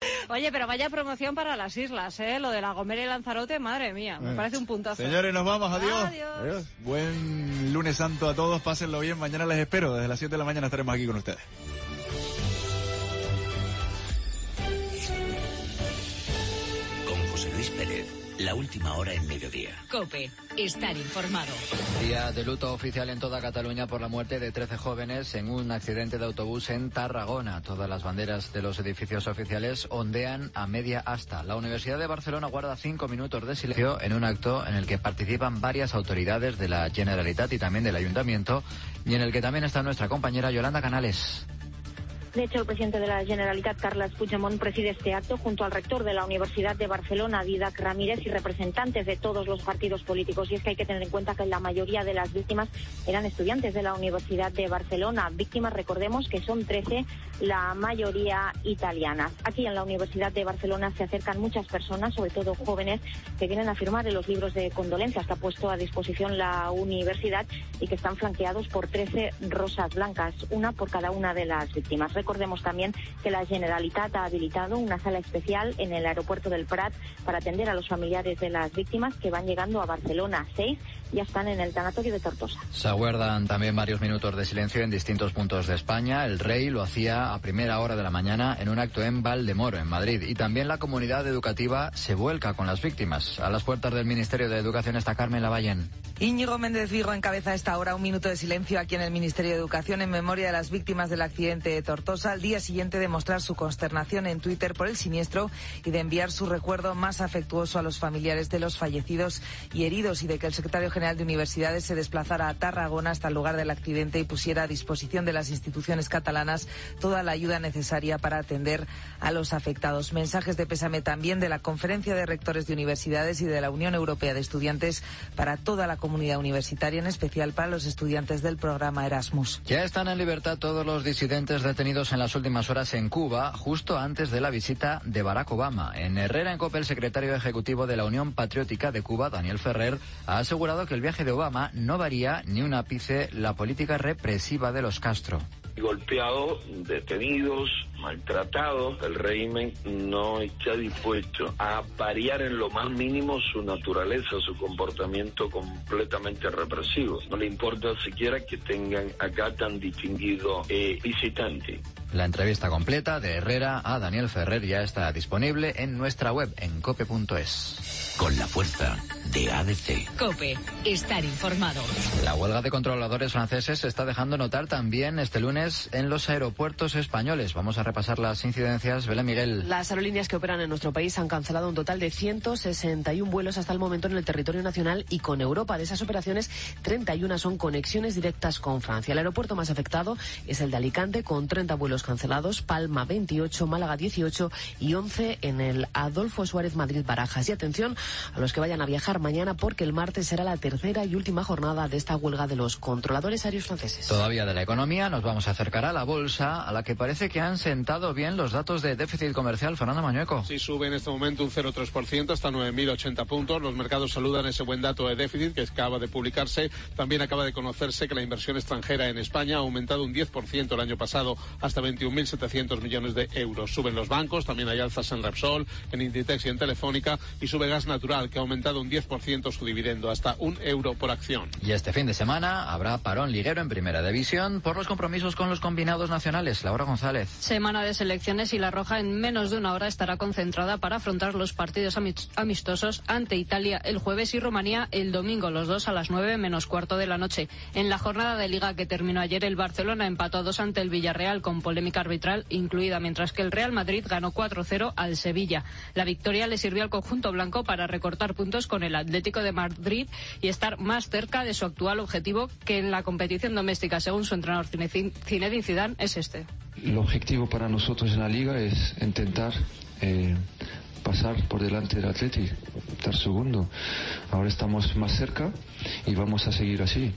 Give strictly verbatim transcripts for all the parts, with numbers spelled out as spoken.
Oye, pero vaya promoción para las islas, ¿eh? Lo de La Gomera y Lanzarote, madre mía, me parece un puntazo. Señores, nos vamos, adiós. Adiós. Adiós. Buen lunes santo a todos, pásenlo bien, mañana les espero, desde las siete de la mañana estaremos aquí con ustedes. Con José Luis Pérez, la última hora en mediodía. COPE, estar informado. Día de luto oficial en toda Cataluña por la muerte de trece jóvenes en un accidente de autobús en Tarragona. Todas las banderas de los edificios oficiales ondean a media asta. La Universidad de Barcelona guarda cinco minutos de silencio en un acto en el que participan varias autoridades de la Generalitat y también del Ayuntamiento, y en el que también está nuestra compañera Yolanda Canales. De hecho, el presidente de la Generalitat, Carles Puigdemont, preside este acto junto al rector de la Universidad de Barcelona, Dídac Ramírez, y representantes de todos los partidos políticos. Y es que hay que tener en cuenta que la mayoría de las víctimas eran estudiantes de la Universidad de Barcelona. Víctimas, recordemos, que son trece, la mayoría italianas. Aquí en la Universidad de Barcelona se acercan muchas personas, sobre todo jóvenes, que vienen a firmar en los libros de condolencias que ha puesto a disposición la universidad y que están flanqueados por trece rosas blancas, una por cada una de las víctimas. Recordemos también que la Generalitat ha habilitado una sala especial en el aeropuerto del Prat para atender a los familiares de las víctimas que van llegando a Barcelona. Seis ya están en el tanatorio de Tortosa. Se aguardan también varios minutos de silencio en distintos puntos de España. El rey lo hacía a primera hora de la mañana en un acto en Valdemoro, en Madrid. Y también la comunidad educativa se vuelca con las víctimas. A las puertas del Ministerio de Educación está Carmen Lavallén. Íñigo Méndez Vigo encabeza a esta hora un minuto de silencio aquí en el Ministerio de Educación en memoria de las víctimas del accidente de Tortosa, al día siguiente de mostrar su consternación en Twitter por el siniestro y de enviar su recuerdo más afectuoso a los familiares de los fallecidos y heridos, y de que el secretario general de Universidades se desplazara a Tarragona hasta el lugar del accidente y pusiera a disposición de las instituciones catalanas toda la ayuda necesaria para atender a los afectados. Mensajes de pésame también de la Conferencia de Rectores de Universidades y de la Unión Europea de Estudiantes para toda la comunidad universitaria, en especial para los estudiantes del programa Erasmus. Ya están en libertad todos los disidentes detenidos en las últimas horas en Cuba, justo antes de la visita de Barack Obama. En Herrera en COPE, el secretario ejecutivo de la Unión Patriótica de Cuba, Daniel Ferrer, ha asegurado que el viaje de Obama no varía ni un ápice la política represiva de los Castro. Golpeados, detenidos, maltratados, el régimen no está dispuesto a variar en lo más mínimo su naturaleza, su comportamiento completamente represivo. No le importa siquiera que tengan acá tan distinguido eh, visitante. La entrevista completa de Herrera a Daniel Ferrer ya está disponible en nuestra web en cope punto es. Con la fuerza de A D C. COPE, estar informado. La huelga de controladores franceses se está dejando notar también este lunes en los aeropuertos españoles. Vamos a repasar las incidencias. Belén Miguel. Las aerolíneas que operan en nuestro país han cancelado un total de ciento sesenta y uno vuelos hasta el momento en el territorio nacional y con Europa. De esas operaciones, treinta y uno son conexiones directas con Francia. El aeropuerto más afectado es el de Alicante, con treinta vuelos cancelados, Palma veintiocho, Málaga dieciocho y once en el Adolfo Suárez Madrid-Barajas. Y atención a los que vayan a viajar mañana, porque el martes será la tercera y última jornada de esta huelga de los controladores aéreos franceses. Todavía de la economía nos vamos a acercar a la bolsa, a la que parece que han sentado bien los datos de déficit comercial. Fernando Mañueco. Sí, sube en este momento un cero coma tres por ciento hasta nueve mil ochenta puntos. Los mercados saludan ese buen dato de déficit que acaba de publicarse. También acaba de conocerse que la inversión extranjera en España ha aumentado un diez por ciento el año pasado hasta veintiún mil setecientos millones de euros. Suben los bancos, también hay alzas en Repsol, en Inditex y en Telefónica, y sube Gas Natural, que ha aumentado un diez por ciento su dividendo hasta un euro por acción. Y este fin de semana habrá parón liguero en Primera División por los compromisos con los combinados nacionales. Laura González. Semana de selecciones y la Roja en menos de una hora estará concentrada para afrontar los partidos amistosos ante Italia el jueves y Rumanía el domingo, los dos a las nueve menos cuarto de la noche. En la jornada de Liga que terminó ayer, el Barcelona empató a dos ante el Villarreal con polémica arbitral incluida, mientras que el Real Madrid ganó cuatro cero al Sevilla. La victoria le sirvió al conjunto blanco para recortar puntos con el Atlético de Madrid y estar más cerca de su actual objetivo, que en la competición doméstica, según su entrenador Zinedine Zidane, es este. El objetivo para nosotros en la Liga es intentar eh, pasar por delante del Atlético, estar segundo. Ahora estamos más cerca y vamos a seguir así.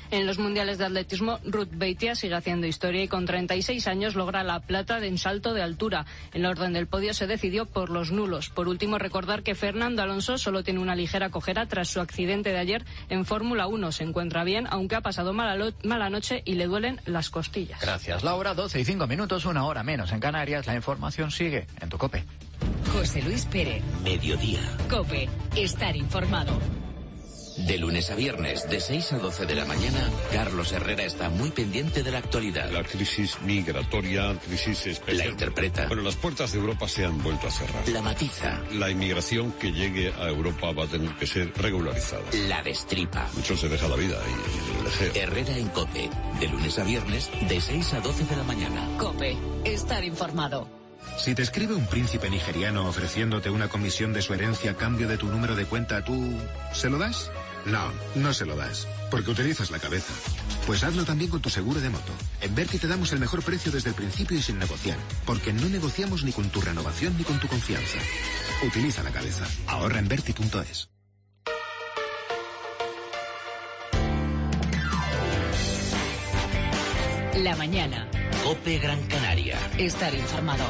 En los mundiales de atletismo, Ruth Beitia sigue haciendo historia y con treinta y seis años logra la plata en salto de altura. El orden del podio se decidió por los nulos. Por último, recordar que Fernando Alonso solo tiene una ligera cojera tras su accidente de ayer en Fórmula uno. Se encuentra bien, aunque ha pasado mala, mala noche y le duelen las costillas. Gracias, Laura. doce y cinco minutos, una hora menos en Canarias. La información sigue en tu COPE. José Luis Pérez. Mediodía. COPE. Estar informado. De lunes a viernes, de seis a doce de la mañana, Carlos Herrera está muy pendiente de la actualidad. La crisis migratoria, crisis especial. La interpreta. Bueno, las puertas de Europa se han vuelto a cerrar. La matiza. La inmigración que llegue a Europa va a tener que ser regularizada. La destripa. Mucho se deja la vida y el ejeo. Herrera en COPE. De lunes a viernes, de seis a doce de la mañana. COPE. Estar informado. Si te escribe un príncipe nigeriano ofreciéndote una comisión de su herencia a cambio de tu número de cuenta, ¿tú se lo das? No, no se lo das, porque utilizas la cabeza. Pues hazlo también con tu seguro de moto. En Verti te damos el mejor precio desde el principio y sin negociar, porque no negociamos ni con tu renovación ni con tu confianza. Utiliza la cabeza. Ahorra en Verti punto es. La mañana. COPE Gran Canaria. Estar informado.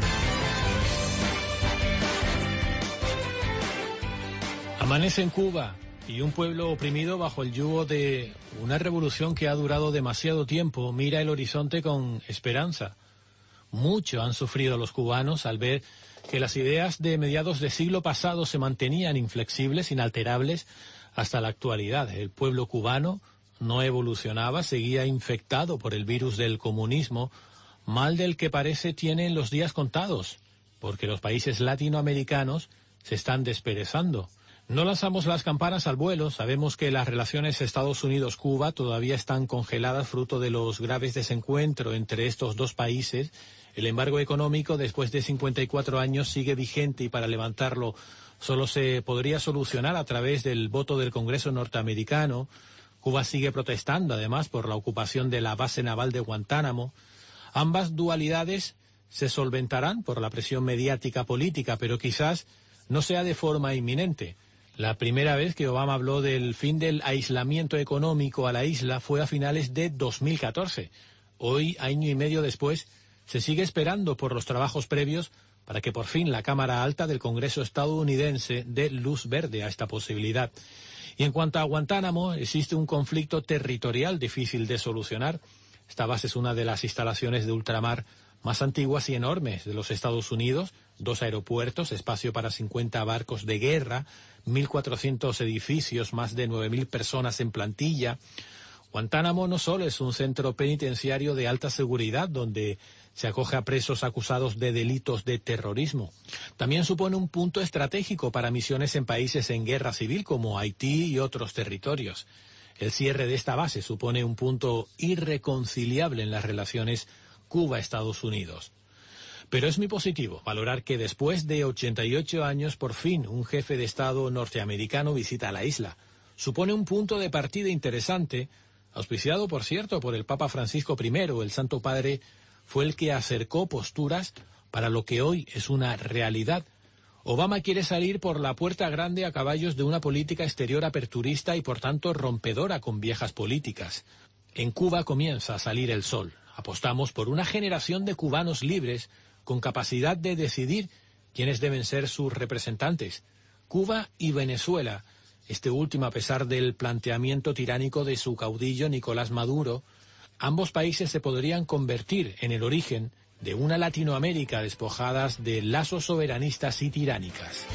Amanece en Cuba y un pueblo oprimido bajo el yugo de una revolución que ha durado demasiado tiempo mira el horizonte con esperanza. Mucho han sufrido los cubanos al ver que las ideas de mediados del siglo pasado se mantenían inflexibles, inalterables, hasta la actualidad. El pueblo cubano no evolucionaba, seguía infectado por el virus del comunismo, mal del que parece tienen los días contados, porque los países latinoamericanos se están desperezando. No lanzamos las campanas al vuelo, sabemos que las relaciones Estados Unidos-Cuba todavía están congeladas fruto de los graves desencuentros entre estos dos países. El embargo económico después de cincuenta y cuatro años sigue vigente y para levantarlo solo se podría solucionar a través del voto del Congreso norteamericano. Cuba sigue protestando además por la ocupación de la base naval de Guantánamo. Ambas dualidades se solventarán por la presión mediática política, pero quizás no sea de forma inminente. La primera vez que Obama habló del fin del aislamiento económico a la isla fue a finales de dos mil catorce. Hoy, año y medio después, se sigue esperando por los trabajos previos para que por fin la Cámara Alta del Congreso estadounidense dé luz verde a esta posibilidad. Y en cuanto a Guantánamo, existe un conflicto territorial difícil de solucionar. Esta base es una de las instalaciones de ultramar más antiguas y enormes de los Estados Unidos, dos aeropuertos, espacio para cincuenta barcos de guerra, mil cuatrocientos edificios, más de nueve mil personas en plantilla. Guantánamo no solo es un centro penitenciario de alta seguridad donde se acoge a presos acusados de delitos de terrorismo. También supone un punto estratégico para misiones en países en guerra civil como Haití y otros territorios. El cierre de esta base supone un punto irreconciliable en las relaciones Cuba-Estados Unidos. Pero es muy positivo valorar que después de ochenta y ocho años, por fin, un jefe de Estado norteamericano visita la isla. Supone un punto de partida interesante, auspiciado, por cierto, por el Papa Francisco primero. El Santo Padre fue el que acercó posturas para lo que hoy es una realidad. Obama quiere salir por la puerta grande a caballos de una política exterior aperturista y, por tanto, rompedora con viejas políticas. En Cuba comienza a salir el sol. Apostamos por una generación de cubanos libres con capacidad de decidir quiénes deben ser sus representantes. Cuba y Venezuela, este último a pesar del planteamiento tiránico de su caudillo Nicolás Maduro, ambos países se podrían convertir en el origen de una Latinoamérica despojadas de lazos soberanistas y tiránicas.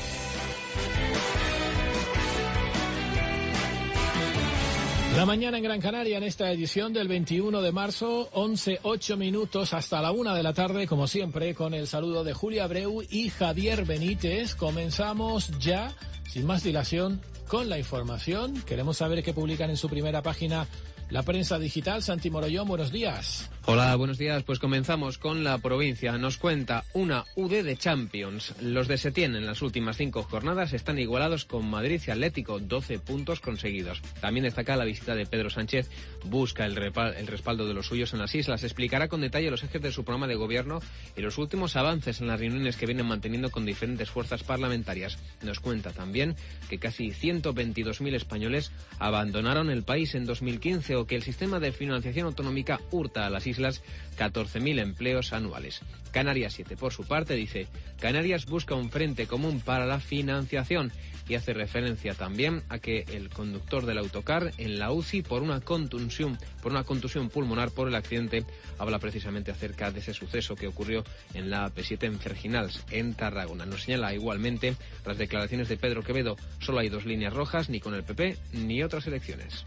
La mañana en Gran Canaria, en esta edición del veintiuno de marzo, once, ocho minutos hasta la una de la tarde, como siempre, con el saludo de Julia Abreu y Javier Benítez. Comenzamos ya, sin más dilación, con la información. Queremos saber qué publican en su primera página la prensa digital. Santi Morollón, buenos días. Hola, buenos días. Pues comenzamos con la provincia. Nos cuenta una U D de Champions. Los de Setién en las últimas cinco jornadas están igualados con Madrid y Atlético, doce puntos conseguidos. También destaca la visita de Pedro Sánchez, busca el, el respaldo de los suyos en las islas. Explicará con detalle los ejes de su programa de gobierno y los últimos avances en las reuniones que vienen manteniendo con diferentes fuerzas parlamentarias. Nos cuenta también que casi ciento veintidós mil españoles abandonaron el país en dos mil quince o que el sistema de financiación autonómica hurta a las islas catorce mil empleos anuales. Canarias siete, por su parte, dice: Canarias busca un frente común para la financiación, y hace referencia también a que el conductor del autocar en la U C I por una contusión, por una contusión pulmonar por el accidente. Habla precisamente acerca de ese suceso que ocurrió en la A P siete en Ferginals, en Tarragona. Nos señala igualmente las declaraciones de Pedro Quevedo: solo hay dos líneas rojas, ni con el P P ni otras elecciones.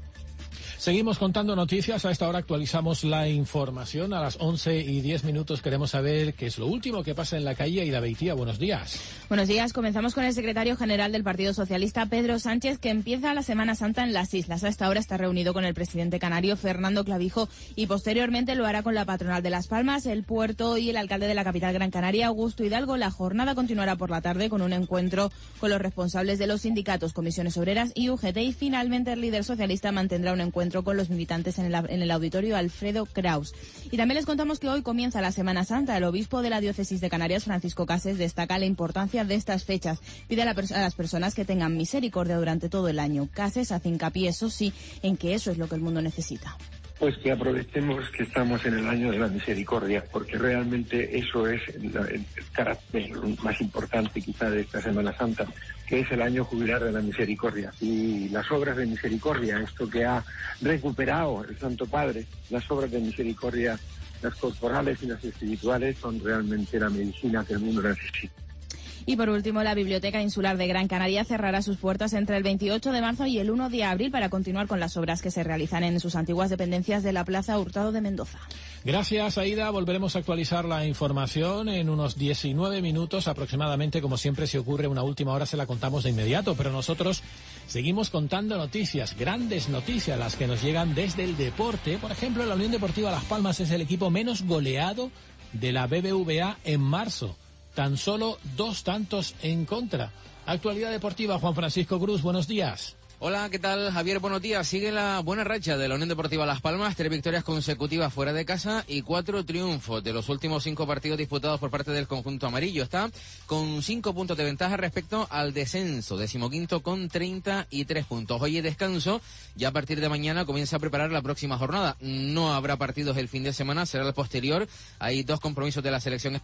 Seguimos contando noticias. A esta hora actualizamos la información. A las once y diez minutos queremos saber qué es lo último que pasa en la calle. Aida Beitía, buenos días. Buenos días. Comenzamos con el secretario general del Partido Socialista, Pedro Sánchez, que empieza la Semana Santa en las islas. A esta hora está reunido con el presidente canario, Fernando Clavijo, y posteriormente lo hará con la patronal de Las Palmas, el puerto y el alcalde de la capital Gran Canaria, Augusto Hidalgo. La jornada continuará por la tarde con un encuentro con los responsables de los sindicatos, comisiones obreras y U G T, y finalmente el líder socialista mantendrá un encuentro con los militantes en el, en el auditorio Alfredo Kraus. Y también les contamos que hoy comienza la Semana Santa. El obispo de la diócesis de Canarias, Francisco Cases, destaca la importancia de estas fechas. Pide a, la, a las personas que tengan misericordia durante todo el año. Cases hace hincapié, eso sí, en que eso es lo que el mundo necesita. Pues que aprovechemos que estamos en el año de la misericordia, porque realmente eso es el, el carácter más importante quizá de esta Semana Santa, que es el año jubilar de la misericordia. Y las obras de misericordia, esto que ha recuperado el Santo Padre, las obras de misericordia, las corporales y las espirituales, son realmente la medicina que el mundo necesita. Y por último, la Biblioteca Insular de Gran Canaria cerrará sus puertas entre el veintiocho de marzo y el uno de abril para continuar con las obras que se realizan en sus antiguas dependencias de la Plaza Hurtado de Mendoza. Gracias, Aida. Volveremos a actualizar la información en unos diecinueve minutos aproximadamente. Como siempre, si ocurre una última hora, se la contamos de inmediato. Pero nosotros seguimos contando noticias, grandes noticias, las que nos llegan desde el deporte. Por ejemplo, la Unión Deportiva Las Palmas es el equipo menos goleado de la B B V A en marzo. Tan solo dos tantos en contra. Actualidad deportiva, Juan Francisco Cruz, buenos días. Hola, ¿qué tal, Javier? Buenos días. Sigue la buena racha de la Unión Deportiva Las Palmas, tres victorias consecutivas fuera de casa y cuatro triunfos de los últimos cinco partidos disputados por parte del conjunto amarillo. Está con cinco puntos de ventaja respecto al descenso, decimoquinto con treinta y tres puntos. Hoy es descanso, ya a partir de mañana comienza a preparar la próxima jornada. No habrá partidos el fin de semana, será el posterior. Hay dos compromisos de la selección.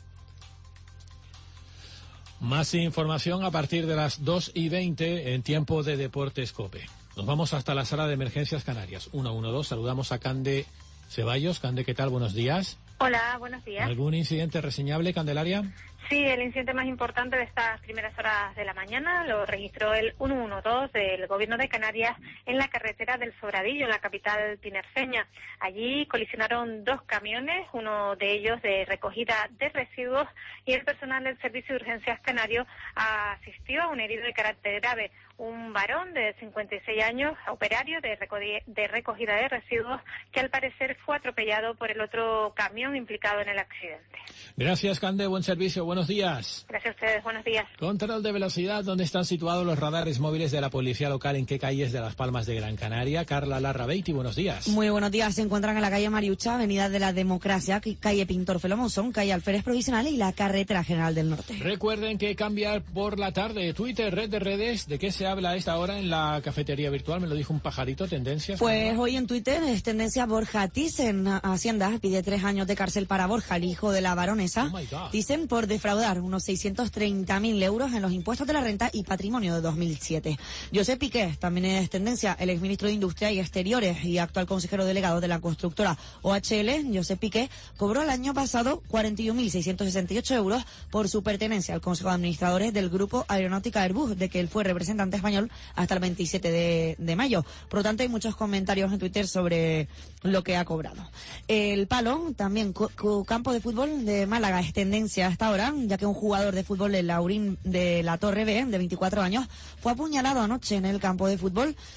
Más información a partir de las dos y veinte en tiempo de Deportes COPE. Nos vamos hasta la sala de emergencias Canarias. uno uno dos, saludamos a Cande Ceballos. Cande, ¿qué tal? Buenos días. Hola, buenos días. ¿Algún incidente reseñable, Candelaria? Sí, el incidente más importante de estas primeras horas de la mañana lo registró el uno uno dos del Gobierno de Canarias en la carretera del Sobradillo, en la capital tinerfeña. Allí colisionaron dos camiones, uno de ellos de recogida de residuos, y el personal del Servicio de Urgencias Canario asistió a un herido de carácter grave, un varón de cincuenta y seis años, operario de, recogida de recogida de residuos, que al parecer fue atropellado por el otro camión implicado en el accidente. Gracias, Cande. Buen servicio. Buenos días. Gracias a ustedes. Buenos días. Control de velocidad. ¿Dónde están situados los radares móviles de la policía local? ¿En qué calles de Las Palmas de Gran Canaria? Carla Larrabeiti, buenos días. Muy buenos días. Se encuentran en la calle Mariucha, Avenida de la Democracia, calle Pintor Felomosón, calle Alférez Provisional y la Carretera General del Norte. Recuerden que cambiar por la tarde. Twitter, red de redes. ¿De qué se habla a esta hora en la cafetería virtual? Me lo dijo un pajarito. ¿Tendencias? Pues ¿no? Hoy en Twitter es tendencia Borja Thyssen. Hacienda pide tres años de cárcel para Borja, el hijo de la baronesa. Oh Thyssen por defraudar unos seiscientos treinta mil euros en los impuestos de la renta y patrimonio de dos mil siete. José Piqué también es tendencia. El exministro de Industria y Exteriores y actual consejero delegado de la constructora O H L, José Piqué, cobró el año pasado cuarenta y un mil seiscientos sesenta y ocho euros por su pertenencia al Consejo de Administradores del Grupo Aeronáutica Airbus, de que él fue representante español hasta el veintisiete de mayo. Por lo tanto, hay muchos comentarios en Twitter sobre lo que ha cobrado. El Palo, también campo de fútbol de Málaga, es tendencia hasta ahora, ya que un jugador de fútbol de Laurín de la Torre B, de veinticuatro años, fue apuñalado anoche en el campo de fútbol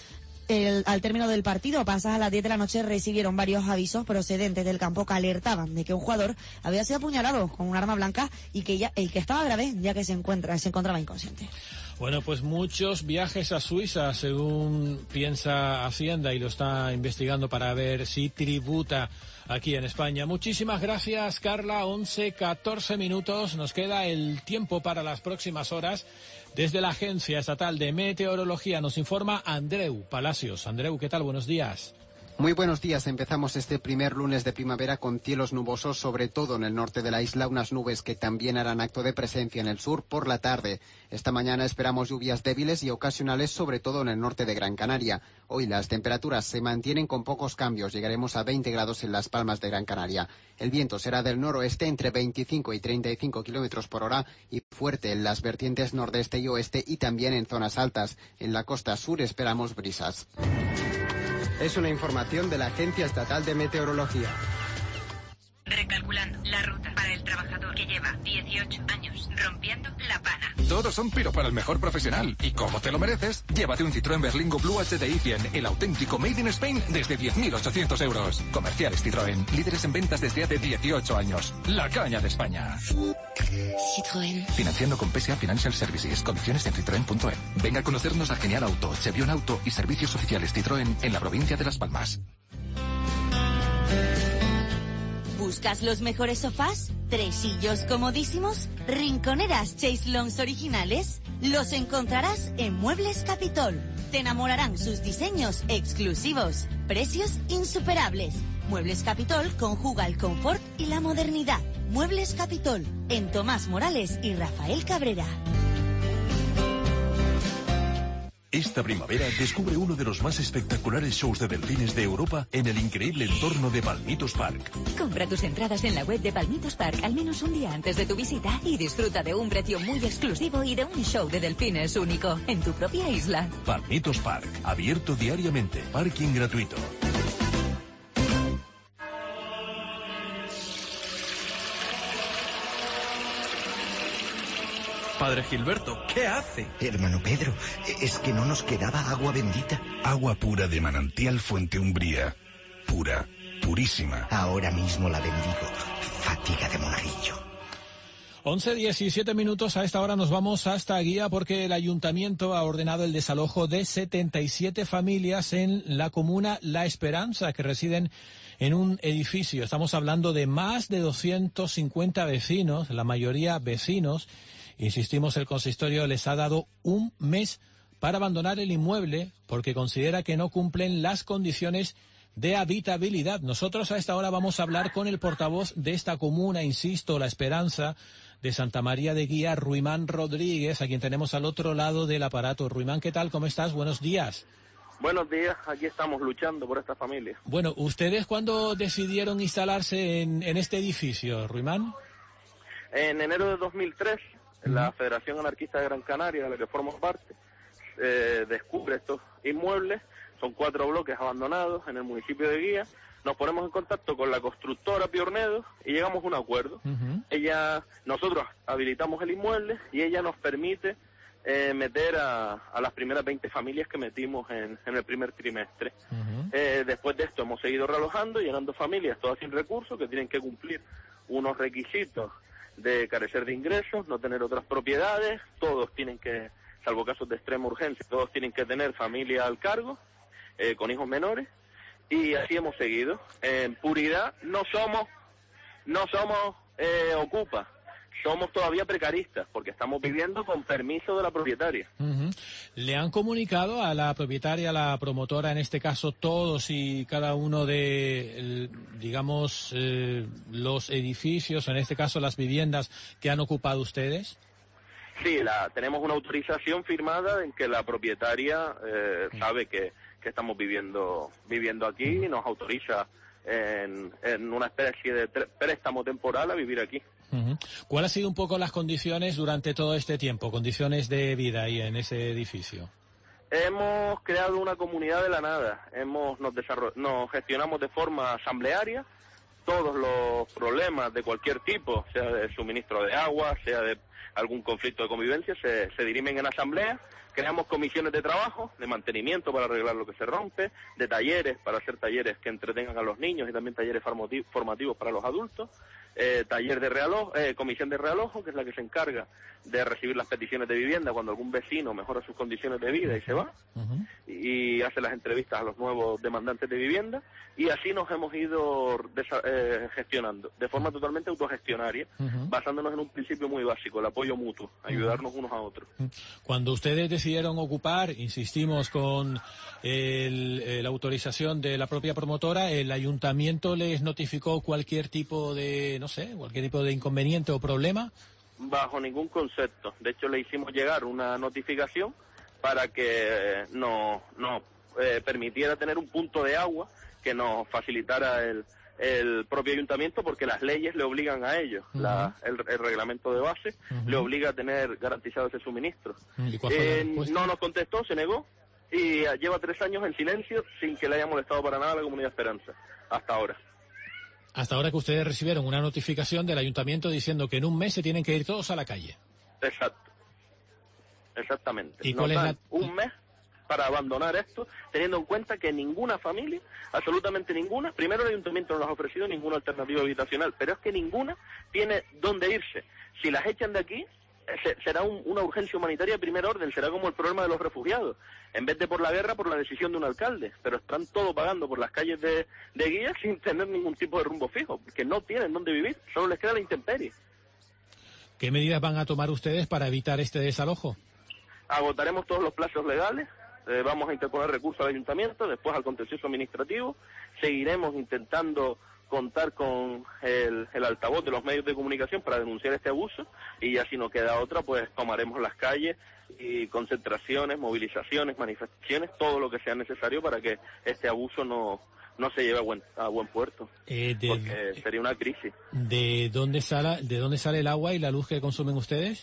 el, al término del partido, pasadas a las diez de la noche, recibieron varios avisos procedentes del campo que alertaban de que un jugador había sido apuñalado con un arma blanca y que ya el que estaba grave, ya que se encuentra se encontraba inconsciente. Bueno, pues muchos viajes a Suiza, según piensa Hacienda, y lo está investigando para ver si tributa aquí en España. Muchísimas gracias, Carla. once, catorce minutos. Nos queda el tiempo para las próximas horas. Desde la Agencia Estatal de Meteorología nos informa Andreu Palacios. Andreu, ¿qué tal? Buenos días. Muy buenos días. Empezamos este primer lunes de primavera con cielos nubosos, sobre todo en el norte de la isla, unas nubes que también harán acto de presencia en el sur por la tarde. Esta mañana esperamos lluvias débiles y ocasionales, sobre todo en el norte de Gran Canaria. Hoy las temperaturas se mantienen con pocos cambios. Llegaremos a veinte grados en Las Palmas de Gran Canaria. El viento será del noroeste entre veinticinco y treinta y cinco kilómetros por hora y fuerte en las vertientes nordeste y oeste y también en zonas altas. En la costa sur esperamos brisas. Es una información de la Agencia Estatal de Meteorología. Recalculando la ruta para el trabajador que lleva dieciocho años rompiendo la pana. Todos son Piro para el mejor profesional. Y como te lo mereces, llévate un Citroën Berlingo Blue H D I cien, el auténtico Made in Spain, desde diez mil ochocientos euros. Comerciales Citroën, líderes en ventas desde hace dieciocho años. La caña de España. Citroën. Financiando con P S A Financial Services. Condiciones en citroen punto e. Venga a conocernos a Genial Auto, Chevión Auto y servicios oficiales Citroën en la provincia de Las Palmas. ¿Buscas los mejores sofás? ¿Tresillos comodísimos? ¿Rinconeras Chaiselongs originales? Los encontrarás en Muebles Capitol. Te enamorarán sus diseños exclusivos. Precios insuperables. Muebles Capitol conjuga el confort y la modernidad. Muebles Capitol, en Tomás Morales y Rafael Cabrera. Esta primavera descubre uno de los más espectaculares shows de delfines de Europa en el increíble entorno de Palmitos Park. Compra tus entradas en la web de Palmitos Park al menos un día antes de tu visita y disfruta de un precio muy exclusivo y de un show de delfines único en tu propia isla. Palmitos Park, abierto diariamente, parking gratuito. Padre Gilberto, ¿qué hace? Hermano Pedro, es que no nos quedaba agua bendita. Agua pura de manantial Fuente Umbría. Pura, purísima. Ahora mismo la bendigo. Fatiga de monaguillo. once, diecisiete minutos. A esta hora nos vamos hasta Guía porque el ayuntamiento ha ordenado el desalojo de setenta y siete familias en la comuna La Esperanza que residen en un edificio. Estamos hablando de más de doscientos cincuenta vecinos, la mayoría vecinos. Insistimos, el consistorio les ha dado un mes para abandonar el inmueble porque considera que no cumplen las condiciones de habitabilidad. Nosotros a esta hora vamos a hablar con el portavoz de esta comuna, insisto, La Esperanza, de Santa María de Guía, Ruimán Rodríguez, a quien tenemos al otro lado del aparato. Ruimán, ¿qué tal? ¿Cómo estás? Buenos días. Buenos días, aquí estamos luchando por esta familia. Bueno, ¿ustedes cuándo decidieron instalarse en, en este edificio, Ruimán? En enero de dos mil tres. La Federación Anarquista de Gran Canaria, de la que formo parte, eh, descubre estos inmuebles. Son cuatro bloques abandonados en el municipio de Guía. Nos ponemos en contacto con la constructora Piornedo y llegamos a un acuerdo. Uh-huh. Ella, nosotros habilitamos el inmueble y ella nos permite eh, meter a, a las primeras veinte familias que metimos en, en el primer trimestre. Uh-huh. Eh, después de esto hemos seguido realojando, llenando familias, todas sin recursos, que tienen que cumplir unos requisitos de carecer de ingresos, no tener otras propiedades, todos tienen que, salvo casos de extrema urgencia, todos tienen que tener familia al cargo, eh, con hijos menores, y así hemos seguido. En puridad no somos, no somos eh, ocupas, somos todavía precaristas, porque estamos viviendo con permiso de la propietaria. Uh-huh. ¿Le han comunicado a la propietaria, a la promotora, en este caso, todos y cada uno de, digamos, eh, los edificios, en este caso las viviendas que han ocupado ustedes? Sí, la, tenemos una autorización firmada en que la propietaria eh, sabe que, que estamos viviendo, viviendo aquí y nos autoriza en, en una especie de préstamo temporal a vivir aquí. Uh-huh. ¿Cuál ha sido un poco las condiciones durante todo este tiempo, condiciones de vida ahí en ese edificio? Hemos creado una comunidad de la nada, hemos nos, desarroll- nos gestionamos de forma asamblearia todos los problemas de cualquier tipo, sea de suministro de agua, sea de algún conflicto de convivencia, se, se dirimen en asamblea. Creamos comisiones de trabajo, de mantenimiento para arreglar lo que se rompe, de talleres para hacer talleres que entretengan a los niños y también talleres formativos para los adultos, eh, taller de realojo, eh, comisión de realojo, que es la que se encarga de recibir las peticiones de vivienda cuando algún vecino mejora sus condiciones de vida y se va, uh-huh. y hace las entrevistas a los nuevos demandantes de vivienda, y así nos hemos ido desa- eh, gestionando, de forma totalmente autogestionaria, uh-huh. basándonos en un principio muy básico, el apoyo mutuo, ayudarnos uh-huh. unos a otros. Cuando ustedes decidieron ocupar, insistimos, con el, el, la autorización de la propia promotora, ¿el ayuntamiento les notificó cualquier tipo de, no sé, cualquier tipo de inconveniente o problema? Bajo ningún concepto. De hecho, le hicimos llegar una notificación para que nos no, eh, permitiera tener un punto de agua que nos facilitara el, el propio ayuntamiento, porque las leyes le obligan a ello. Uh-huh. La, el, el reglamento de base uh-huh. le obliga a tener garantizado ese suministro. Eh, no nos contestó, se negó, y lleva tres años en silencio sin que le haya molestado para nada a la Comunidad Esperanza, hasta ahora. Hasta ahora que ustedes recibieron una notificación del ayuntamiento diciendo que en un mes se tienen que ir todos a la calle. Exacto. Exactamente. ¿Y cuál Nos es dan la... un mes para abandonar esto, teniendo en cuenta que ninguna familia, absolutamente ninguna, primero el ayuntamiento no nos ha ofrecido ninguna alternativa habitacional, pero es que ninguna tiene dónde irse. Si las echan de aquí, será un, una urgencia humanitaria de primer orden, será como el problema de los refugiados, en vez de por la guerra, por la decisión de un alcalde, pero están todos pagando por las calles de, de guías sin tener ningún tipo de rumbo fijo, porque no tienen dónde vivir, solo les queda la intemperie. ¿Qué medidas van a tomar ustedes para evitar este desalojo? Agotaremos todos los plazos legales, eh, vamos a interponer recursos al ayuntamiento, después al contencioso administrativo, seguiremos intentando contar con el, el altavoz de los medios de comunicación para denunciar este abuso, y ya si no queda otra, pues tomaremos las calles y concentraciones, movilizaciones, manifestaciones, todo lo que sea necesario para que este abuso no, no se lleve a buen, a buen puerto, eh, de, porque sería una crisis. ¿De dónde sale, de dónde sale el agua y la luz que consumen ustedes?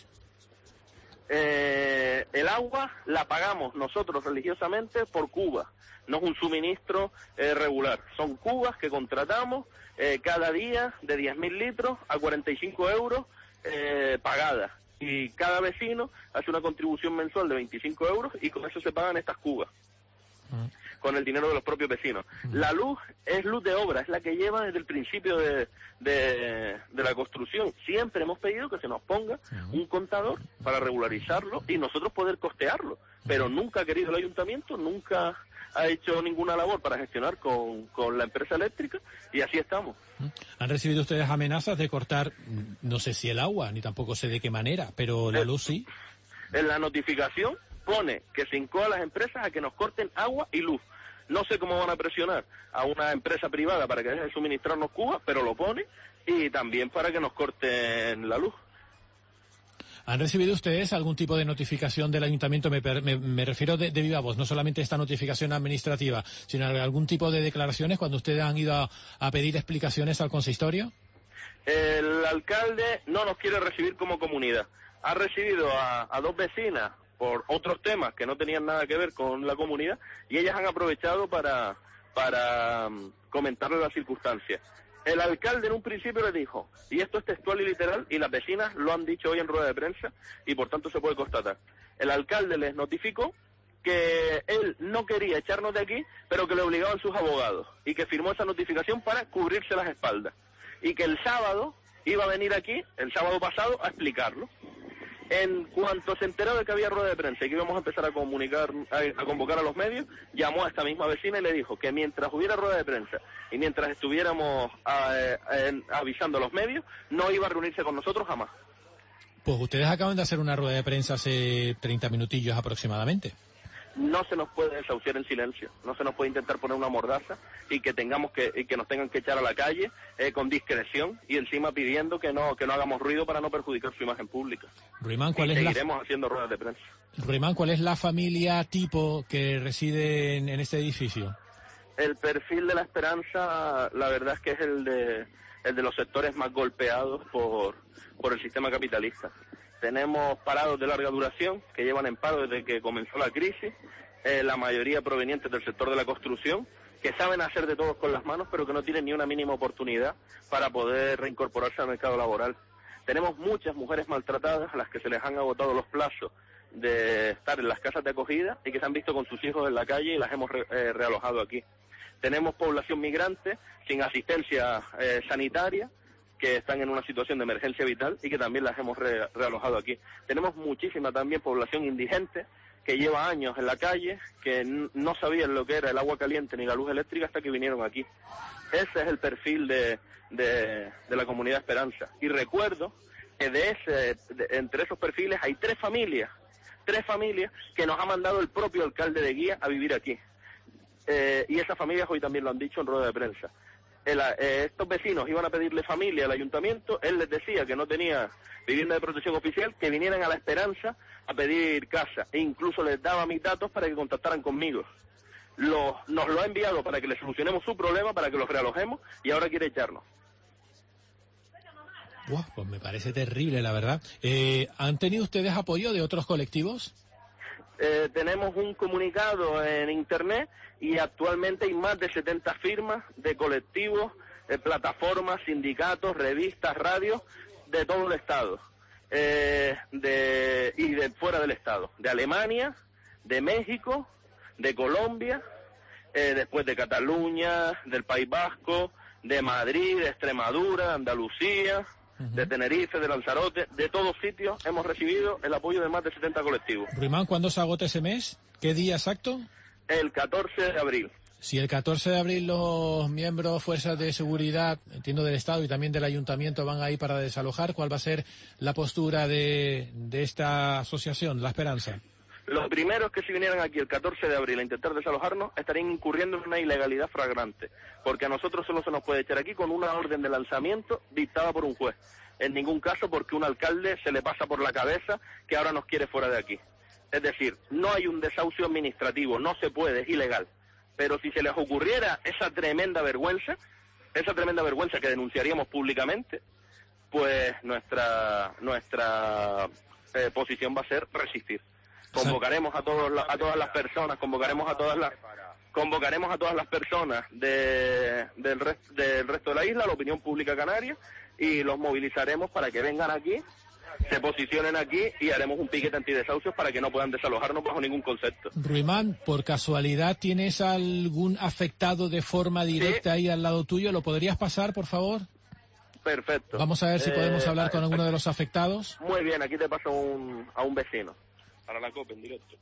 Eh, el agua la pagamos nosotros religiosamente por Cuba, no es un suministro eh, regular, son cubas que contratamos eh, cada día de diez mil litros a cuarenta y cinco euros eh, pagadas, y cada vecino hace una contribución mensual de veinticinco euros y con eso se pagan estas cubas, uh-huh. con el dinero de los propios vecinos. Uh-huh. La luz es luz de obra, es la que lleva desde el principio de, de, de la construcción. Siempre hemos pedido que se nos ponga uh-huh. un contador para regularizarlo y nosotros poder costearlo, pero nunca ha querido el ayuntamiento, nunca ha hecho ninguna labor para gestionar con, con la empresa eléctrica, y así estamos. ¿Han recibido ustedes amenazas de cortar, no sé si el agua, ni tampoco sé de qué manera, pero la luz sí? En la notificación pone que se incoa a las empresas a que nos corten agua y luz. No sé cómo van a presionar a una empresa privada para que deje de suministrarnos Cuba, pero lo pone, y también para que nos corten la luz. ¿Han recibido ustedes algún tipo de notificación del ayuntamiento? Me, me, me refiero de, de viva voz, no solamente esta notificación administrativa, sino algún tipo de declaraciones cuando ustedes han ido a, a pedir explicaciones al consistorio. El alcalde no nos quiere recibir como comunidad. Ha recibido a, a dos vecinas por otros temas que no tenían nada que ver con la comunidad, y ellas han aprovechado para, para um, comentarle las circunstancias. El alcalde en un principio le dijo, y esto es textual y literal, y las vecinas lo han dicho hoy en rueda de prensa, y por tanto se puede constatar. El alcalde les notificó que él no quería echarnos de aquí, pero que le obligaban sus abogados, y que firmó esa notificación para cubrirse las espaldas. Y que el sábado iba a venir aquí, el sábado pasado, a explicarlo. En cuanto se enteró de que había rueda de prensa y que íbamos a empezar a comunicar, a, a convocar a los medios, llamó a esta misma vecina y le dijo que mientras hubiera rueda de prensa y mientras estuviéramos a, a, avisando a los medios, no iba a reunirse con nosotros jamás. Pues ustedes acaban de hacer una rueda de prensa hace treinta minutillos aproximadamente. No se nos puede desahuciar en silencio, no se nos puede intentar poner una mordaza y que tengamos que y que nos tengan que echar a la calle eh, con discreción, y encima pidiendo que no que no hagamos ruido para no perjudicar su imagen pública. Ruimán, ¿cuál y es seguiremos la... haciendo ruedas de prensa. Ruimán, ¿cuál es la familia tipo que reside en, en este edificio? El perfil de la Esperanza, la verdad es que es el de el de los sectores más golpeados por por el sistema capitalista. Tenemos parados de larga duración que llevan en paro desde que comenzó la crisis, eh, la mayoría provenientes del sector de la construcción, que saben hacer de todos con las manos, pero que no tienen ni una mínima oportunidad para poder reincorporarse al mercado laboral. Tenemos muchas mujeres maltratadas a las que se les han agotado los plazos de estar en las casas de acogida y que se han visto con sus hijos en la calle y las hemos re, eh, realojado aquí. Tenemos población migrante sin asistencia eh, sanitaria, que están en una situación de emergencia vital y que también las hemos re, realojado aquí. Tenemos muchísima también población indigente que lleva años en la calle, que n- no sabían lo que era el agua caliente ni la luz eléctrica hasta que vinieron aquí. Ese es el perfil de, de, de la Comunidad Esperanza. Y recuerdo que de ese, de, entre esos perfiles hay tres familias, tres familias que nos ha mandado el propio alcalde de Guía a vivir aquí. Eh, y esas familias hoy también lo han dicho en rueda de prensa. El, eh, estos vecinos iban a pedirle familia al ayuntamiento, él les decía que no tenía vivienda de protección oficial, que vinieran a La Esperanza a pedir casa, e incluso les daba mis datos para que contactaran conmigo. Lo, nos lo ha enviado para que le solucionemos su problema, para que los realojemos, y ahora quiere echarnos. Buah, pues me parece terrible, la verdad. Eh, ¿Han tenido ustedes apoyo de otros colectivos? Eh, tenemos un comunicado en internet y actualmente hay más de setenta firmas de colectivos, eh, plataformas, sindicatos, revistas, radios de todo el estado eh, de, y de fuera del estado, de Alemania, de México, de Colombia, eh, después de Cataluña, del País Vasco, de Madrid, de Extremadura, Andalucía, de Tenerife, de Lanzarote, de todos sitios hemos recibido el apoyo de más de setenta colectivos. Ruimán, ¿cuándo se agota ese mes? ¿Qué día exacto? El catorce de abril. Si el catorce de abril los miembros, fuerzas de seguridad, entiendo del Estado y también del Ayuntamiento, van ahí para desalojar, ¿cuál va a ser la postura de, de esta asociación, La Esperanza? Los primeros que si vinieran aquí el catorce de abril a intentar desalojarnos estarían incurriendo en una ilegalidad flagrante, porque a nosotros solo se nos puede echar aquí con una orden de lanzamiento dictada por un juez. En ningún caso porque un alcalde se le pasa por la cabeza que ahora nos quiere fuera de aquí. Es decir, no hay un desahucio administrativo, no se puede, es ilegal. Pero si se les ocurriera esa tremenda vergüenza, esa tremenda vergüenza que denunciaríamos públicamente, pues nuestra nuestra eh, posición va a ser resistir. Convocaremos a todos la, a todas las personas, convocaremos a todas las convocaremos a todas las personas de, del, rest, del resto de la isla, la opinión pública canaria, y los movilizaremos para que vengan aquí, se posicionen aquí y haremos un piquete antidesahucios para que no puedan desalojarnos bajo ningún concepto. Ruimán, por casualidad, ¿tienes algún afectado de forma directa sí. ahí al lado tuyo? ¿Lo podrías pasar, por favor? Perfecto. Vamos a ver si eh, podemos hablar con alguno de los afectados. Muy bien, aquí te paso un, a un vecino. Para la COPE en directo.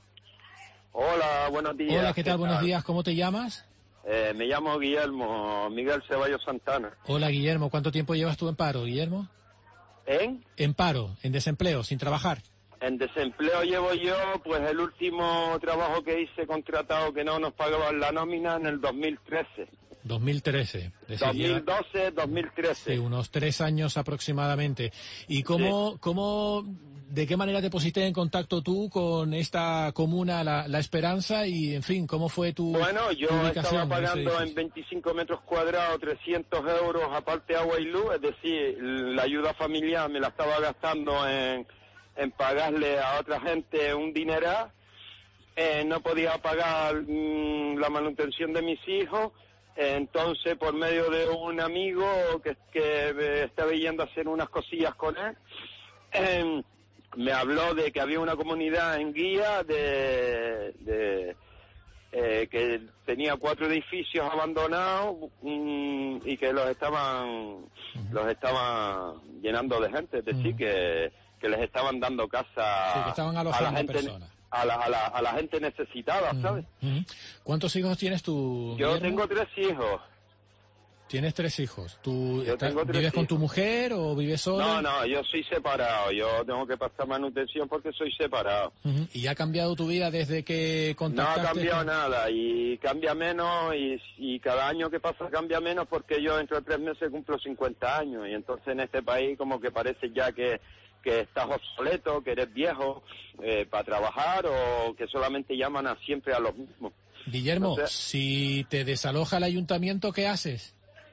Hola, buenos días. Hola, ¿qué tal? ¿Qué buenos tal? días. ¿Cómo te llamas? Eh, me llamo Guillermo, Miguel Ceballos Santana. Hola, Guillermo. ¿Cuánto tiempo llevas tú en paro, Guillermo? ¿En? En paro, en desempleo, sin trabajar. En desempleo llevo yo, pues el último trabajo que hice contratado que no nos pagaban la nómina en el dos mil trece. dos mil trece. dos mil doce, dos mil trece. Sí, unos tres años aproximadamente. ¿Y cómo, sí. cómo, de qué manera te pusiste en contacto tú con esta comuna, La, la Esperanza, y en fin, cómo fue tu Bueno, yo tu estaba pagando en veinticinco metros cuadrados trescientos euros aparte agua y luz, es decir, la ayuda familiar me la estaba gastando en, en pagarle a otra gente un dineral, eh, no podía pagar mmm, la manutención de mis hijos. Entonces, por medio de un amigo que, que estaba yendo a hacer unas cosillas con él, eh, me habló de que había una comunidad en Guía de, de eh, que tenía cuatro edificios abandonados um, y que los estaban uh-huh. los estaban llenando de gente, es decir, uh-huh. que, que les estaban dando casa sí, que estaban alojando a la gente. Personas. A la, a, la, a la gente necesitada, ¿sabes? Uh-huh. ¿Cuántos hijos tienes tú, Yo Guillermo? tengo tres hijos. ¿Tienes tres hijos? ¿Tú yo estás, tengo tres vives hijos. con tu mujer o vives solo? No, no, yo soy separado. Yo tengo que pasar manutención porque soy separado. Uh-huh. ¿Y ha cambiado tu vida desde que contactaste? No ha cambiado con... nada y cambia menos y, y cada año que pasa cambia menos porque yo dentro de tres meses cumplo cincuenta años y entonces en este país como que parece ya que... que estás obsoleto, que eres viejo eh, para trabajar o que solamente llaman a siempre a los mismos. Guillermo, Entonces, si te desaloja el ayuntamiento, ¿qué haces?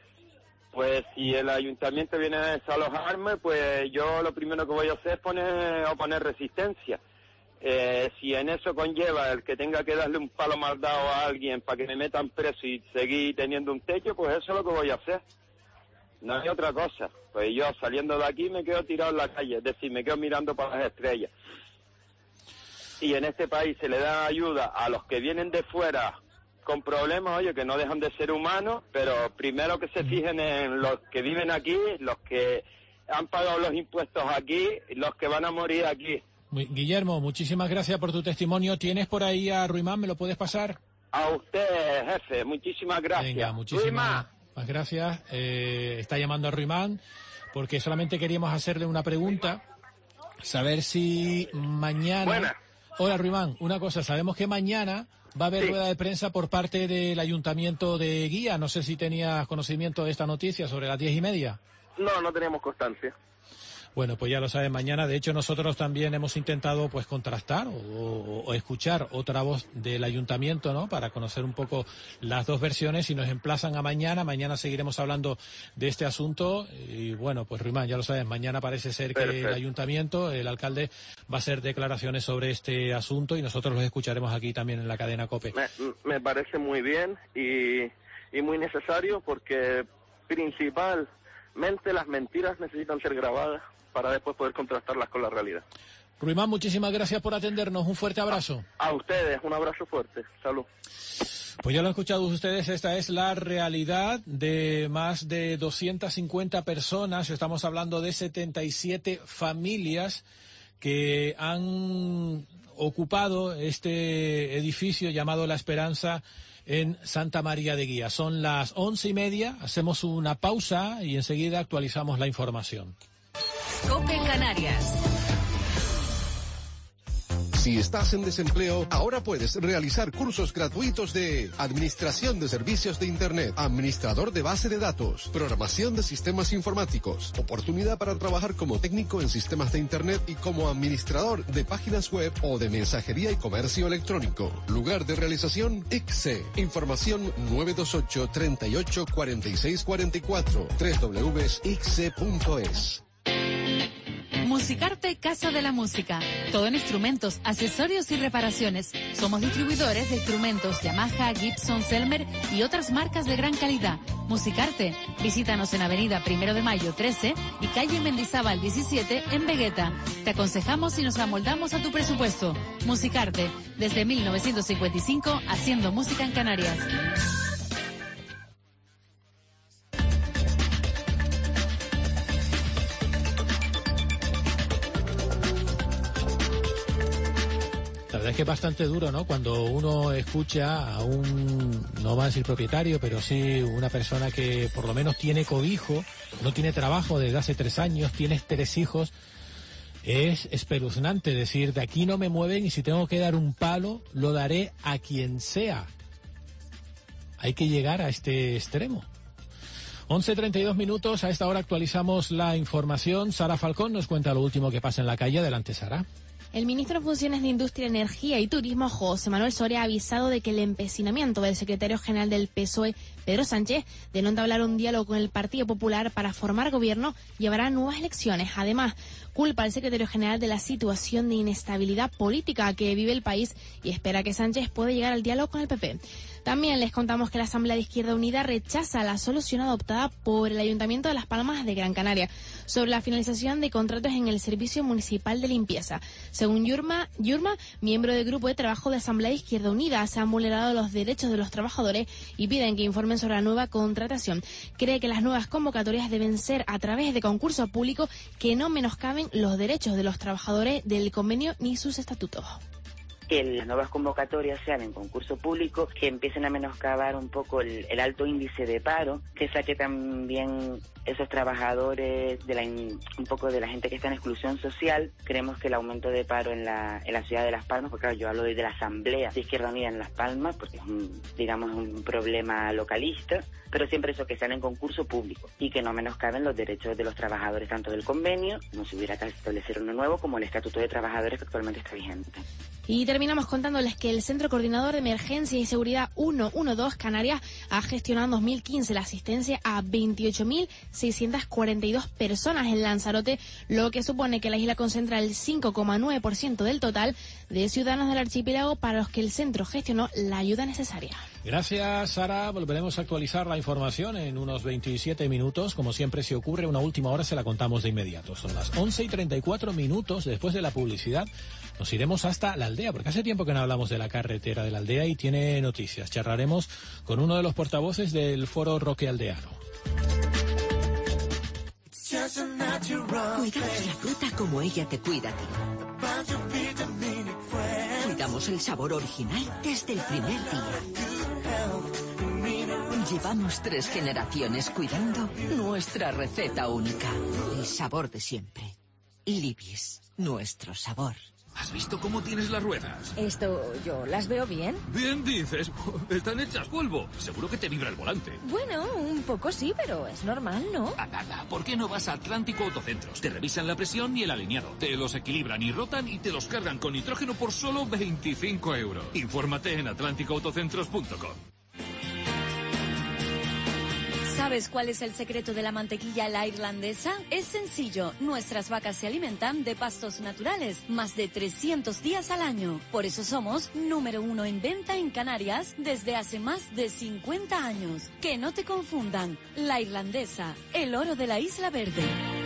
Pues si el ayuntamiento viene a desalojarme, pues yo lo primero que voy a hacer es poner, oponer resistencia. Eh, si en eso conlleva el que tenga que darle un palo mal dado a alguien para que me metan preso y seguir teniendo un techo, pues eso es lo que voy a hacer. no hay otra cosa. Pues yo saliendo de aquí me quedo tirado en la calle, es decir, me quedo mirando para las estrellas. Y en este país se le da ayuda a los que vienen de fuera con problemas, oye, que no dejan de ser humanos, pero primero que se fijen en los que viven aquí, los que han pagado los impuestos aquí, los que van a morir aquí. Guillermo, muchísimas gracias por tu testimonio. ¿Tienes por ahí a Ruimán? ¿Me lo puedes pasar? A usted, jefe, muchísimas gracias. Venga, muchísimas gracias. Eh, está llamando a Ruimán porque solamente queríamos hacerle una pregunta, saber si mañana... Buena. Hola, Ruimán, una cosa, sabemos que mañana va a haber sí. rueda de prensa por parte del Ayuntamiento de Guía. No sé si tenías conocimiento de esta noticia sobre las diez y media. No, no teníamos constancia. Bueno, pues ya lo saben mañana. De hecho, nosotros también hemos intentado pues contrastar o, o, o escuchar otra voz del ayuntamiento, ¿no? Para conocer un poco las dos versiones y nos emplazan a mañana. Mañana seguiremos hablando de este asunto. Y bueno, pues Ruimán, ya lo sabes, mañana parece ser que Perfecto. el ayuntamiento, el alcalde, va a hacer declaraciones sobre este asunto y nosotros los escucharemos aquí también en la cadena COPE. Me, me parece muy bien y, y muy necesario porque principalmente las mentiras necesitan ser grabadas para después poder contrastarlas con la realidad. Ruimán, muchísimas gracias por atendernos. Un fuerte abrazo. A, a ustedes, un abrazo fuerte. Salud. Pues ya lo han escuchado ustedes, esta es la realidad de más de doscientas cincuenta personas. Estamos hablando de setenta y siete familias que han ocupado este edificio llamado La Esperanza en Santa María de Guía. Son las once y media, hacemos una pausa y enseguida actualizamos la información. COPE Canarias. Si estás en desempleo, ahora puedes realizar cursos gratuitos de Administración de Servicios de Internet, Administrador de Base de Datos, Programación de Sistemas Informáticos, oportunidad para trabajar como técnico en sistemas de Internet y como administrador de páginas web o de mensajería y comercio electrónico. Lugar de realización, I C S E. Información nueve dos ocho, treinta y ocho, cuarenta y seis cuarenta y cuatro, doble u doble u doble u punto i c s e punto e s. Musicarte Casa de la Música. Todo en instrumentos, accesorios y reparaciones. Somos distribuidores de instrumentos Yamaha, Gibson, Selmer y otras marcas de gran calidad. Musicarte. Visítanos en Avenida Primero de Mayo trece y calle Mendizábal diecisiete en Vegueta. Te aconsejamos y nos amoldamos a tu presupuesto. Musicarte. Desde mil novecientos cincuenta y cinco, haciendo música en Canarias. La verdad es que es bastante duro, ¿no? Cuando uno escucha a un, no vamos a decir propietario, pero sí una persona que por lo menos tiene cobijo, no tiene trabajo desde hace tres años, tiene tres hijos. Es espeluznante decir, de aquí no me mueven y si tengo que dar un palo, lo daré a quien sea. Hay que llegar a este extremo. once treinta y dos minutos, a esta hora actualizamos la información. Sara Falcón nos cuenta lo último que pasa en la calle. Adelante, Sara. El ministro en funciones de Industria, Energía y Turismo, José Manuel Soria, ha avisado de que el empecinamiento del secretario general del P S O E, Pedro Sánchez, de no entablar un diálogo con el Partido Popular para formar gobierno, llevará a nuevas elecciones. Además, culpa al secretario general de la situación de inestabilidad política que vive el país y espera que Sánchez pueda llegar al diálogo con el P P. También les contamos que la Asamblea de Izquierda Unida rechaza la solución adoptada por el Ayuntamiento de Las Palmas de Gran Canaria sobre la finalización de contratos en el Servicio Municipal de Limpieza. Según Yurma, Yurma, miembro del Grupo de Trabajo de Asamblea de Izquierda Unida, se han vulnerado los derechos de los trabajadores y piden que informen sobre la nueva contratación. Cree que las nuevas convocatorias deben ser a través de concursos públicos que no menoscaben los derechos de los trabajadores del convenio ni sus estatutos. Que las nuevas convocatorias sean en concurso público, que empiecen a menoscabar un poco el, el alto índice de paro, que saque también esos trabajadores de la, un poco de la gente que está en exclusión social. Creemos que el aumento de paro en la, en la ciudad de Las Palmas, porque claro, yo hablo de la Asamblea de Izquierda Unida en Las Palmas, porque es un, digamos, un problema localista, pero siempre eso, que sean en concurso público y que no menoscaben los derechos de los trabajadores, tanto del convenio, como si hubiera que establecer uno nuevo, como el Estatuto de Trabajadores que actualmente está vigente. Y terminamos contándoles que el Centro Coordinador de Emergencia y Seguridad ciento doce Canarias ha gestionado en dos mil quince la asistencia a veintiocho mil seiscientas cuarenta y dos personas en Lanzarote, lo que supone que la isla concentra el cinco coma nueve por ciento del total de ciudadanos del archipiélago para los que el centro gestionó la ayuda necesaria. Gracias, Sara. Volveremos a actualizar la información en unos veintisiete minutos. Como siempre, si ocurre una última hora, se la contamos de inmediato. Son las once y treinta y cuatro minutos después de la publicidad. Nos iremos hasta la aldea, porque hace tiempo que no hablamos de la carretera de la aldea y tiene noticias. Charlaremos con uno de los portavoces del Foro Roque Aldeano. Cuidamos la fruta como ella te cuida a ti. Cuidamos el sabor original desde el primer día. Llevamos tres generaciones cuidando nuestra receta única. El sabor de siempre. Libis, nuestro sabor. ¿Has visto cómo tienes las ruedas? Esto, ¿yo las veo bien? Bien dices, están hechas polvo. Seguro que te vibra el volante. Bueno, un poco sí, pero es normal, ¿no? Anda, anda, ¿por qué no vas a Atlántico Autocentros? Te revisan la presión y el alineado. Te los equilibran y rotan y te los cargan con nitrógeno por solo veinticinco euros. Infórmate en atlántico autocentros punto com. ¿Sabes cuál es el secreto de la mantequilla la irlandesa? Es sencillo. Nuestras vacas se alimentan de pastos naturales más de trescientos días al año. Por eso somos número uno en venta en Canarias desde hace más de cincuenta años. Que no te confundan. La irlandesa, el oro de la Isla Verde.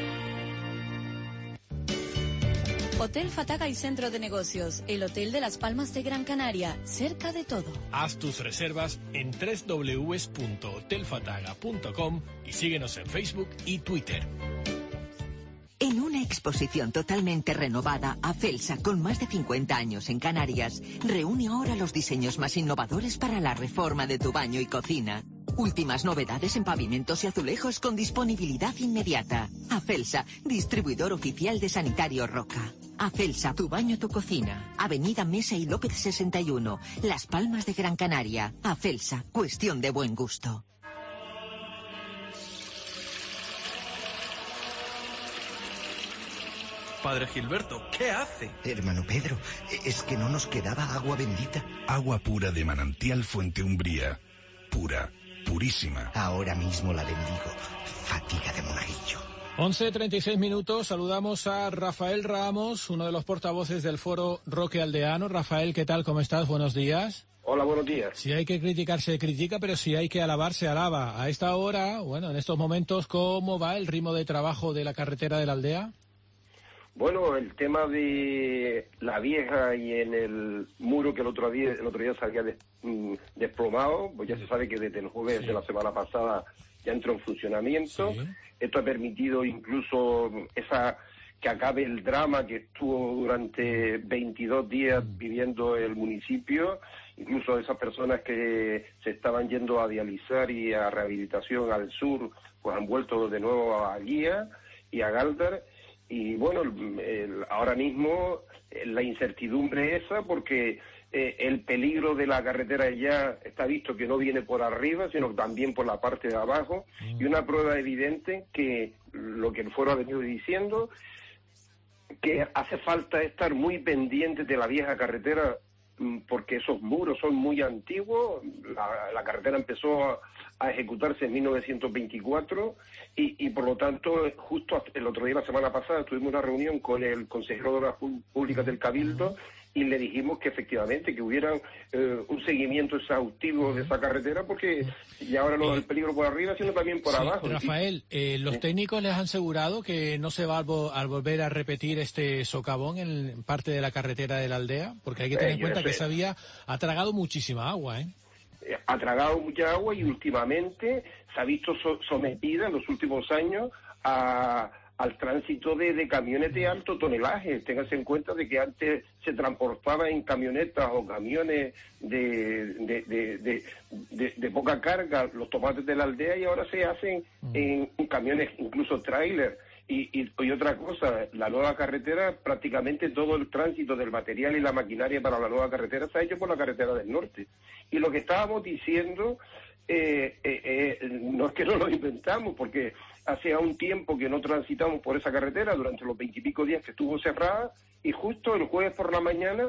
Hotel Fataga y Centro de Negocios, el Hotel de las Palmas de Gran Canaria, cerca de todo. Haz tus reservas en doble u doble u doble u punto hotel fataga punto com y síguenos en Facebook y Twitter. En una exposición totalmente renovada, Afelsa, con más de cincuenta años en Canarias, reúne ahora los diseños más innovadores para la reforma de tu baño y cocina. Últimas novedades en pavimentos y azulejos con disponibilidad inmediata. Afelsa, distribuidor oficial de Sanitario Roca. Afelsa, tu baño, tu cocina. Avenida Mesa y López sesenta y uno, Las Palmas de Gran Canaria. Afelsa, cuestión de buen gusto. Padre Gilberto, ¿qué hace? Hermano Pedro, es que no nos quedaba agua bendita. Agua pura de manantial Fuente Umbría. Pura, purísima. Ahora mismo la bendigo. Fatiga de monaguillo. once treinta y seis minutos, saludamos a Rafael Ramos, uno de los portavoces del Foro Roque Aldeano. Rafael, ¿qué tal? ¿Cómo estás? Buenos días. Hola, buenos días. Si hay que criticar, se critica, pero si hay que alabar, se alaba. A esta hora, bueno, en estos momentos, ¿cómo va el ritmo de trabajo de la carretera de la aldea? Bueno, el tema de la vieja y en el muro que el otro día el otro día se había des, mm, desplomado, pues ya se sabe que desde el jueves sí. de la semana pasada ya entró en funcionamiento. Sí. Esto ha permitido incluso esa que acabe el drama que estuvo durante veintidós días viviendo el municipio, incluso esas personas que se estaban yendo a dializar y a rehabilitación al sur, pues han vuelto de nuevo a Guía y a Galdar. Y bueno, el, el, ahora mismo la incertidumbre esa, porque eh, el peligro de la carretera ya está visto que no viene por arriba, sino también por la parte de abajo, mm. y una prueba evidente que lo que el foro ha venido diciendo, que hace falta estar muy pendientes de la vieja carretera, porque esos muros son muy antiguos. La, la carretera empezó a, a ejecutarse en mil novecientos veinticuatro y, y por lo tanto justo el otro día, la semana pasada, tuvimos una reunión con el consejero de Obras Públicas del Cabildo y le dijimos que efectivamente que hubiera eh, un seguimiento exhaustivo de esa carretera, porque ya ahora no es el peligro por arriba, sino también por sí, abajo. Rafael, eh, los sí. técnicos les han asegurado que no se va a, vo a volver a repetir este socavón en parte de la carretera de la aldea, porque hay que tener eh, en cuenta que esa vía ha tragado muchísima agua, ¿eh? Ha tragado mucha agua y últimamente se ha visto so sometida en los últimos años a... al tránsito de, de camiones de alto tonelaje. Ténganse en cuenta de que antes se transportaba en camionetas o camiones de, de, de, de, de, de poca carga los tomates de la aldea, y ahora se hacen en, en camiones, incluso tráiler. Y, y, y otra cosa, la nueva carretera, prácticamente todo el tránsito del material y la maquinaria para la nueva carretera se ha hecho por la carretera del norte. Y lo que estábamos diciendo, eh, eh, eh, no es que no lo inventamos, porque hace ya un tiempo que no transitamos por esa carretera durante los veintipico días que estuvo cerrada, y justo el jueves por la mañana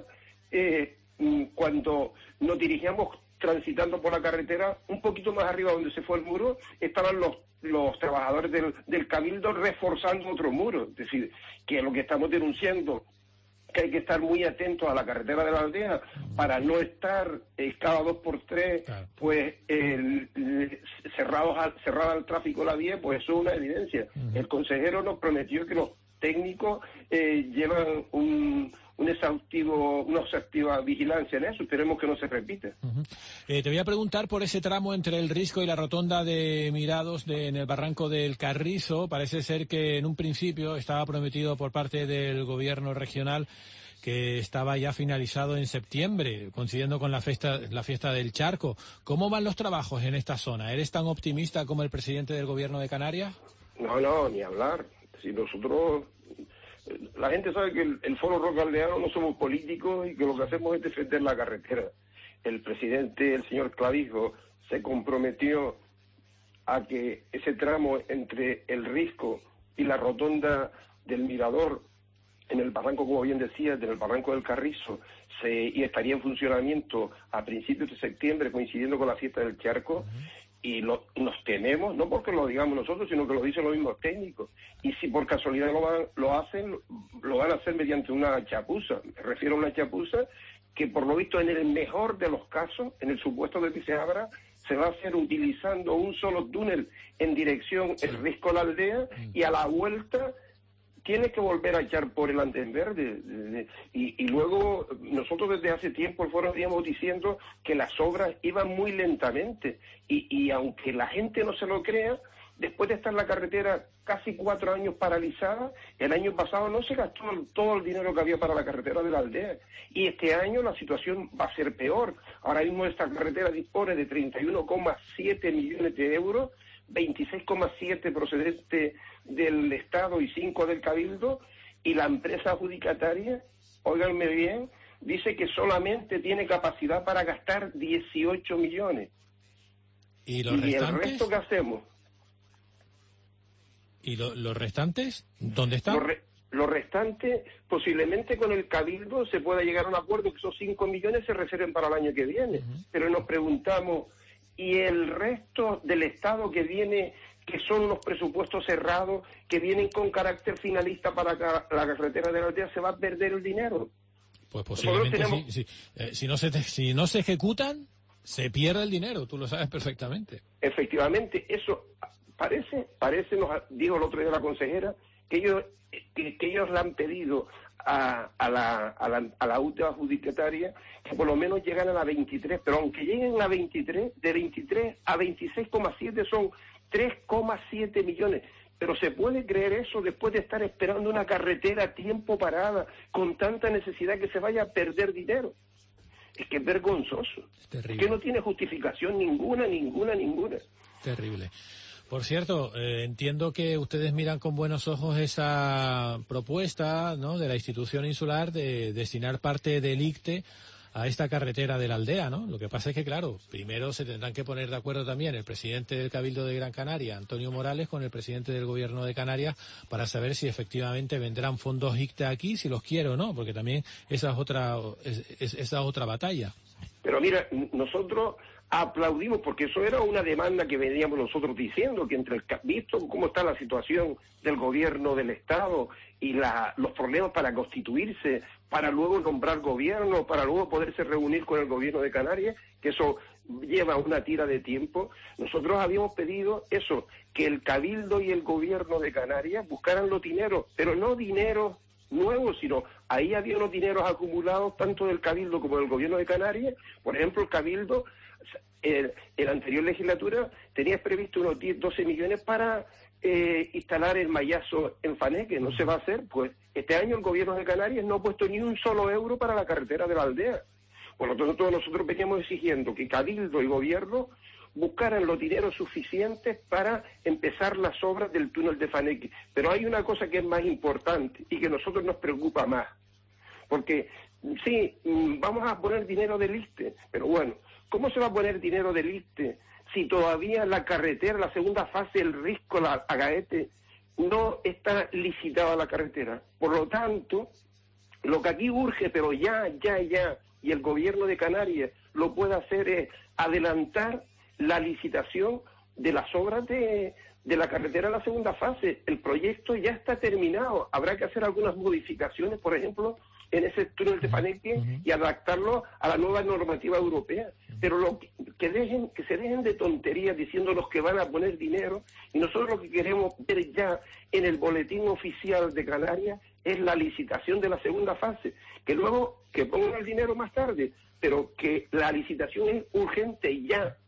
eh, cuando nos dirigíamos transitando por la carretera, un poquito más arriba donde se fue el muro, estaban los los trabajadores del, del Cabildo reforzando otro muro. Es decir, que lo que estamos denunciando, que hay que estar muy atentos a la carretera de la aldea para no estar eh, cada dos por tres, claro. pues eh, cerrados al, cerrada al tráfico la vía, pues eso es una evidencia. Uh-huh. El consejero nos prometió que los técnicos eh, llevan un un exhaustivo, una exhaustiva vigilancia en eso. Esperemos que no se repita. Uh-huh. Eh, te voy a preguntar por ese tramo entre el Risco y la rotonda de Mirados de, en el barranco del Carrizo. Parece ser que en un principio estaba prometido por parte del gobierno regional que estaba ya finalizado en septiembre, coincidiendo con la fiesta, la fiesta del Charco. ¿Cómo van los trabajos en esta zona? ¿Eres tan optimista como el presidente del gobierno de Canarias? No, no, ni hablar. Si nosotros... La gente sabe que el, el Foro Roca Aldeano no somos políticos y que lo que hacemos es defender la carretera. El presidente, el señor Clavijo, se comprometió a que ese tramo entre el Risco y la rotonda del Mirador, en el barranco, como bien decías, en el barranco del Carrizo, se, y estaría en funcionamiento a principios de septiembre, coincidiendo con la fiesta del Charco. Uh-huh. Y lo, nos tememos, no porque lo digamos nosotros, sino que lo dicen los mismos técnicos. Y si por casualidad lo, van, lo hacen, lo van a hacer mediante una chapuza. Me refiero a una chapuza que, por lo visto, en el mejor de los casos, en el supuesto de que se abra, se va a hacer utilizando un solo túnel en dirección el Risco a la aldea, y a la vuelta tiene que volver a echar por el andén verde. Y, y luego, nosotros desde hace tiempo el Foro veníamos diciendo que las obras iban muy lentamente. Y, y aunque la gente no se lo crea, después de estar la carretera casi cuatro años paralizada, el año pasado no se gastó todo el dinero que había para la carretera de la aldea. Y este año la situación va a ser peor. Ahora mismo esta carretera dispone de treinta y uno coma siete millones de euros, veintiséis coma siete procedente del Estado y cinco del Cabildo, y la empresa adjudicataria, óiganme bien, dice que solamente tiene capacidad para gastar dieciocho millones. ¿Y los ¿Y restantes? el resto qué hacemos? ¿Y lo, los restantes? ¿Dónde están? Los, re, los restantes, posiblemente con el Cabildo se pueda llegar a un acuerdo que esos cinco millones se reserven para el año que viene. Uh-huh. Pero nos preguntamos, ¿y el resto del Estado que viene, que son los presupuestos cerrados, que vienen con carácter finalista para la carretera de la aldea, se va a perder el dinero? Pues posiblemente tenemos... sí, sí. Eh, si, no se, si no se ejecutan, se pierde el dinero, tú lo sabes perfectamente. Efectivamente, eso parece, parece nos dijo el otro día la consejera, que ellos, que, que ellos le han pedido a, a la a la, a la U T E adjudicataria que por lo menos llegan a la veintitrés, pero aunque lleguen a veintitrés, de veintitrés a veintiséis coma siete son tres coma siete millones. Pero ¿se puede creer eso después de estar esperando una carretera a tiempo parada, con tanta necesidad que se vaya a perder dinero? Es que es vergonzoso. Es, es que no tiene justificación ninguna, ninguna, ninguna. Terrible. Por cierto, eh, entiendo que ustedes miran con buenos ojos esa propuesta, ¿no?, de la institución insular de destinar parte del I C T E a esta carretera de la aldea, ¿no? Lo que pasa es que, claro, primero se tendrán que poner de acuerdo también el presidente del Cabildo de Gran Canaria, Antonio Morales, con el presidente del Gobierno de Canarias para saber si efectivamente vendrán fondos I C T E aquí, si los quiere o no, porque también esa es otra, es, es, esa es otra batalla. Pero mira, nosotros aplaudimos, porque eso era una demanda que veníamos nosotros diciendo, que entre el visto cómo está la situación del gobierno del Estado y la, los problemas para constituirse, para luego nombrar gobierno, para luego poderse reunir con el gobierno de Canarias, que eso lleva una tira de tiempo. Nosotros habíamos pedido eso, que el Cabildo y el gobierno de Canarias buscaran los dineros, pero no dinero nuevos, sino ahí había unos dineros acumulados tanto del Cabildo como del gobierno de Canarias. Por ejemplo, el Cabildo en la anterior legislatura tenía previsto unos diez, doce millones para eh, instalar el mayazo en Faneque. No se va a hacer, pues este año el gobierno de Canarias no ha puesto ni un solo euro para la carretera de la aldea. Por lo tanto, nosotros veníamos exigiendo que Cabildo y gobierno buscaran los dineros suficientes para empezar las obras del túnel de Faneque. Pero hay una cosa que es más importante y que a nosotros nos preocupa más. Porque, sí, vamos a poner dinero del I C T E, pero bueno, ¿cómo se va a poner dinero del I C T E si todavía la carretera, la segunda fase, el Risco, la Agaete, no está licitada la carretera? Por lo tanto, Lo que aquí urge, pero ya, ya, ya, y el gobierno de Canarias lo puede hacer, es adelantar la licitación de las obras de, de la carretera en la segunda fase. El proyecto ya está terminado. Habrá que hacer algunas modificaciones, por ejemplo, en ese túnel de Paneque uh-huh. y adaptarlo a la nueva normativa europea. Pero lo que, que dejen, que se dejen de tonterías diciéndonos que van a poner dinero, y nosotros lo que queremos ver ya en el boletín oficial de Canarias es la licitación de la segunda fase, que luego que pongan el dinero más tarde, pero que la licitación es urgente ya.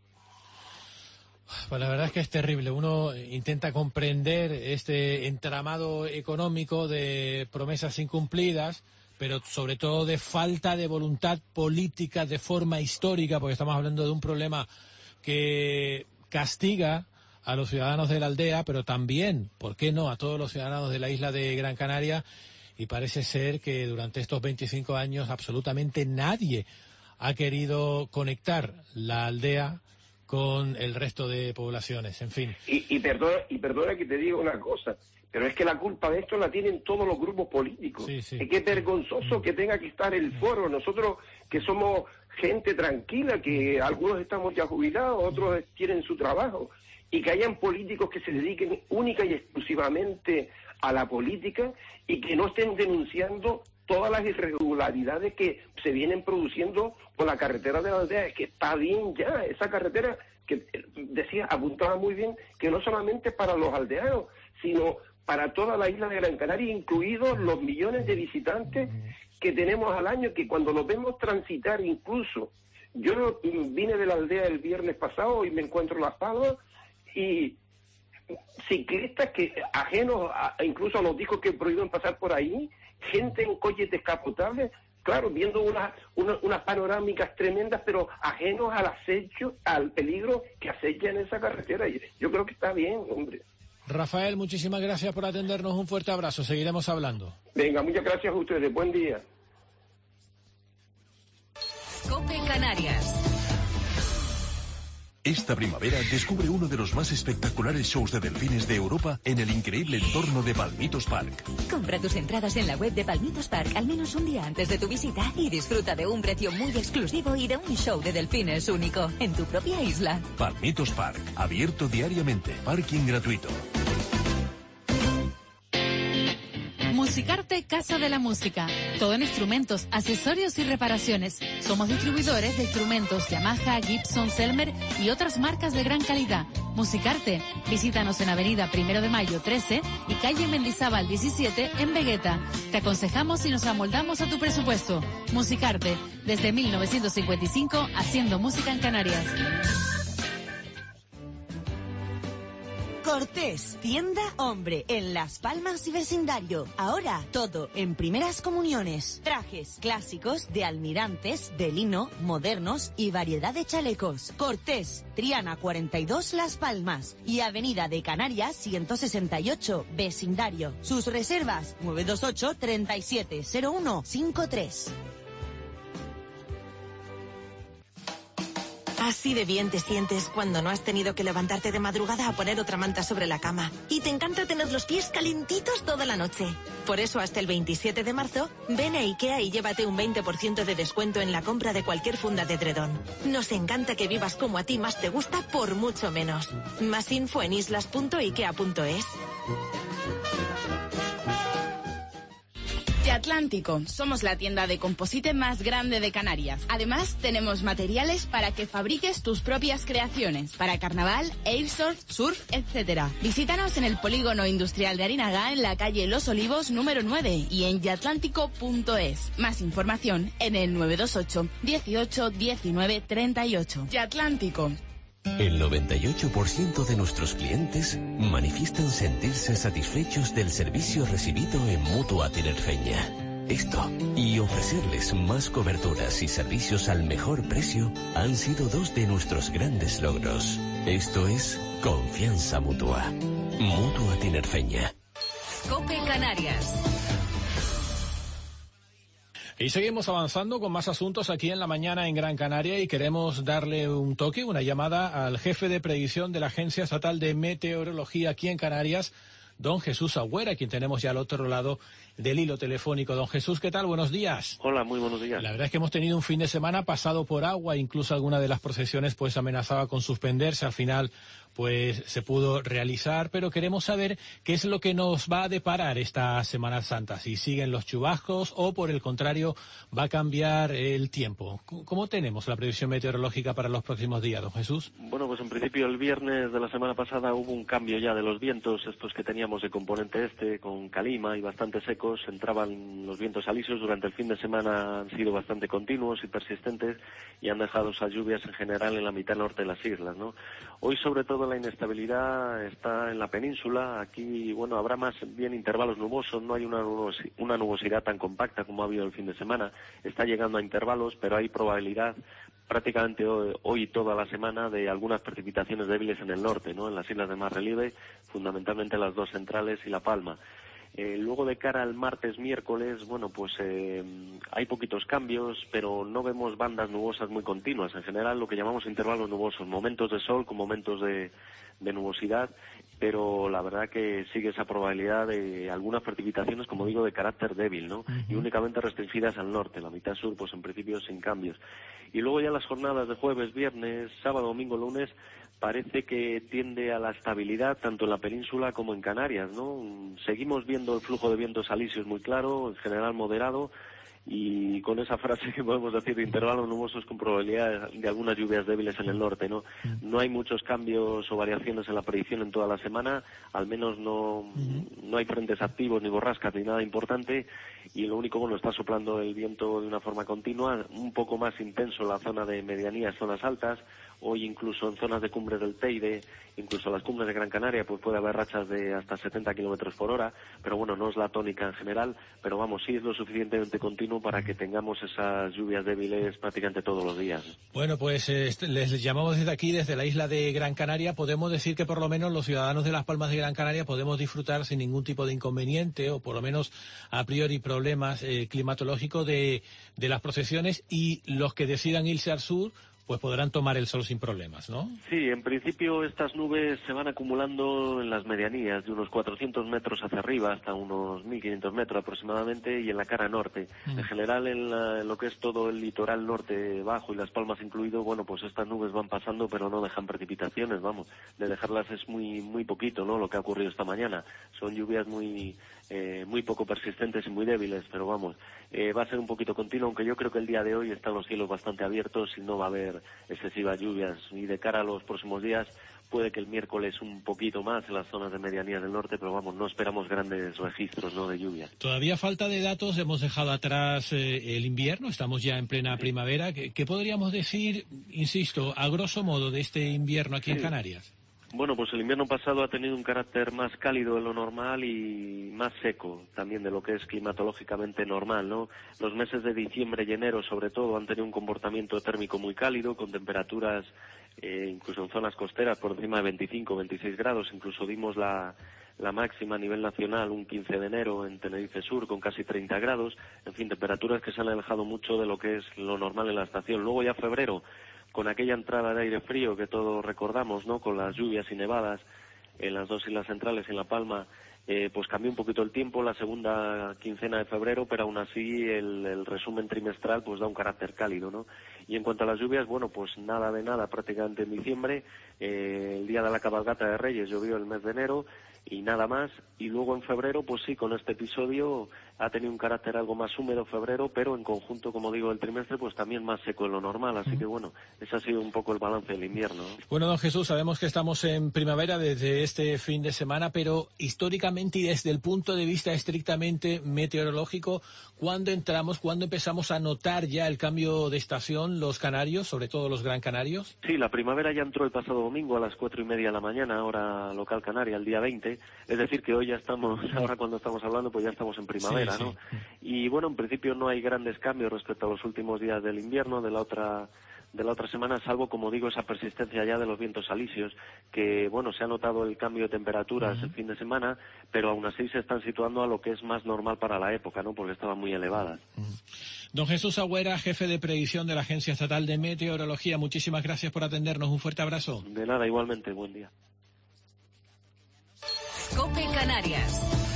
Pues la verdad es que es terrible. Uno intenta comprender este entramado económico de promesas incumplidas, pero sobre todo de falta de voluntad política de forma histórica, porque estamos hablando de un problema que castiga a los ciudadanos de la aldea, pero también, ¿por qué no?, a todos los ciudadanos de la isla de Gran Canaria, y parece ser que durante estos veinticinco años absolutamente nadie ha querido conectar la aldea con el resto de poblaciones, en fin. Y, y, perdona, y perdona que te diga una cosa, pero es que la culpa de esto la tienen todos los grupos políticos. Sí, sí. Es que es vergonzoso sí. que tenga que estar el foro. Nosotros, que somos gente tranquila, que algunos estamos ya jubilados, otros tienen su trabajo, y que hayan políticos que se dediquen única y exclusivamente a la política y que no estén denunciando todas las irregularidades que se vienen produciendo por la carretera de la aldea. Es que está bien ya, esa carretera que decía, apuntaba muy bien, que no solamente para los aldeanos, sino para toda la isla de Gran Canaria, incluidos los millones de visitantes que tenemos al año, que cuando los vemos transitar incluso, yo vine de la aldea el viernes pasado y me encuentro en Las Palmas, y ciclistas que ajenos a, incluso a los discos que prohíben pasar por ahí, gente en coches descapotables, claro, viendo unas una, unas panorámicas tremendas, pero ajenos al acecho, al peligro que acecha en esa carretera. Y yo creo que está bien, hombre. Rafael, muchísimas gracias por atendernos, un fuerte abrazo, seguiremos hablando. Venga, muchas gracias a ustedes, buen día. COPE Canarias. Esta primavera descubre uno de los más espectaculares shows de delfines de Europa en el increíble entorno de Palmitos Park. Compra tus entradas en la web de Palmitos Park al menos un día antes de tu visita y disfruta de un precio muy exclusivo y de un show de delfines único en tu propia isla. Palmitos Park, abierto diariamente, parking gratuito. Musicarte Casa de la Música. Todo en instrumentos, accesorios y reparaciones. Somos distribuidores de instrumentos Yamaha, Gibson, Selmer y otras marcas de gran calidad. Musicarte. Visítanos en Avenida Primero de Mayo trece y calle Mendizábal diecisiete en Vegueta. Te aconsejamos y nos amoldamos a tu presupuesto. Musicarte. Desde mil novecientos cincuenta y cinco, haciendo música en Canarias. Cortés, tienda hombre, en Las Palmas y vecindario. Ahora, todo en primeras comuniones. Trajes clásicos de almirantes, de lino, modernos y variedad de chalecos. Cortés, Triana cuarenta y dos Las Palmas y Avenida de Canarias ciento sesenta y ocho, vecindario. Sus reservas, nueve dos ocho, treinta y siete, cero uno, cincuenta y tres. Así de bien te sientes cuando no has tenido que levantarte de madrugada a poner otra manta sobre la cama. Y te encanta tener los pies calentitos toda la noche. Por eso hasta el veintisiete de marzo, ven a IKEA y llévate un veinte por ciento de descuento en la compra de cualquier funda de edredón. Nos encanta que vivas como a ti más te gusta por mucho menos. Más info en islas punto ikea punto es. Atlántico. Somos la tienda de composite más grande de Canarias. Además, tenemos materiales para que fabriques tus propias creaciones. Para carnaval, airsoft, surf, etcétera. Visítanos en el Polígono Industrial de Arinaga, en la calle Los Olivos, número nueve, y en yatlántico punto es. Más información en el nueve dos ocho, dieciocho, diecinueve, treinta y ocho. Yatlántico. El noventa y ocho por ciento de nuestros clientes manifiestan sentirse satisfechos del servicio recibido en Mutua Tinerfeña. Esto y ofrecerles más coberturas y servicios al mejor precio han sido dos de nuestros grandes logros. Esto es confianza mutua. Mutua Tinerfeña. COPE Canarias. Y seguimos avanzando con más asuntos aquí en la mañana en Gran Canaria y queremos darle un toque, una llamada al jefe de predicción de la Agencia Estatal de Meteorología aquí en Canarias, don Jesús Agüera, quien tenemos ya al otro lado del hilo telefónico. Don Jesús, ¿qué tal? Buenos días. Hola, muy buenos días. La verdad es que hemos tenido un fin de semana pasado por agua, incluso alguna de las procesiones pues amenazaba con suspenderse, al final pues se pudo realizar, pero queremos saber qué es lo que nos va a deparar esta Semana Santa, si siguen los chubascos o por el contrario va a cambiar el tiempo. ¿Cómo tenemos la previsión meteorológica para los próximos días, don Jesús? Bueno, pues en principio el viernes de la semana pasada hubo un cambio ya de los vientos, estos que teníamos de componente este, con calima y bastante secos, entraban los vientos alisios, durante el fin de semana han sido bastante continuos y persistentes y han dejado esas lluvias en general en la mitad norte de las islas, ¿no? Hoy sobre todo la inestabilidad está en la península, aquí, bueno, habrá más bien intervalos nubosos, no hay una, nubosi- una nubosidad tan compacta como ha habido el fin de semana, está llegando a intervalos, pero hay probabilidad prácticamente hoy, hoy toda la semana de algunas precipitaciones débiles en el norte, ¿no? En las islas de más relieve, fundamentalmente las dos centrales y La Palma. Eh, luego de cara al martes, miércoles, bueno, pues eh, hay poquitos cambios, pero no vemos bandas nubosas muy continuas. En general, lo que llamamos intervalos nubosos, momentos de sol con momentos de, de nubosidad, pero la verdad que sigue esa probabilidad de algunas precipitaciones, como digo, de carácter débil, ¿no? Uh-huh. Y únicamente restringidas al norte, la mitad sur, pues en principio sin cambios. Y luego ya las jornadas de jueves, viernes, sábado, domingo, lunes, parece que tiende a la estabilidad tanto en la península como en Canarias, ¿no? Seguimos viendo el flujo de vientos alisios muy claro, en general moderado, y con esa frase que podemos decir de intervalos nubosos con probabilidad de algunas lluvias débiles en el norte, ¿no? No hay muchos cambios o variaciones en la predicción en toda la semana, al menos no, no hay frentes activos ni borrascas ni nada importante, y lo único, bueno, está soplando el viento de una forma continua, un poco más intenso en la zona de medianías, zonas altas. Hoy incluso en zonas de cumbres del Teide, incluso las cumbres de Gran Canaria, pues puede haber rachas de hasta setenta kilómetros por hora, pero bueno, no es la tónica en general, pero vamos, sí es lo suficientemente continuo para que tengamos esas lluvias débiles prácticamente todos los días. Bueno, pues eh, les llamamos desde aquí, desde la isla de Gran Canaria. Podemos decir que por lo menos los ciudadanos de Las Palmas de Gran Canaria podemos disfrutar sin ningún tipo de inconveniente o por lo menos a priori problemas eh, climatológicos de, de las procesiones, y los que decidan irse al sur pues podrán tomar el sol sin problemas, ¿no? Sí, en principio estas nubes se van acumulando en las medianías, de unos cuatrocientos metros hacia arriba hasta unos mil quinientos metros aproximadamente, y en la cara norte. Mm. En general, en, la, en lo que es todo el litoral norte bajo y Las Palmas incluido, bueno, pues estas nubes van pasando, pero no dejan precipitaciones, vamos. De dejarlas es muy muy poquito, ¿no?, lo que ha ocurrido esta mañana. Son lluvias muy eh, muy poco persistentes y muy débiles, pero vamos, eh, va a ser un poquito continuo, aunque yo creo que el día de hoy están los cielos bastante abiertos y no va a haber excesivas lluvias, y de cara a los próximos días puede que el miércoles un poquito más en las zonas de medianía del norte, pero vamos, no esperamos grandes registros, ¿no?, de lluvia. Todavía falta de datos, hemos dejado atrás eh, el invierno, estamos ya en plena sí. primavera. ¿Qué, ¿Qué podríamos decir, insisto, a grosso modo de este invierno aquí sí. en Canarias? Bueno, pues el invierno pasado ha tenido un carácter más cálido de lo normal y más seco también de lo que es climatológicamente normal, ¿no? Los meses de diciembre y enero, sobre todo, han tenido un comportamiento térmico muy cálido, con temperaturas, eh, incluso en zonas costeras, por encima de veinticinco, veintiséis grados. Incluso dimos la, la máxima a nivel nacional un quince de enero en Tenerife Sur, con casi treinta grados. En fin, temperaturas que se han alejado mucho de lo que es lo normal en la estación. Luego ya febrero, con aquella entrada de aire frío que todos recordamos, ¿no?, con las lluvias y nevadas en las dos islas centrales y en La Palma, eh, pues cambió un poquito el tiempo la segunda quincena de febrero, pero aún así el, el resumen trimestral pues da un carácter cálido, ¿no? Y en cuanto a las lluvias, bueno, pues nada de nada prácticamente en diciembre, eh, el día de la cabalgata de Reyes llovió el mes de enero y nada más, y luego en febrero, pues sí, con este episodio ha tenido un carácter algo más húmedo febrero, pero en conjunto, como digo, el trimestre, pues también más seco de lo normal, así que bueno, ese ha sido un poco el balance del invierno, ¿no? Bueno, don Jesús, sabemos que estamos en primavera desde este fin de semana, pero históricamente y desde el punto de vista estrictamente meteorológico, ¿cuándo entramos, cuándo empezamos a notar ya el cambio de estación los canarios, sobre todo los gran canarios? Sí, la primavera ya entró el pasado domingo a las cuatro y media de la mañana, hora local canaria, el día veinte, es decir que hoy ya estamos, ahora cuando estamos hablando, pues ya estamos en primavera, sí, ¿no? Sí. Y bueno, en principio no hay grandes cambios respecto a los últimos días del invierno, de la otra de la otra semana, salvo, como digo, esa persistencia ya de los vientos alisios, que, bueno, se ha notado el cambio de temperaturas uh-huh. el fin de semana, pero aún así se están situando a lo que es más normal para la época, ¿no?, porque estaban muy elevadas. Uh-huh. Don Jesús Agüera, jefe de predicción de la Agencia Estatal de Meteorología, muchísimas gracias por atendernos, un fuerte abrazo. De nada, igualmente, buen día. COPE Canarias.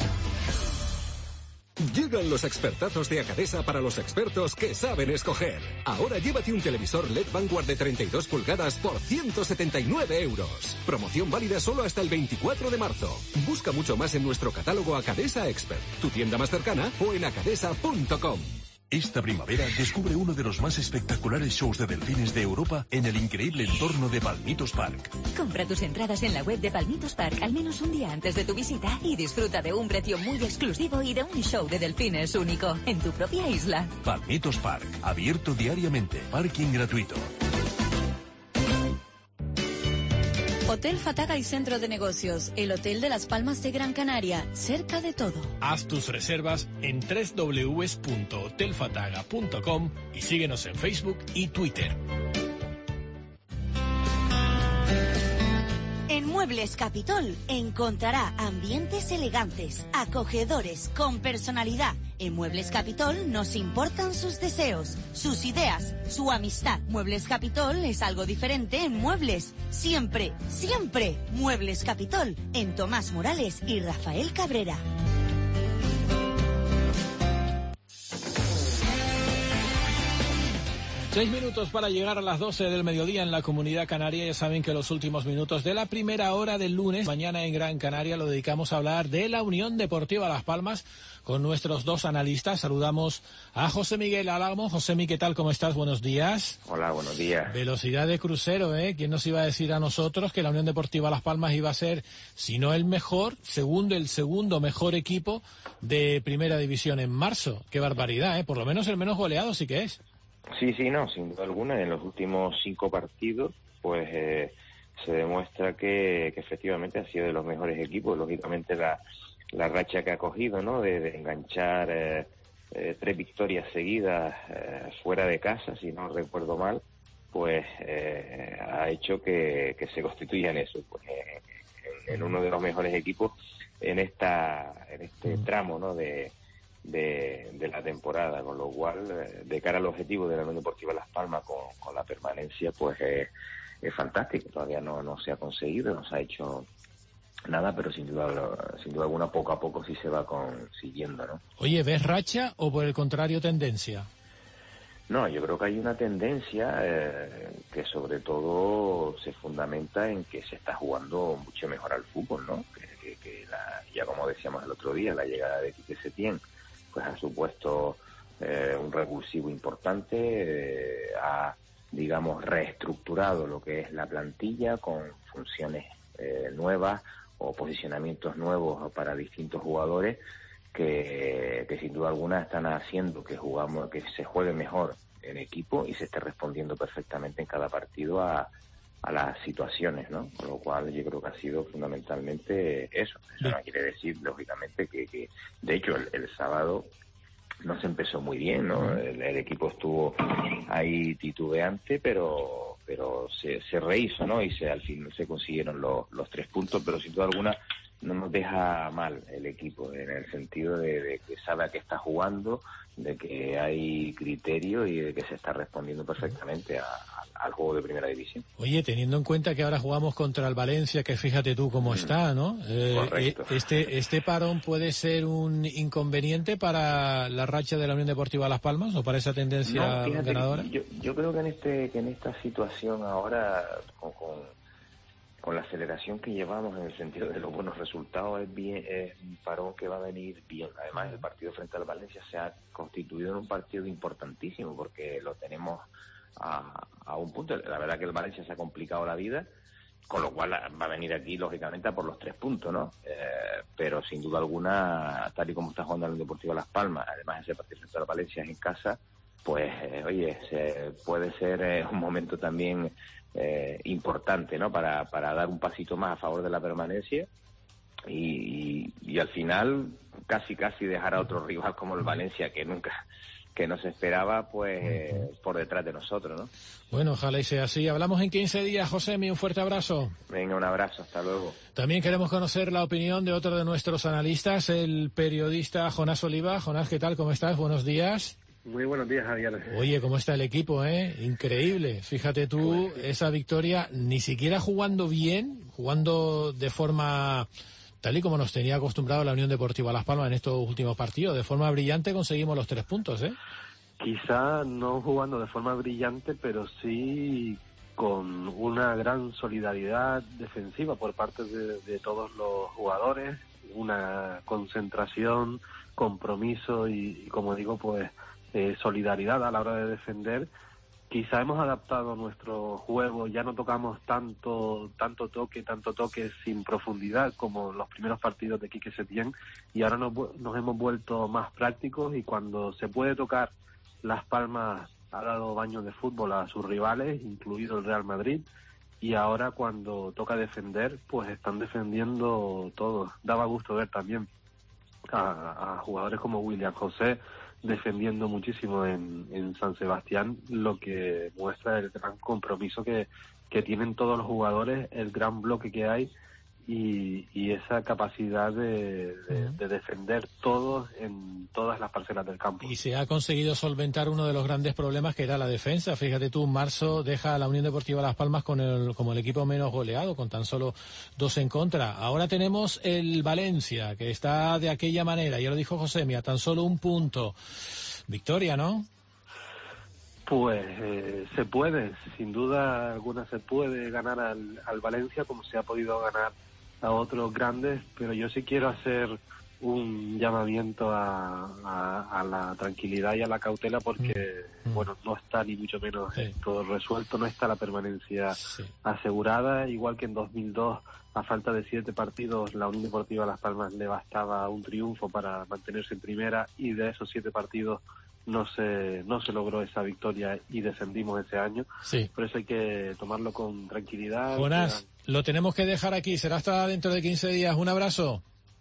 Llegan los expertazos de Acadesa para los expertos que saben escoger. Ahora llévate un televisor L E D Vanguard de treinta y dos pulgadas por ciento setenta y nueve euros. Promoción válida solo hasta el veinticuatro de marzo. Busca mucho más en nuestro catálogo Acadesa Expert, tu tienda más cercana o en acadesa punto com. Esta primavera descubre uno de los más espectaculares shows de delfines de Europa en el increíble entorno de Palmitos Park. Compra tus entradas en la web de Palmitos Park al menos un día antes de tu visita y disfruta de un precio muy exclusivo y de un show de delfines único en tu propia isla. Palmitos Park, abierto diariamente, parking gratuito. Hotel Fataga y Centro de Negocios, el Hotel de Las Palmas de Gran Canaria, cerca de todo. Haz tus reservas en doble u doble u doble u punto hotel fataga punto com y síguenos en Facebook y Twitter. En Muebles Capitol encontrará ambientes elegantes, acogedores, con personalidad. En Muebles Capitol nos importan sus deseos, sus ideas, su amistad. Muebles Capitol es algo diferente en muebles. Siempre, siempre Muebles Capitol, en Tomás Morales y Rafael Cabrera. Seis minutos para llegar a las doce del mediodía en la Comunidad Canaria. Ya saben que los últimos minutos de la primera hora del lunes, mañana en Gran Canaria, lo dedicamos a hablar de la Unión Deportiva Las Palmas con nuestros dos analistas. Saludamos a José Miguel Álamo. José Miguel, ¿qué tal? ¿Cómo estás? Buenos días. Hola, buenos días. Velocidad de crucero, ¿eh? ¿Quién nos iba a decir a nosotros que la Unión Deportiva Las Palmas iba a ser, si no el mejor, segundo, el segundo mejor equipo de Primera División en marzo? Qué barbaridad, ¿eh? Por lo menos el menos goleado sí que es. Sí, sí, no, sin duda alguna, en los últimos cinco partidos, pues eh, se demuestra que, que efectivamente ha sido de los mejores equipos. Lógicamente la, la racha que ha cogido, ¿no?, de, de enganchar eh, eh, tres victorias seguidas eh, fuera de casa, si no recuerdo mal, pues eh, ha hecho que, que se constituya en eso, pues eh, en, en uno de los mejores equipos en esta en este tramo, ¿no?, de De, de la temporada, con lo cual, de cara al objetivo de la Unión Deportiva Las Palmas con, con la permanencia, pues es, es fantástico. Todavía no, no se ha conseguido, no se ha hecho nada, pero sin duda sin duda alguna poco a poco sí se va consiguiendo, ¿no? Oye, ¿ves racha o por el contrario tendencia? No, yo creo que hay una tendencia eh, que sobre todo se fundamenta en que se está jugando mucho mejor al fútbol, ¿no? Que, que, que la, ya como decíamos el otro día, la llegada de Quique Setién pues ha supuesto eh, un revulsivo importante, eh, ha, digamos, reestructurado lo que es la plantilla con funciones eh, nuevas o posicionamientos nuevos para distintos jugadores que, que sin duda alguna están haciendo que jugamos, que se juegue mejor en equipo y se esté respondiendo perfectamente en cada partido a a las situaciones, ¿no? Con lo cual yo creo que ha sido fundamentalmente eso. Eso no quiere decir, lógicamente, que, que de hecho el, el sábado no se empezó muy bien, ¿no? El, el equipo estuvo ahí titubeante, pero pero se, se rehizo, ¿no? Y se al fin se consiguieron los, los tres puntos, pero sin duda alguna no nos deja mal el equipo, en el sentido de, de que sabe a qué está jugando, de que hay criterio y de que se está respondiendo perfectamente a, a, al juego de Primera División. Oye, teniendo en cuenta que ahora jugamos contra el Valencia, que fíjate tú cómo mm. está, ¿no? Eh, Correcto. Este, ¿Este parón puede ser un inconveniente para la racha de la Unión Deportiva Las Palmas o para esa tendencia no, ganadora? Yo, yo creo que en este que en esta situación ahora, con, con con la aceleración que llevamos en el sentido de los buenos resultados, es bien es un parón que va a venir bien. Además, el partido frente al Valencia se ha constituido en un partido importantísimo porque lo tenemos a, a un punto. La verdad que el Valencia se ha complicado la vida, con lo cual va a venir aquí, lógicamente, a por los tres puntos, ¿no? Eh, pero sin duda alguna, tal y como está jugando el Deportivo Las Palmas, además ese partido frente al Valencia es en casa, pues, eh, oye, se, puede ser eh, un momento también Eh, importante, ¿no? Para, para dar un pasito más a favor de la permanencia y, y, y al final casi casi dejar a otro rival como el Valencia, que nunca que no se esperaba, pues eh, por detrás de nosotros, ¿no? Bueno, ojalá y sea así. Hablamos en quince días, Josemi, un fuerte abrazo. Venga, un abrazo, hasta luego. También queremos conocer la opinión de otro de nuestros analistas, el periodista Jonás Oliva. Jonás, ¿qué tal? ¿Cómo estás? Buenos días. Muy buenos días, Javier. Oye, ¿cómo está el equipo, eh? Increíble. Fíjate tú, esa victoria, ni siquiera jugando bien, jugando de forma tal y como nos tenía acostumbrado la Unión Deportiva Las Palmas en estos últimos partidos. De forma brillante conseguimos los tres puntos, ¿eh? Quizá no jugando de forma brillante, pero sí con una gran solidaridad defensiva por parte de, de todos los jugadores, una concentración, compromiso y, y como digo, pues eh, solidaridad a la hora de defender. Quizá hemos adaptado nuestro juego, ya no tocamos tanto tanto toque, tanto toque sin profundidad como los primeros partidos de Quique Setién, y ahora nos, nos hemos vuelto más prácticos, y cuando se puede tocar, Las Palmas ha dado baño de fútbol a sus rivales, incluido el Real Madrid, y ahora cuando toca defender, pues están defendiendo todos. Daba gusto ver también a, a jugadores como William José defendiendo muchísimo en, en San Sebastián, lo que muestra el gran compromiso que, que tienen todos los jugadores, el gran bloque que hay y, y esa capacidad de, de, de defender todos en todas las parcelas del campo. Y se ha conseguido solventar uno de los grandes problemas, que era la defensa. Fíjate tú, marzo deja a la Unión Deportiva Las Palmas con el, como el equipo menos goleado, con tan solo dos en contra. Ahora tenemos el Valencia, que está de aquella manera, ya lo dijo Josemi, a tan solo un punto. Victoria, ¿no? Pues eh, se puede, sin duda alguna se puede ganar al, al Valencia, como se ha podido ganar a otros grandes, pero yo sí quiero hacer un llamamiento a, a, a la tranquilidad y a la cautela, porque mm. bueno, no está ni mucho menos sí. todo resuelto, no está la permanencia sí. asegurada, igual que en dos mil dos, a falta de siete partidos, la Unión Deportiva Las Palmas le bastaba un triunfo para mantenerse en primera, y de esos siete partidos no se no se logró esa victoria y descendimos ese año. Sí. Por eso hay que tomarlo con tranquilidad. Jonás, que... lo tenemos que dejar aquí, será hasta dentro de quince días. Un abrazo.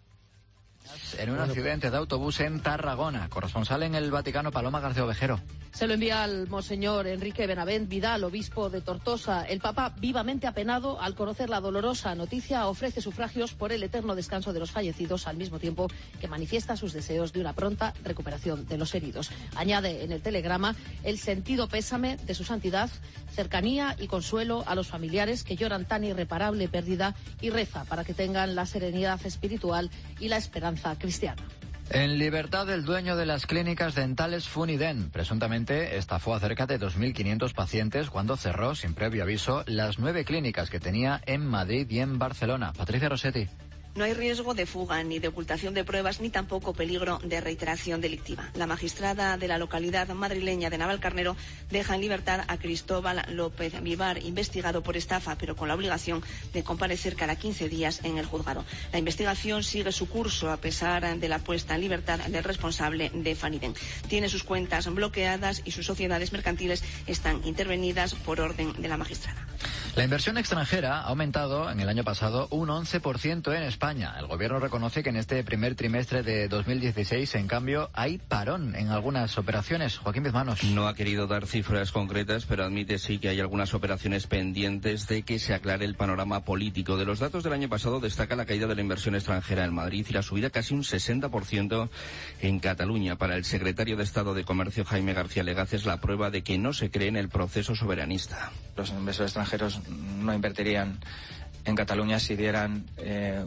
En un accidente de autobús en Tarragona. Corresponsal en el Vaticano, Paloma García Ovejero. Se lo envía al monseñor Enrique Benavent Vidal, obispo de Tortosa. El Papa, vivamente apenado al conocer la dolorosa noticia, ofrece sufragios por el eterno descanso de los fallecidos, al mismo tiempo que manifiesta sus deseos de una pronta recuperación de los heridos. Añade en el telegrama el sentido pésame de su santidad, cercanía y consuelo a los familiares que lloran tan irreparable pérdida, y reza para que tengan la serenidad espiritual y la esperanza cristiana. En libertad, el dueño de las clínicas dentales Funiden presuntamente estafó a cerca de dos mil quinientos pacientes cuando cerró, sin previo aviso, las nueve clínicas que tenía en Madrid y en Barcelona. Patricia Rossetti. No hay riesgo de fuga ni de ocultación de pruebas, ni tampoco peligro de reiteración delictiva. La magistrada de la localidad madrileña de Navalcarnero deja en libertad a Cristóbal López Vivar, investigado por estafa, pero con la obligación de comparecer cada quince días en el juzgado. La investigación sigue su curso a pesar de la puesta en libertad del responsable de Funiden. Tiene sus cuentas bloqueadas y sus sociedades mercantiles están intervenidas por orden de la magistrada. La inversión extranjera ha aumentado en el año pasado un once por ciento en España. El gobierno reconoce que en este primer trimestre de dos mil dieciséis, en cambio, hay parón en algunas operaciones. Joaquín Bizmanos. No ha querido dar cifras concretas, pero admite sí que hay algunas operaciones pendientes de que se aclare el panorama político. De los datos del año pasado destaca la caída de la inversión extranjera en Madrid y la subida casi un sesenta por ciento en Cataluña. Para el secretario de Estado de Comercio, Jaime García Legaz, es la prueba de que no se cree en el proceso soberanista. Los inversores extranjeros no invertirían en Cataluña si dieran eh,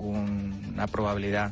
un, una probabilidad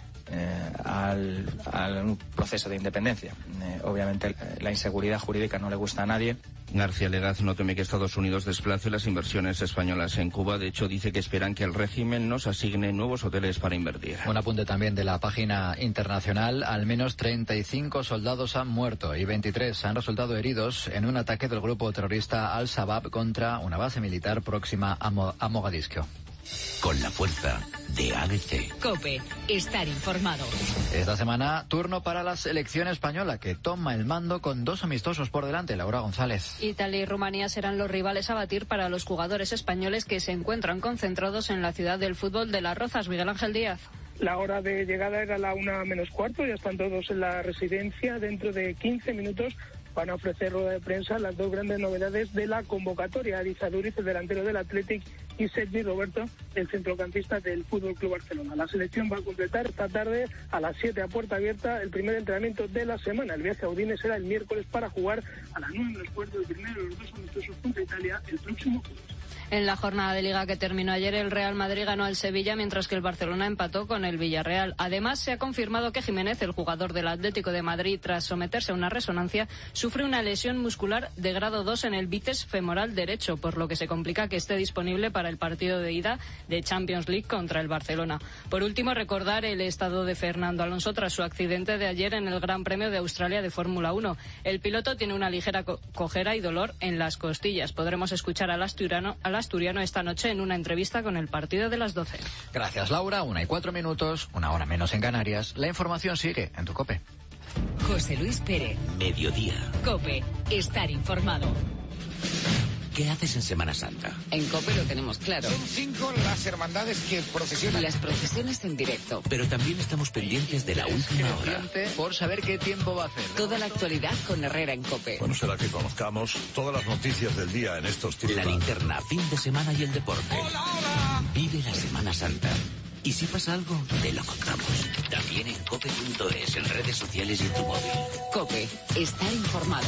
eh, al, al proceso de independencia. Eh, obviamente la inseguridad jurídica no le gusta a nadie. García Legaz no teme que Estados Unidos desplace las inversiones españolas en Cuba. De hecho, dice que esperan que el régimen nos asigne nuevos hoteles para invertir. Un apunte también de la página internacional. Al menos treinta y cinco soldados han muerto y veintitrés han resultado heridos en un ataque del grupo terrorista Al-Shabaab contra una base militar próxima a, Mo- a Mogadiscio. Con la fuerza de A D C. COPE, estar informado. Esta semana, turno para la selección española, que toma el mando con dos amistosos por delante. Laura González. Italia y Rumanía serán los rivales a batir para los jugadores españoles que se encuentran concentrados en la ciudad del fútbol de Las Rozas. Miguel Ángel Díaz. La hora de llegada era la una menos cuarto, ya están todos en la residencia. Dentro de quince minutos van a ofrecer rueda de prensa las dos grandes novedades de la convocatoria. Ariza Duriz, el delantero del Athletic, y Sergi Roberto, el centrocampista del Fútbol Club Barcelona. La selección va a completar esta tarde a las siete a puerta abierta el primer entrenamiento de la semana. El viaje a Udine será el miércoles para jugar a las nueve menos cuarto del primero de los dos amistosos contra Italia el próximo jueves. En la jornada de Liga que terminó ayer, el Real Madrid ganó al Sevilla, mientras que el Barcelona empató con el Villarreal. Además, se ha confirmado que Jiménez, el jugador del Atlético de Madrid, tras someterse a una resonancia, sufre una lesión muscular de grado dos en el bíceps femoral derecho, por lo que se complica que esté disponible para el partido de ida de Champions League contra el Barcelona. Por último, recordar el estado de Fernando Alonso tras su accidente de ayer en el Gran Premio de Australia de Fórmula uno. El piloto tiene una ligera co- cojera y dolor en las costillas. Podremos escuchar al asturiano, al asturiano esta noche en una entrevista con el partido de las doce. Gracias, Laura. Una y cuatro minutos, una hora menos en Canarias. La información sigue en tu COPE. José Luis Pérez. Mediodía. COPE. Estar informado. ¿Qué haces en Semana Santa? En COPE lo tenemos claro. Son cinco las hermandades que procesionan. Las procesiones en directo. Pero también estamos pendientes de la última hora. Por saber qué tiempo va a hacer. Toda la actualidad con Herrera en COPE. Bueno, será que conozcamos todas las noticias del día en estos tiempos. La linterna, fin de semana y el deporte. ¡Hola, hola! Vive la Semana Santa. Y si pasa algo, te lo contamos. También en cope punto es, en redes sociales y en tu móvil. COPE. Estar informado.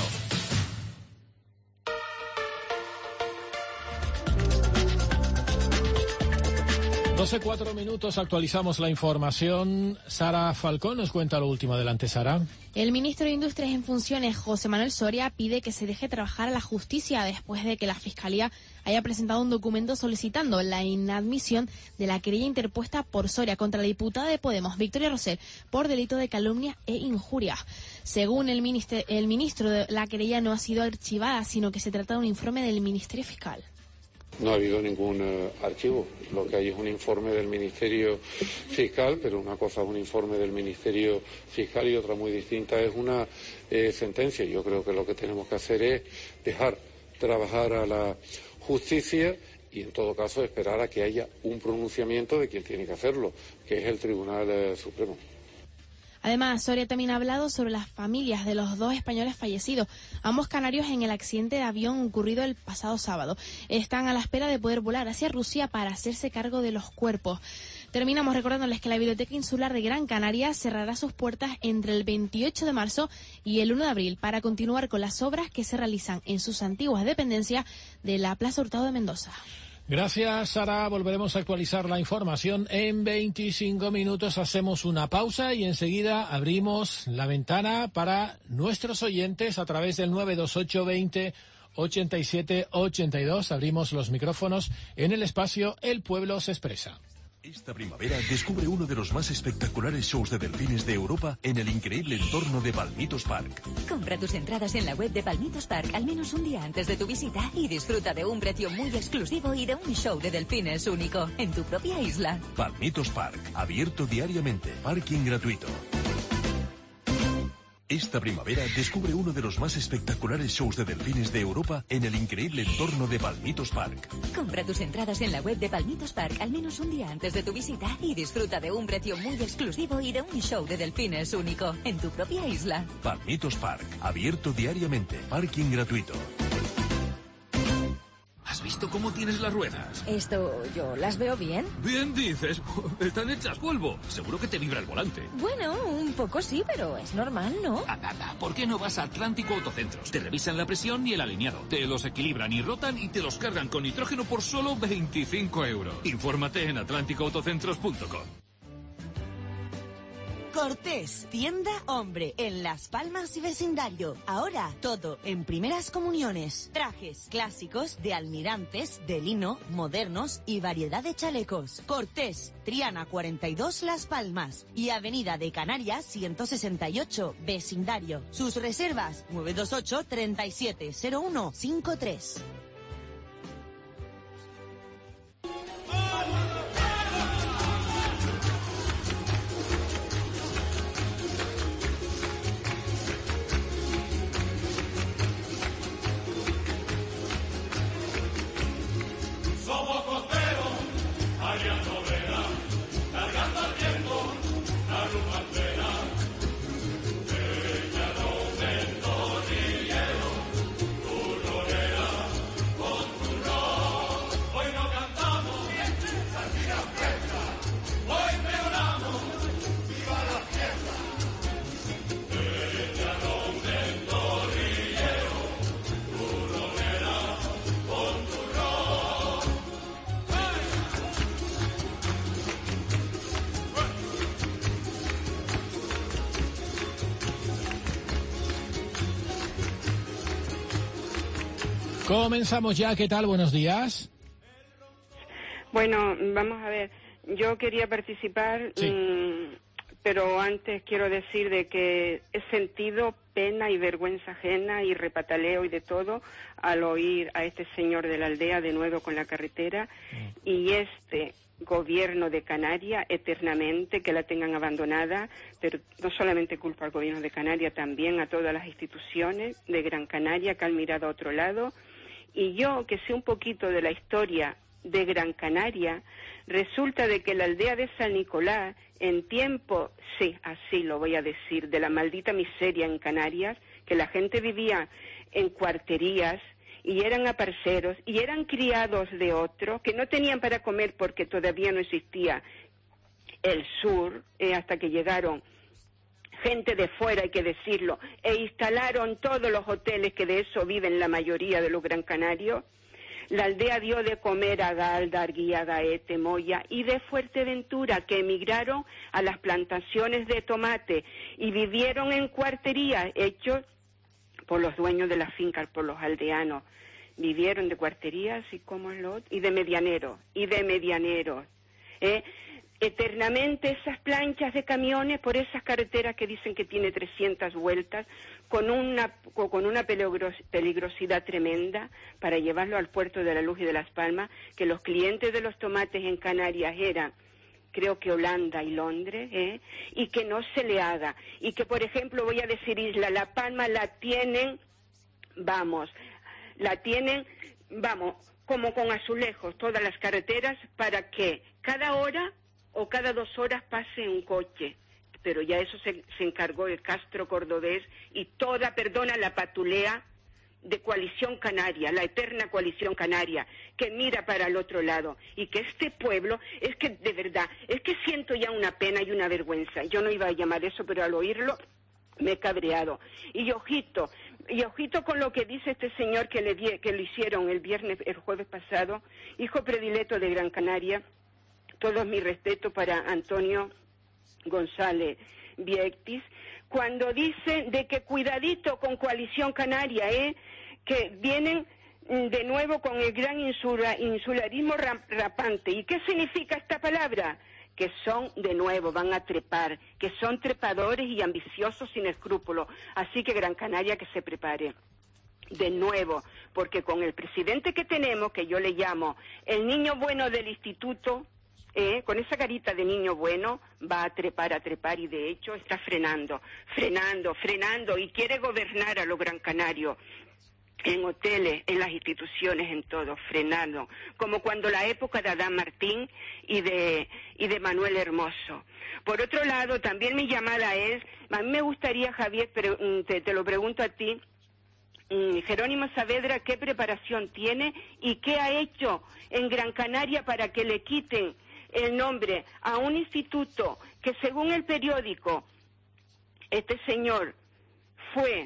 doce cuatro minutos, actualizamos la información. Sara Falcón nos cuenta lo último. Adelante, Sara. El ministro de Industrias en funciones, José Manuel Soria, pide que se deje trabajar a la justicia después de que la Fiscalía haya presentado un documento solicitando la inadmisión de la querella interpuesta por Soria contra la diputada de Podemos, Victoria Rosell, por delito de calumnia e injuria. Según el ministro, el ministro, la querella no ha sido archivada, sino que se trata de un informe del Ministerio Fiscal. No ha habido ningún uh, archivo. Lo que hay es un informe del Ministerio Fiscal, pero una cosa es un informe del Ministerio Fiscal y otra muy distinta es una eh, sentencia. Yo creo que lo que tenemos que hacer es dejar trabajar a la justicia y, en todo caso, esperar a que haya un pronunciamiento de quien tiene que hacerlo, que es el Tribunal eh, Supremo. Además, Soria también ha hablado sobre las familias de los dos españoles fallecidos, ambos canarios en el accidente de avión ocurrido el pasado sábado. Están a la espera de poder volar hacia Rusia para hacerse cargo de los cuerpos. Terminamos recordándoles que la Biblioteca Insular de Gran Canaria cerrará sus puertas entre el veintiocho de marzo y el uno de abril para continuar con las obras que se realizan en sus antiguas dependencias de la Plaza Hurtado de Mendoza. Gracias, Sara. Volveremos a actualizar la información en veinticinco minutos. Hacemos una pausa y enseguida abrimos la ventana para nuestros oyentes a través del nueve dos ocho veinte ochenta y siete ochenta y dos. Abrimos los micrófonos en el espacio El Pueblo se expresa. Esta primavera descubre uno de los más espectaculares shows de delfines de Europa en el increíble entorno de Palmitos Park. Compra tus entradas en la web de Palmitos Park al menos un día antes de tu visita y disfruta de un precio muy exclusivo y de un show de delfines único en tu propia isla. Palmitos Park, abierto diariamente, parking gratuito. Esta primavera descubre uno de los más espectaculares shows de delfines de Europa en el increíble entorno de Palmitos Park. Compra tus entradas en la web de Palmitos Park al menos un día antes de tu visita y disfruta de un precio muy exclusivo y de un show de delfines único en tu propia isla. Palmitos Park, abierto diariamente, parking gratuito. ¿Has visto cómo tienes las ruedas? Esto, ¿yo las veo bien? Bien dices, están hechas polvo. Seguro que te vibra el volante. Bueno, un poco sí, pero es normal, ¿no? Anda, ¿por qué no vas a Atlántico Autocentros? Te revisan la presión y el alineado. Te los equilibran y rotan y te los cargan con nitrógeno por solo veinticinco euros. Infórmate en atlántico autocentros punto com. Cortés, tienda hombre, en Las Palmas y vecindario. Ahora, todo en primeras comuniones. Trajes clásicos de almirantes, de lino, modernos y variedad de chalecos. Cortés, Triana cuarenta y dos Las Palmas y Avenida de Canarias ciento sesenta y ocho, vecindario. Sus reservas, nueve dos ocho, treinta y siete, cero uno cincuenta y tres. Comenzamos ya, ¿qué tal? Buenos días. Bueno, vamos a ver, yo quería participar, sí. mmm, pero antes quiero decir de que he sentido pena y vergüenza ajena y repataleo y de todo al oír a este señor de la aldea de nuevo con la carretera mm. y este gobierno de Canarias eternamente que la tengan abandonada, pero no solamente culpa al gobierno de Canarias, también a todas las instituciones de Gran Canaria que han mirado a otro lado. Y yo, que sé un poquito de la historia de Gran Canaria, resulta de que la aldea de San Nicolás, en tiempo, sí, así lo voy a decir, de la maldita miseria en Canarias, que la gente vivía en cuarterías y eran aparceros y eran criados de otros, que no tenían para comer porque todavía no existía el sur, eh, hasta que llegaron gente de fuera, hay que decirlo, e instalaron todos los hoteles, que de eso viven la mayoría de los gran canarios. La aldea dio de comer a Galda, Arguía, Gaete, Moya y de Fuerteventura, que emigraron a las plantaciones de tomate y vivieron en cuarterías hechos por los dueños de las fincas, por los aldeanos. Vivieron de cuarterías y como es lo otro, y de medianeros, y de medianeros. ¿eh? Eternamente esas planchas de camiones por esas carreteras que dicen que tiene trescientas vueltas, con una, con una peligros, peligrosidad tremenda para llevarlo al puerto de la Luz y de Las Palmas, que los clientes de los tomates en Canarias eran, creo que Holanda y Londres, ¿eh? y que no se le haga. Y que, por ejemplo, voy a decir Isla La Palma la tienen, vamos, la tienen, vamos, como con azulejos, todas las carreteras, para que cada hora o cada dos horas pase un coche, pero ya eso se, se encargó el Castro cordobés y toda, perdona, la patulea de Coalición Canaria, la eterna Coalición Canaria, que mira para el otro lado, y que este pueblo, es que de verdad, es que siento ya una pena y una vergüenza. Yo no iba a llamar eso, pero al oírlo me he cabreado. Y ojito, y ojito con lo que dice este señor que le, die, que le hicieron el viernes, el jueves pasado, hijo predilecto de Gran Canaria. Todo mi respeto para Antonio González Viectis, cuando dice de que cuidadito con Coalición Canaria, ¿eh? que vienen de nuevo con el gran insula, insularismo rapante. ¿Y qué significa esta palabra? Que son, de nuevo, van a trepar, que son trepadores y ambiciosos sin escrúpulos. Así que Gran Canaria que se prepare. De nuevo, porque con el presidente que tenemos, que yo le llamo el niño bueno del instituto, Eh, con esa carita de niño bueno, va a trepar, a trepar, y de hecho está frenando, frenando, frenando, y quiere gobernar a los Gran Canarios, en hoteles, en las instituciones, en todo, frenando, como cuando la época de Adán Martín y de, y de Manuel Hermoso. Por otro lado, también mi llamada es, a mí me gustaría, Javier, pero te, te lo pregunto a ti, Jerónimo Saavedra, ¿qué preparación tiene y qué ha hecho en Gran Canaria para que le quiten el nombre a un instituto que, según el periódico, este señor fue,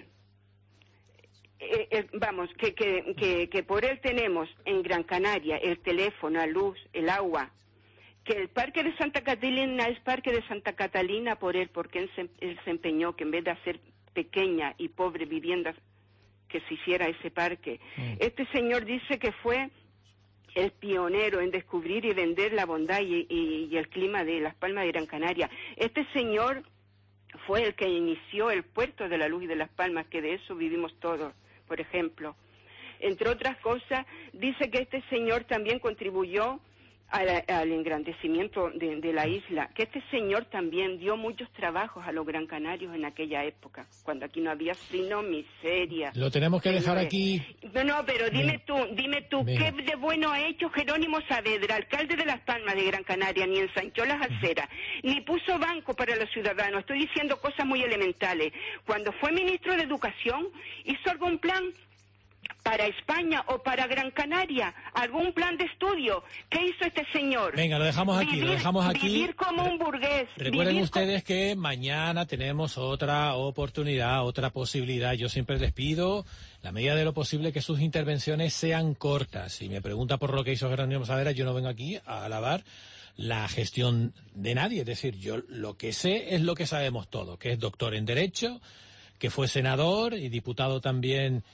eh, eh, vamos, que, que, que, que por él tenemos en Gran Canaria el teléfono, la luz, el agua, que el parque de Santa Catalina es parque de Santa Catalina por él, porque él se, él se empeñó que en vez de hacer pequeña y pobre viviendas, que se hiciera ese parque. Mm. Este señor dice que fue el pionero en descubrir y vender la bondad y, y, y el clima de Las Palmas de Gran Canaria. Este señor fue el que inició el puerto de la Luz y de Las Palmas, que de eso vivimos todos, por ejemplo. Entre otras cosas, dice que este señor también contribuyó al, al engrandecimiento de, de la isla, que este señor también dio muchos trabajos a los Gran Canarios en aquella época, cuando aquí no había sino miseria. Lo tenemos que dejar aquí. No, no, pero dime tú, dime tú, Venga. ¿qué de bueno ha hecho Jerónimo Saavedra, alcalde de Las Palmas de Gran Canaria? Ni ensanchó las aceras, ni puso banco para los ciudadanos. Estoy diciendo cosas muy elementales. Cuando fue ministro de Educación, hizo algún plan para España o para Gran Canaria, algún plan de estudio. ¿Qué hizo este señor? Venga, lo dejamos aquí, vivir, lo dejamos aquí. Vivir como un burgués. Recuerden ustedes con... que mañana tenemos otra oportunidad, otra posibilidad. Yo siempre les pido, la medida de lo posible, que sus intervenciones sean cortas. Si me pregunta por lo que hizo Jerónimo Saavedra, yo no vengo aquí a alabar la gestión de nadie. Es decir, yo lo que sé es lo que sabemos todos, que es doctor en Derecho, que fue senador y diputado también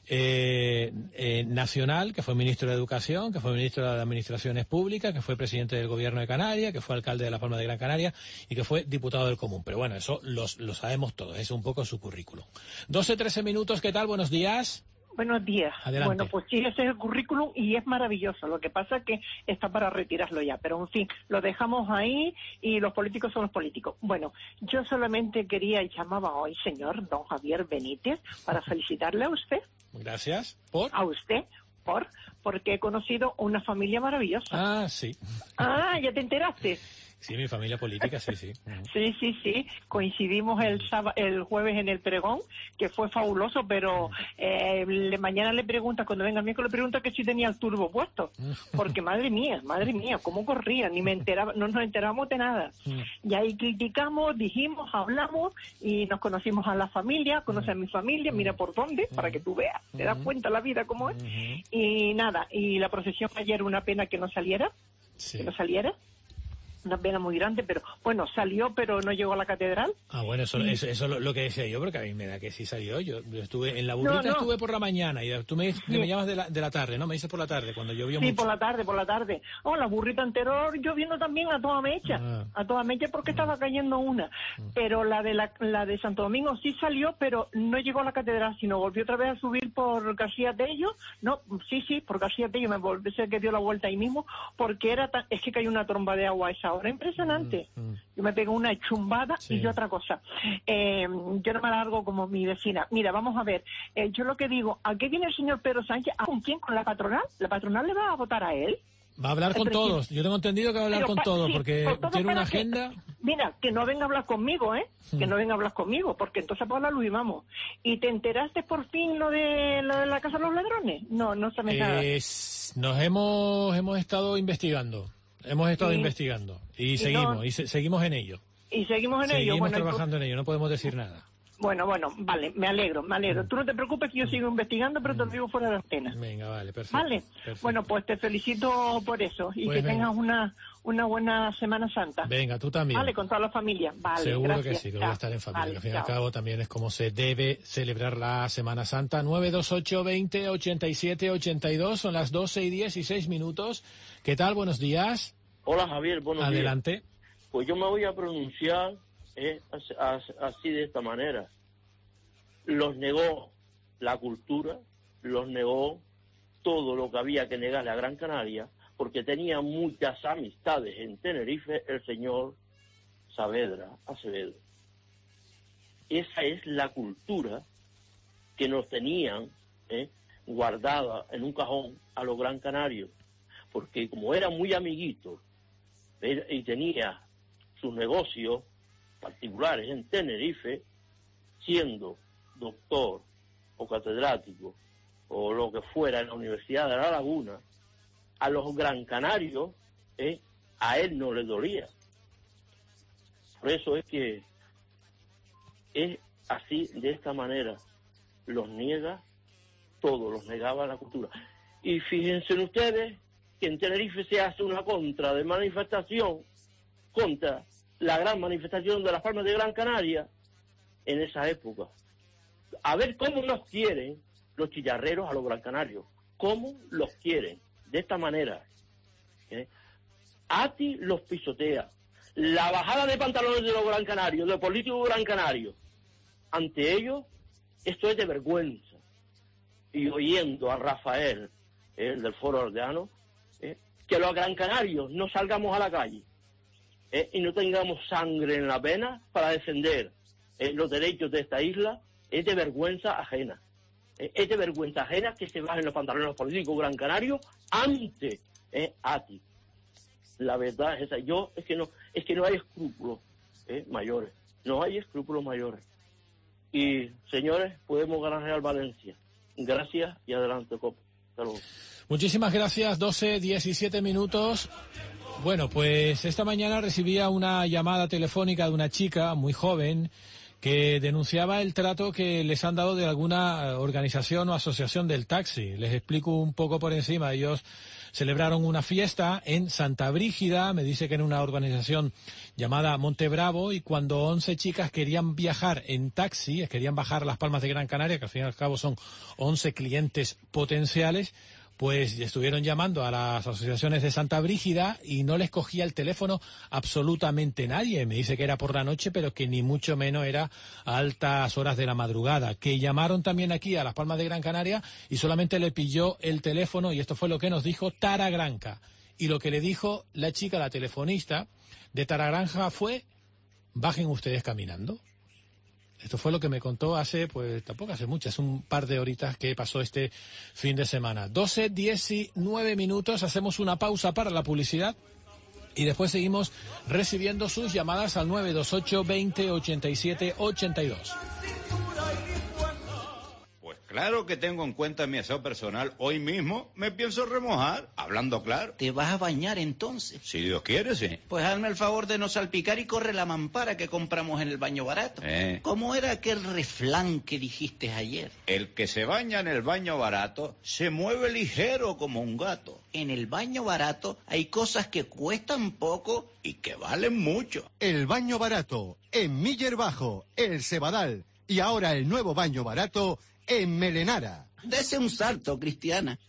eh, eh, nacional, que fue ministro de Educación, que fue ministro de Administraciones Públicas, que fue presidente del Gobierno de Canarias, que fue alcalde de Las Palmas de Gran Canaria y que fue diputado del Común. Pero bueno, eso los, lo sabemos todos, es un poco su currículum. doce, trece minutos, ¿qué tal? Buenos días. Buenos días. Adelante. Bueno, pues sí, ese es el currículum y es maravilloso. Lo que pasa es que está para retirarlo ya. Pero, en fin, lo dejamos ahí y los políticos son los políticos. Bueno, yo solamente quería y llamaba hoy, señor don Javier Benítez, para felicitarle a usted. Gracias. ¿Por? A usted, por, porque he conocido una familia maravillosa. Ah, sí. Ah, ¿ya te enteraste? Sí, mi familia política, sí, sí. Sí, sí, sí. Coincidimos el sábado, el jueves en el pregón, que fue fabuloso, pero eh, le, mañana le pregunta, cuando venga el miércoles, le pregunta que si tenía el turbo puesto. Porque madre mía, madre mía, cómo corría, ni me enteraba, no nos enterábamos de nada. Y ahí criticamos, dijimos, hablamos y nos conocimos a la familia, conoce a mi familia, mira por dónde, para que tú veas, te das cuenta la vida cómo es. Y nada, y la procesión ayer, una pena que no saliera, sí. que no saliera. Una pena muy grande, pero bueno, salió, pero no llegó a la catedral. Ah, bueno, eso, y... eso, eso es lo que decía yo, porque a mí me da que sí salió. Yo, yo estuve en la burrita, no, no. estuve por la mañana y tú me, sí. me llamas de la, de la tarde, ¿no? Me dices por la tarde, cuando llovió sí, mucho. Sí, por la tarde, por la tarde. Oh, la burrita anterior lloviendo también a toda mecha, ah. a toda mecha porque ah. estaba cayendo una. Ah. Pero la de la, la de Santo Domingo sí salió, pero no llegó a la catedral, sino volvió otra vez a subir por García Tello. No, sí, sí, por García Tello me volvió, sé que dio la vuelta ahí mismo, porque era tan, es que cayó una tromba de agua a esa hora, impresionante. Mm. Yo me pego una chumbada sí. y yo otra cosa. Eh, yo no me alargo como mi vecina. Mira, vamos a ver. Eh, yo lo que digo, ¿a qué viene el señor Pedro Sánchez? ¿Con quién? ¿Con la patronal? ¿La patronal le va a votar a él? Va a hablar con todos. Yo tengo entendido que va a hablar Pero, con todos, sí, porque todo tiene una agenda. Que, mira, que no venga a hablar conmigo, ¿eh? Hmm. Que no venga a hablar conmigo, porque entonces por la luz y vamos. ¿Y te enteraste por fin lo de, lo de la Casa de los Ladrones? No, no sabes eh, nada. Nos hemos, hemos estado investigando. Hemos estado sí. investigando y, y seguimos, no, y se, seguimos en ello. Y seguimos en seguimos ello. Seguimos trabajando en ello, no podemos decir nada. Bueno, bueno, vale, me alegro, me alegro. Tú no te preocupes que yo sigo investigando, pero te lo digo fuera de antena. Venga, vale, perfecto. Vale, perfecto. Bueno, pues te felicito por eso y pues que venga. tengas una una buena Semana Santa. Venga, tú también. Vale, con toda la familia. Vale, seguro gracias. que sí, que voy a estar en familia. Vale, al fin y chao. al cabo también es como se debe celebrar la Semana Santa. nueve dos ocho, veinte, ochenta y siete, ochenta y dos, son las doce y dieciséis minutos. ¿Qué tal? Buenos días. Hola Javier, buenos días. Adelante. Pues yo me voy a pronunciar eh, así de esta manera. Los negó la cultura, los negó todo lo que había que negarle a Gran Canaria, porque tenía muchas amistades en Tenerife el señor Saavedra Acevedo. Esa es la cultura que nos tenían eh, guardada en un cajón a los Gran Canarios, porque como era muy amiguito y tenía sus negocios particulares en Tenerife, siendo doctor o catedrático o lo que fuera en la Universidad de La Laguna, a los Gran Canarios, eh, a él no le dolía. Por eso es que es así, de esta manera, los niega todo, los negaba la cultura. Y fíjense ustedes que en Tenerife se hace una contra de manifestación contra la gran manifestación de las Palmas de Gran Canaria en esa época. A ver cómo nos quieren los chillarreros a los Gran Canarios, cómo los quieren, de esta manera. ¿Eh? A ti los pisotea. La bajada de pantalones de los Gran Canarios, de los políticos Gran Canarios, ante ellos, esto es de vergüenza. Y oyendo a Rafael, eh, el del Foro Aldeano, eh, que los Gran Canarios no salgamos a la calle eh, y no tengamos sangre en la vena para defender eh, los derechos de esta isla, es de vergüenza ajena. Eh, es de vergüenza ajena que se bajen los pantalones los políticos Gran Canarios ante eh, a ti. La verdad es esa. Yo es que no, es que no hay escrúpulos eh, mayores. No hay escrúpulos mayores. Y, señores, podemos ganar Real Valencia. Gracias y adelante, Copa. Hasta luego. Muchísimas gracias. doce, diecisiete minutos. Bueno, pues esta mañana recibía una llamada telefónica de una chica muy joven que denunciaba el trato que les han dado de alguna organización o asociación del taxi. Les explico un poco por encima. Ellos celebraron una fiesta en Santa Brígida, me dice que en una organización llamada Monte Bravo, y cuando once chicas querían viajar en taxi, querían bajar a Las Palmas de Gran Canaria, que al fin y al cabo son once clientes potenciales, pues estuvieron llamando a las asociaciones de Santa Brígida y no les cogía el teléfono absolutamente nadie. Me dice que era por la noche, pero que ni mucho menos era a altas horas de la madrugada. Que llamaron también aquí a Las Palmas de Gran Canaria y solamente le pilló el teléfono, y esto fue lo que nos dijo Tara Granja. Y lo que le dijo la chica, la telefonista de Tara Granja, fue: bajen ustedes caminando. Esto fue lo que me contó hace, pues tampoco hace mucho, hace un par de horitas que pasó este fin de semana. doce, diecinueve minutos, hacemos una pausa para la publicidad y después seguimos recibiendo sus llamadas al nueve dos ocho, veinte, ochenta y siete, ochenta y dos. Claro que tengo en cuenta mi aseo personal. Hoy mismo me pienso remojar, hablando claro. ¿Te vas a bañar entonces? Si Dios quiere, sí. Pues hazme el favor de no salpicar y corre la mampara que compramos en el baño barato. Eh. ¿Cómo era aquel refrán que dijiste ayer? El que se baña en el baño barato se mueve ligero como un gato. En el baño barato hay cosas que cuestan poco y que valen mucho. El baño barato, en Miller Bajo, El Cebadal, y ahora el nuevo baño barato en Melenara. Dese un salto, Cristiana.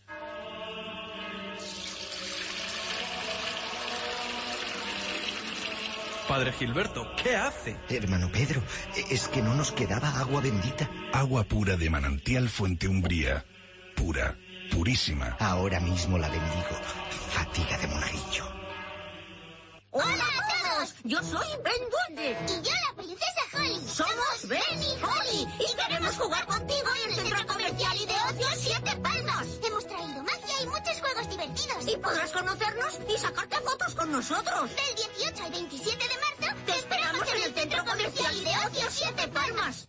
Padre Gilberto, ¿qué hace? Hermano Pedro, es que no nos quedaba agua bendita. Agua pura de manantial Fuente Umbría. Pura, purísima. Ahora mismo la bendigo. Fatiga de monaguillo. ¡Hola a todos! Yo soy Ben Duende. Y yo la princesa Holly. Somos Ben y Holly. Y queremos jugar contigo en el Centro Comercial y de Ocio Siete Palmas. Hemos traído magia y muchos juegos divertidos. Y podrás conocernos y sacarte fotos con nosotros. Del dieciocho al veintisiete de marzo te esperamos en el Centro Comercial y de Ocio Siete Palmas.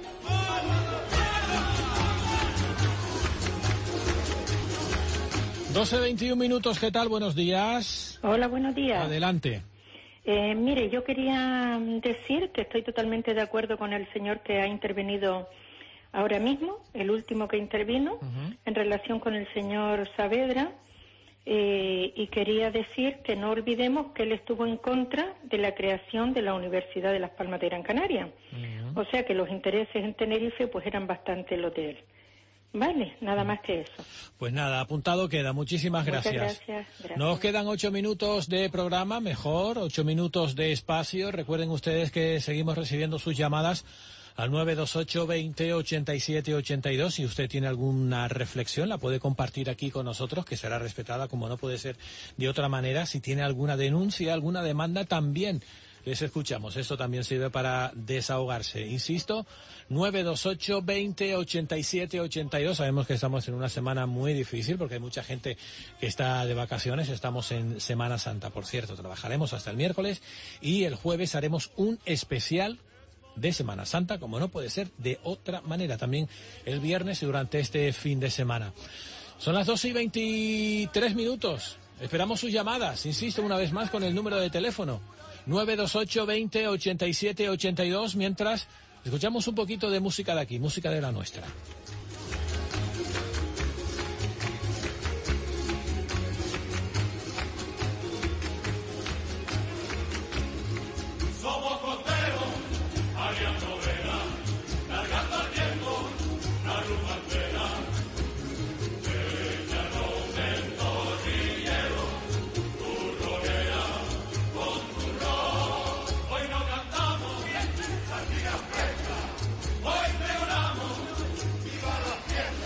doce veintiún minutos, ¿qué tal? Buenos días. Hola, buenos días. Adelante. Eh, mire, yo quería decir que estoy totalmente de acuerdo con el señor que ha intervenido ahora mismo, el último que intervino, uh-huh. en relación con el señor Saavedra, eh, y quería decir que no olvidemos que él estuvo en contra de la creación de la Universidad de Las Palmas de Gran Canaria. Uh-huh. O sea que los intereses en Tenerife pues eran bastante los de él. Vale, nada más que eso. Pues nada, apuntado queda. Muchísimas gracias. Muchas gracias, gracias. Nos quedan ocho minutos de programa, mejor, ocho minutos de espacio. Recuerden ustedes que seguimos recibiendo sus llamadas al nueve dos ocho, veinte, ochenta y siete, ochenta y dos. Si usted tiene alguna reflexión, la puede compartir aquí con nosotros, que será respetada como no puede ser de otra manera. Si tiene alguna denuncia, alguna demanda, también les escuchamos. Esto también sirve para desahogarse. Insisto, nueve dos ocho, veinte, ochenta y siete, ochenta y dos. Sabemos que estamos en una semana muy difícil porque hay mucha gente que está de vacaciones. Estamos en Semana Santa, por cierto. Trabajaremos hasta el miércoles y el jueves haremos un especial de Semana Santa, como no puede ser de otra manera. También el viernes y durante este fin de semana. Son las doce y veintitrés minutos. Esperamos sus llamadas. Insisto una vez más con el número de teléfono nueve dos ocho, veinte, ochenta y siete, ochenta y dos, mientras escuchamos un poquito de música de aquí, música de la nuestra. Somos costeros, aliando vela, largando al tiempo, la rumba entera. Échanos del torrillero, turronera, con turrón. Hoy no cantamos, sardina fresca, hoy pregonamos, viva la fiesta.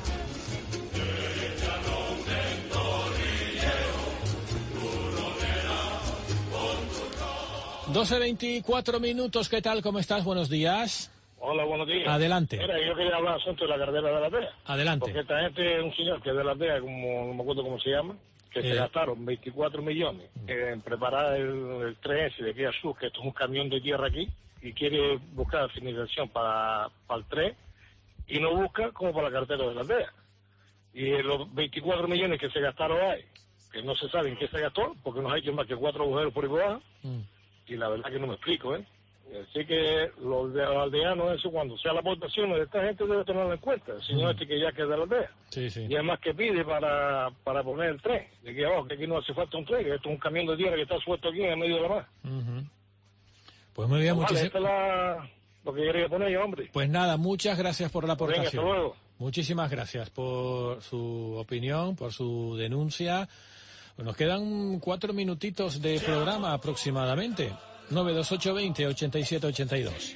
Échanos del torrillero, turronera, con turrón. doce veinticuatro minutos, ¿qué tal? ¿Cómo estás? Buenos días. Hola, buenos días. Adelante. Mira, yo quería hablar del asunto de la carretera de la Vega. Adelante. Porque esta gente es un señor que es de la Vega, como no me acuerdo cómo se llama, que eh. se gastaron veinticuatro millones en preparar el, el tren ese de aquí a sur, que esto es un camión de tierra aquí, y quiere buscar financiación para, para el tren, y no busca como para la carretera de la Vega. Y los veinticuatro millones que se gastaron ahí, que no se sabe en qué se gastó, porque no hay que más que cuatro agujeros por ahí por abajo, mm. y la verdad que no me explico, ¿eh? Así que los de- aldeanos, eso cuando sea la votación de esta gente debe tenerlo en cuenta, si no este que ya queda la aldea. Sí, sí. Y además que pide para, para poner el tren, de aquí abajo, que aquí no hace falta un tren, que esto es un camión de tierra que está suelto aquí en el medio de la mar. Ujú. Pues muy bien, Vale, muchísimas esta es la, lo que quería poner yo, hombre. Pues nada, muchas gracias por la Venga, aportación. hasta luego. Muchísimas gracias por su opinión, por su denuncia. Nos quedan cuatro minutitos de programa aproximadamente. nueve dos ocho veinte ochenta y siete ochenta y dos.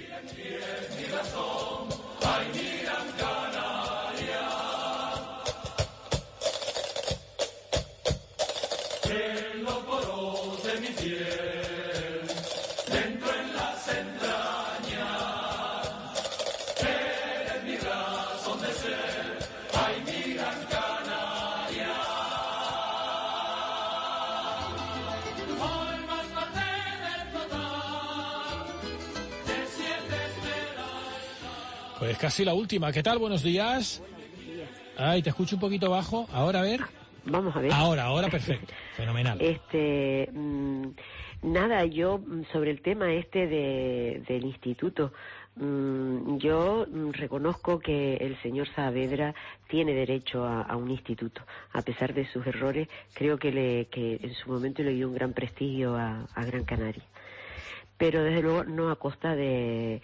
En los poros de mi piel, dentro en las entrañas, eres mi razón de ser, ay, mi gran Canaria. Hoy más tarde del total, de siete esperanzas. Pues casi la última. ¿Qué tal? Buenos días. Ay, te escucho un poquito bajo. Ahora, a ver. Vamos a ver. Ahora, ahora, perfecto. Fenomenal. Este, mm, nada, yo mm, sobre el tema este de, del instituto, mm, yo mm, reconozco que el señor Saavedra tiene derecho a, a un instituto. A pesar de sus errores, creo que, le, que en su momento le dio un gran prestigio a, a Gran Canaria. Pero desde luego no a costa de...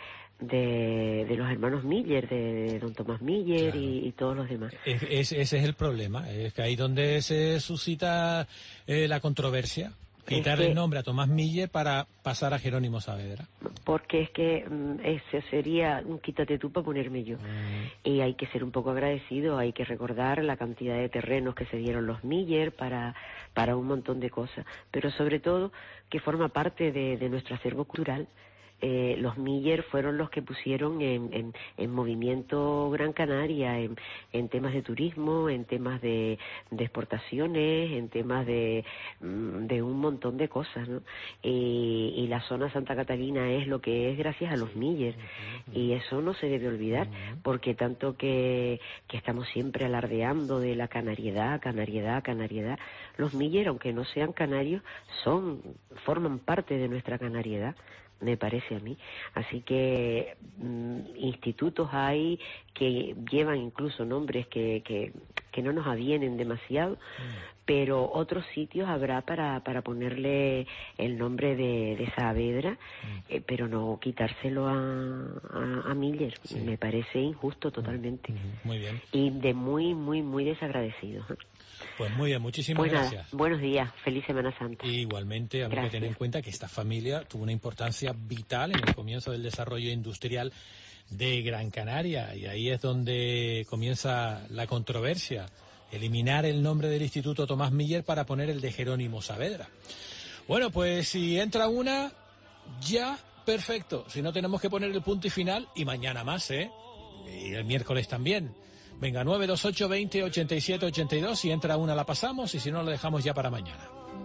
De, de los hermanos Miller, de, de don Tomás Miller, claro. y, y todos los demás. Es, es, ese es el problema, es que ahí donde se suscita eh, la controversia, quitarle que, el nombre a Tomás Miller para pasar a Jerónimo Saavedra. Porque es que mm, ese sería un quítate tú para ponerme yo. Mm. Y hay que ser un poco agradecido, hay que recordar la cantidad de terrenos que se dieron los Miller para, para un montón de cosas, pero sobre todo que forma parte de, de nuestro acervo cultural. Eh, los Miller fueron los que pusieron en, en, en movimiento Gran Canaria, en, en temas de turismo, en temas de, de exportaciones, en temas de, de un montón de cosas, ¿no? Y, y la zona Santa Catalina es lo que es gracias a los Miller, y eso no se debe olvidar, porque tanto que, que estamos siempre alardeando de la canariedad, canariedad, canariedad, los Miller, aunque no sean canarios, son, forman parte de nuestra canariedad, me parece a mí. Así que mm, institutos hay que llevan incluso nombres que, que, que no nos avienen demasiado, mm. pero otros sitios habrá para, para ponerle el nombre de, de Saavedra, mm. eh, pero no quitárselo a, a, a Miller. Sí. Me parece injusto totalmente. Mm. Muy bien. Y de muy, muy, muy desagradecido. Pues muy bien, muchísimas pues gracias. Nada, buenos días, feliz Semana Santa. Y igualmente, habría que tener en cuenta que esta familia tuvo una importancia vital en el comienzo del desarrollo industrial de Gran Canaria, y ahí es donde comienza la controversia, eliminar el nombre del Instituto Tomás Miller para poner el de Jerónimo Saavedra. Bueno, pues si entra una, ya perfecto, si no tenemos que poner el punto y final, y mañana más, ¿eh? Y el miércoles también. Venga, nueve dos ocho veinte ochenta y siete ochenta y dos, si entra una la pasamos y si no la dejamos ya para mañana.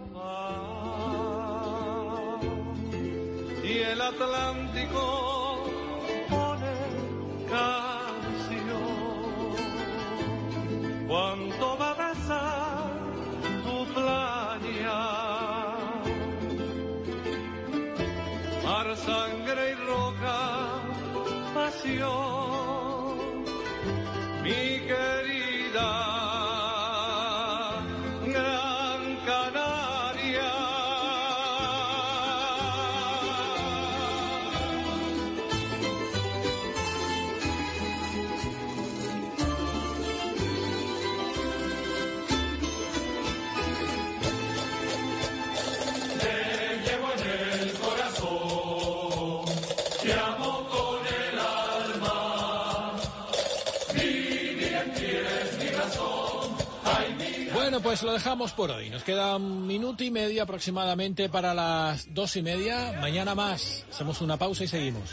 Y el Atlántico pone canción. ¿Cuánto va a besar tu playa? Mar, sangre y roca, pasión. Mi querida Gran Canaria. Te llevo en el corazón, te amo con el alma. Bueno, pues lo dejamos por hoy. Nos queda un minuto y medio aproximadamente para las dos y media. Mañana más. Hacemos una pausa y seguimos.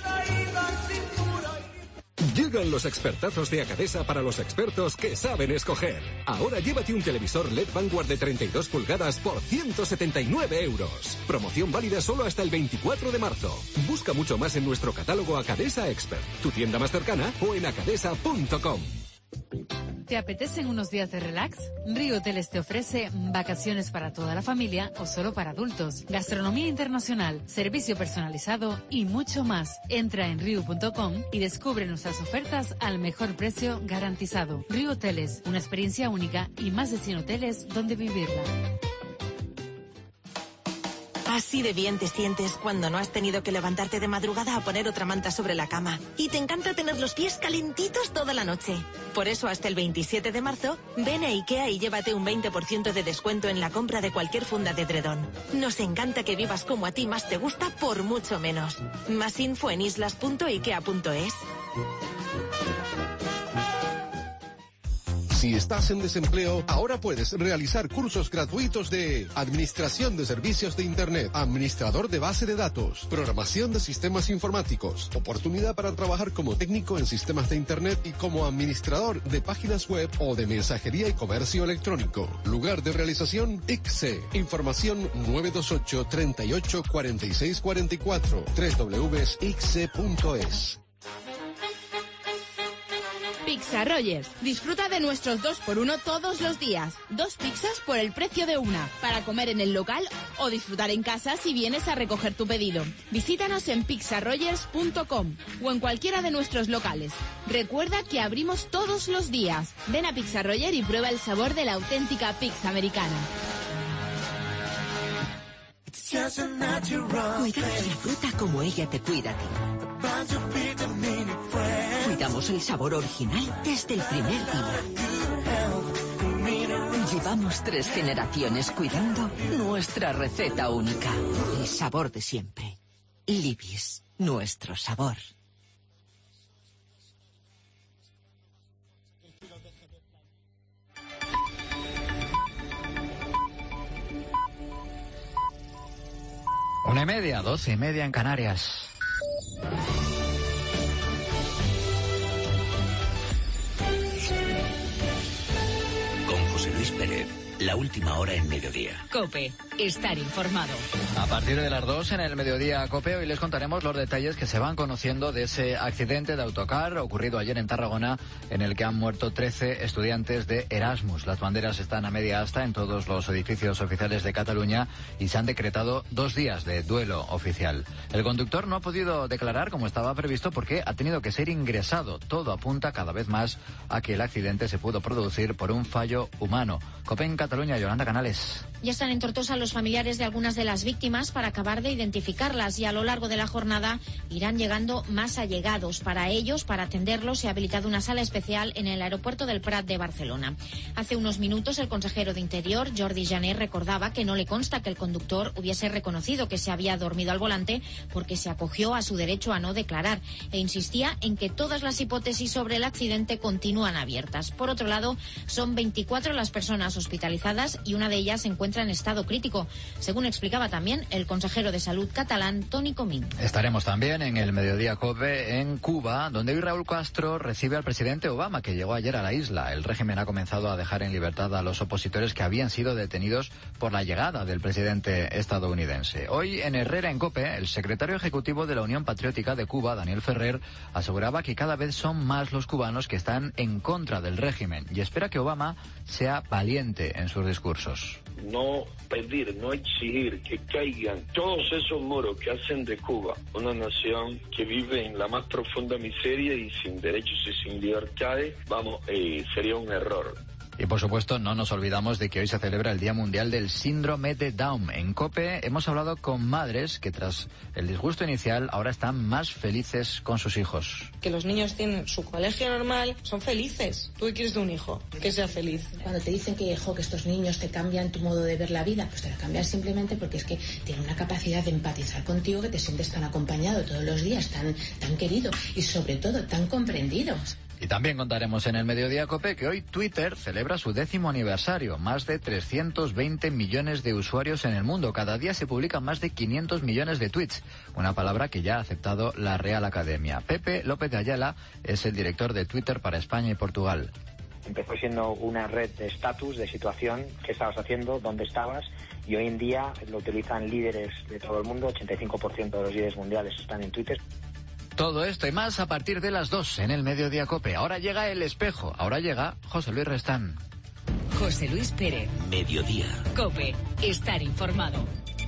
Llegan los expertazos de Acadesa para los expertos que saben escoger. Ahora llévate un televisor L E D Vanguard de treinta y dos pulgadas por ciento setenta y nueve euros. Promoción válida solo hasta el veinticuatro de marzo. Busca mucho más en nuestro catálogo Acadesa Expert, tu tienda más cercana o en acadesa punto com. ¿Te apetecen unos días de relax? Río Hoteles te ofrece vacaciones para toda la familia o solo para adultos, gastronomía internacional, servicio personalizado y mucho más. Entra en riu punto com y descubre nuestras ofertas al mejor precio garantizado. Río Hoteles, una experiencia única y más de cien hoteles donde vivirla. Así de bien te sientes cuando no has tenido que levantarte de madrugada a poner otra manta sobre la cama. Y te encanta tener los pies calentitos toda la noche. Por eso hasta el veintisiete de marzo, ven a IKEA y llévate un veinte por ciento de descuento en la compra de cualquier funda de edredón. Nos encanta que vivas como a ti más te gusta por mucho menos. Más info en islas punto ikea punto es. Si estás en desempleo, ahora puedes realizar cursos gratuitos de Administración de Servicios de Internet, Administrador de Base de Datos, Programación de Sistemas Informáticos, oportunidad para trabajar como técnico en sistemas de Internet y como administrador de páginas web o de mensajería y comercio electrónico. Lugar de realización, I C S E. Información nueve dos ocho, treinta y ocho, cuarenta y seis cuarenta y cuatro, doble u doble u doble u punto i c s e punto es. Pizza Rogers. Disfruta de nuestros dos por uno todos los días. Dos pizzas por el precio de una, para comer en el local o disfrutar en casa si vienes a recoger tu pedido. Visítanos en pizza rogers punto com o en cualquiera de nuestros locales. Recuerda que abrimos todos los días. Ven a Pizza Roger y prueba el sabor de la auténtica pizza americana. Cuidamos la fruta como ella te cuida a ti. Cuidamos el sabor original desde el primer día. Llevamos tres generaciones cuidando nuestra receta única. El sabor de siempre. Libis, nuestro sabor. Una y media, doce y media en Canarias. Con José Luis Pérez, la última hora en mediodía. COPE, estar informado. A partir de las dos en el mediodía COPE, hoy les contaremos los detalles que se van conociendo de ese accidente de autocar ocurrido ayer en Tarragona, en el que han muerto trece estudiantes de Erasmus. Las banderas están a media asta en todos los edificios oficiales de Cataluña y se han decretado dos días de duelo oficial. El conductor no ha podido declarar como estaba previsto porque ha tenido que ser ingresado. Todo apunta cada vez más a que el accidente se pudo producir por un fallo humano. COPE en Cataluña, Yolanda Canales. Ya están en Tortosa los familiares de algunas de las víctimas para acabar de identificarlas y a lo largo de la jornada irán llegando más allegados. Para ellos, para atenderlos, se ha habilitado una sala especial en el aeropuerto del Prat de Barcelona. Hace unos minutos el consejero de Interior, Jordi Jané, recordaba que no le consta que el conductor hubiese reconocido que se había dormido al volante porque se acogió a su derecho a no declarar e insistía en que todas las hipótesis sobre el accidente continúan abiertas. Por otro lado, son veinticuatro las personas hospitalizadas y una de ellas se encuentra en estado crítico, según explicaba también el consejero de Salud catalán, Toni Comín. Estaremos también en el Mediodía COPE en Cuba, donde hoy Raúl Castro recibe al presidente Obama, que llegó ayer a la isla. El régimen ha comenzado a dejar en libertad a los opositores que habían sido detenidos por la llegada del presidente estadounidense. Hoy en Herrera en COPE, el secretario ejecutivo de la Unión Patriótica de Cuba, Daniel Ferrer, aseguraba que cada vez son más los cubanos que están en contra del régimen y espera que Obama sea valiente en sus discursos. No pedir, no exigir que caigan todos esos muros que hacen de Cuba una nación que vive en la más profunda miseria y sin derechos y sin libertades, vamos, eh, sería un error. Y por supuesto no nos olvidamos de que hoy se celebra el Día Mundial del Síndrome de Down. En COPE hemos hablado con madres que tras el disgusto inicial ahora están más felices con sus hijos. Que los niños tienen su colegio normal, son felices. ¿Tú qué quieres de un hijo? Que sea feliz. Cuando te dicen que, jo, que estos niños te cambian tu modo de ver la vida, pues te la cambian simplemente porque es que tienen una capacidad de empatizar contigo, que te sientes tan acompañado todos los días, tan, tan querido y sobre todo tan comprendido. Y también contaremos en el Mediodía COPE que hoy Twitter celebra su décimo aniversario. Más de trescientos veinte millones de usuarios en el mundo. Cada día se publican más de quinientos millones de tweets. Una palabra que ya ha aceptado la Real Academia. Pepe López de Ayala es el director de Twitter para España y Portugal. Empezó siendo una red de estatus, de situación, qué estabas haciendo, dónde estabas, y hoy en día lo utilizan líderes de todo el mundo. ochenta y cinco por ciento de los líderes mundiales están en Twitter. Todo esto y más a partir de las dos en el Mediodía Cope. Ahora llega El Espejo, ahora llega José Luis Restán. José Luis Pérez. Mediodía. Cope, estar informado.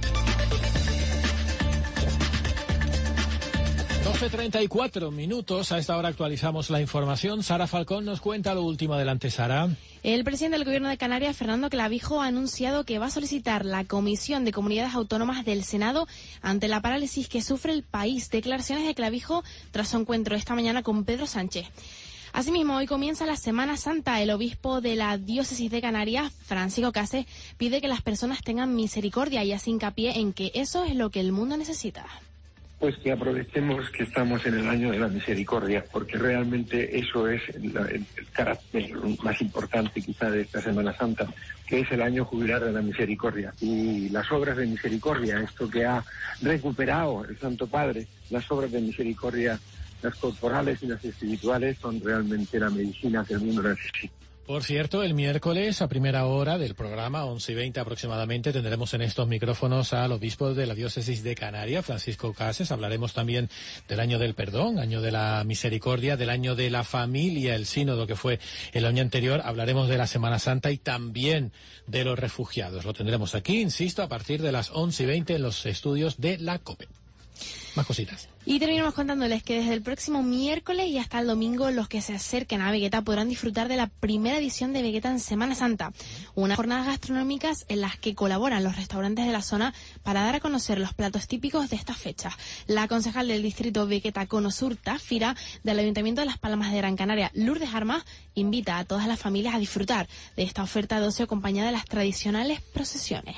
doce treinta y cuatro minutos, a esta hora actualizamos la información. Sara Falcón nos cuenta lo último. Adelante, Sara. El presidente del Gobierno de Canarias, Fernando Clavijo, ha anunciado que va a solicitar la Comisión de Comunidades Autónomas del Senado ante la parálisis que sufre el país. Declaraciones de Clavijo tras su encuentro esta mañana con Pedro Sánchez. Asimismo, hoy comienza la Semana Santa. El obispo de la Diócesis de Canarias, Francisco Case, pide que las personas tengan misericordia y hace hincapié en que eso es lo que el mundo necesita. Pues que aprovechemos que estamos en el año de la misericordia, porque realmente eso es el, el, el carácter más importante quizá de esta Semana Santa, que es el año jubilar de la misericordia. Y las obras de misericordia, esto que ha recuperado el Santo Padre, las obras de misericordia, las corporales y las espirituales, son realmente la medicina que el mundo necesita. Por cierto, el miércoles a primera hora del programa, once y veinte aproximadamente, tendremos en estos micrófonos al obispo de la Diócesis de Canarias, Francisco Cases. Hablaremos también del año del perdón, año de la misericordia, del año de la familia, el sínodo que fue el año anterior. Hablaremos de la Semana Santa y también de los refugiados. Lo tendremos aquí, insisto, a partir de las once y veinte en los estudios de la COPE. Más cositas. Y terminamos contándoles que desde el próximo miércoles y hasta el domingo los que se acerquen a Vegueta podrán disfrutar de la primera edición de Vegueta en Semana Santa. Unas jornadas gastronómicas en las que colaboran los restaurantes de la zona para dar a conocer los platos típicos de estas fechas. La concejal del distrito Vegueta Cono Sur, Tafira, del Ayuntamiento de Las Palmas de Gran Canaria, Lourdes Armas, invita a todas las familias a disfrutar de esta oferta de ocio acompañada de las tradicionales procesiones.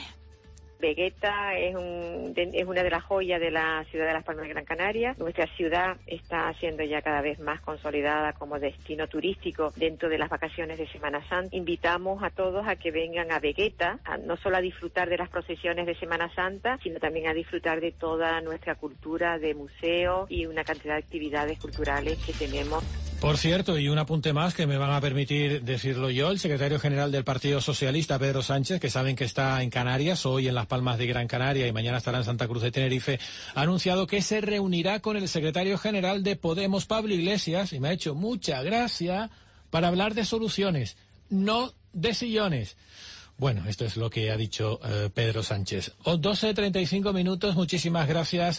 Vegueta es, un, es una de las joyas de la ciudad de Las Palmas de Gran Canaria. Nuestra ciudad está siendo ya cada vez más consolidada como destino turístico dentro de las vacaciones de Semana Santa. Invitamos a todos a que vengan a Vegueta, a, no solo a disfrutar de las procesiones de Semana Santa, sino también a disfrutar de toda nuestra cultura de museo y una cantidad de actividades culturales que tenemos. Por cierto, y un apunte más que me van a permitir decirlo yo, el secretario general del Partido Socialista, Pedro Sánchez, que saben que está en Canarias, hoy en Las Palmas de Gran Canaria y mañana estará en Santa Cruz de Tenerife, ha anunciado que se reunirá con el secretario general de Podemos, Pablo Iglesias, y me ha hecho mucha gracia, para hablar de soluciones, no de sillones. Bueno, esto es lo que ha dicho eh, Pedro Sánchez. O doce treinta y cinco minutos, muchísimas gracias,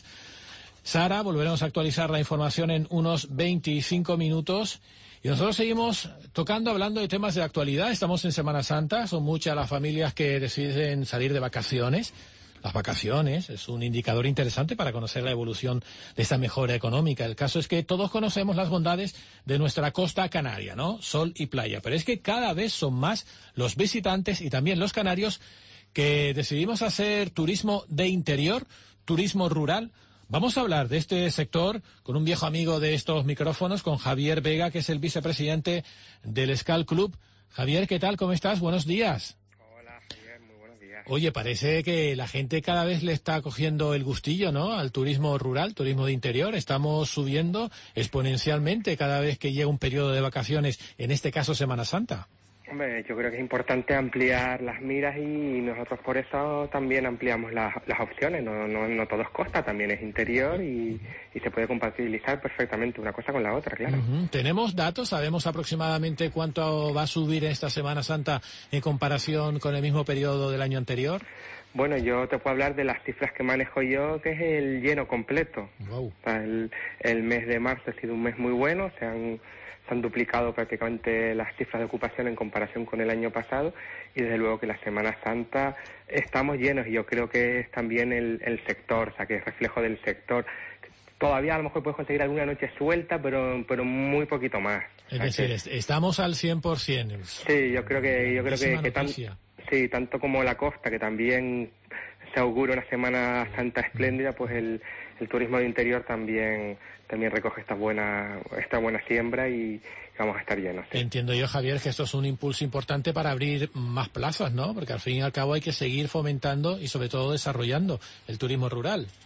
Sara. Volveremos a actualizar la información en unos veinticinco minutos. Y nosotros seguimos tocando, hablando de temas de actualidad. Estamos en Semana Santa, son muchas las familias que deciden salir de vacaciones. Las vacaciones es un indicador interesante para conocer la evolución de esta mejora económica. El caso es que todos conocemos las bondades de nuestra costa canaria, ¿no? Sol y playa. Pero es que cada vez son más los visitantes y también los canarios que decidimos hacer turismo de interior, turismo rural. Vamos a hablar de este sector con un viejo amigo de estos micrófonos, con Javier Vega, que es el vicepresidente del Skal Club. Javier, ¿qué tal? ¿Cómo estás? Buenos días. Hola, Javier, muy buenos días. Oye, parece que la gente cada vez le está cogiendo el gustillo, ¿no?, al turismo rural, turismo de interior. Estamos subiendo exponencialmente cada vez que llega un periodo de vacaciones, en este caso Semana Santa. Hombre, yo creo que es importante ampliar las miras y nosotros por eso también ampliamos las, las opciones. No, no, no todo es costa, también es interior y, y se puede compatibilizar perfectamente una cosa con la otra, claro. Uh-huh. ¿Tenemos datos? ¿Sabemos aproximadamente cuánto va a subir esta Semana Santa en comparación con el mismo periodo del año anterior? Bueno, yo te puedo hablar de las cifras que manejo yo, que es el lleno completo. Wow. O sea, el, el mes de marzo ha sido un mes muy bueno, se han... Se han duplicado prácticamente las cifras de ocupación en comparación con el año pasado y desde luego que la Semana Santa estamos llenos y yo creo que es también el, el sector, o sea, que es reflejo del sector. Todavía a lo mejor puedes conseguir alguna noche suelta, pero pero muy poquito más. Es decir, que... estamos al cien por ciento. Sí, yo creo que yo creo que, que tan, sí, tanto como la costa, que también se augura una Semana Santa espléndida, pues el, el turismo de interior también también recoge esta buena esta buena siembra y vamos a estar llenos. ¿Sí? Entiendo yo, Javier, que esto es un impulso importante para abrir más plazas, ¿no? Porque al fin y al cabo hay que seguir fomentando y sobre todo desarrollando el turismo rural.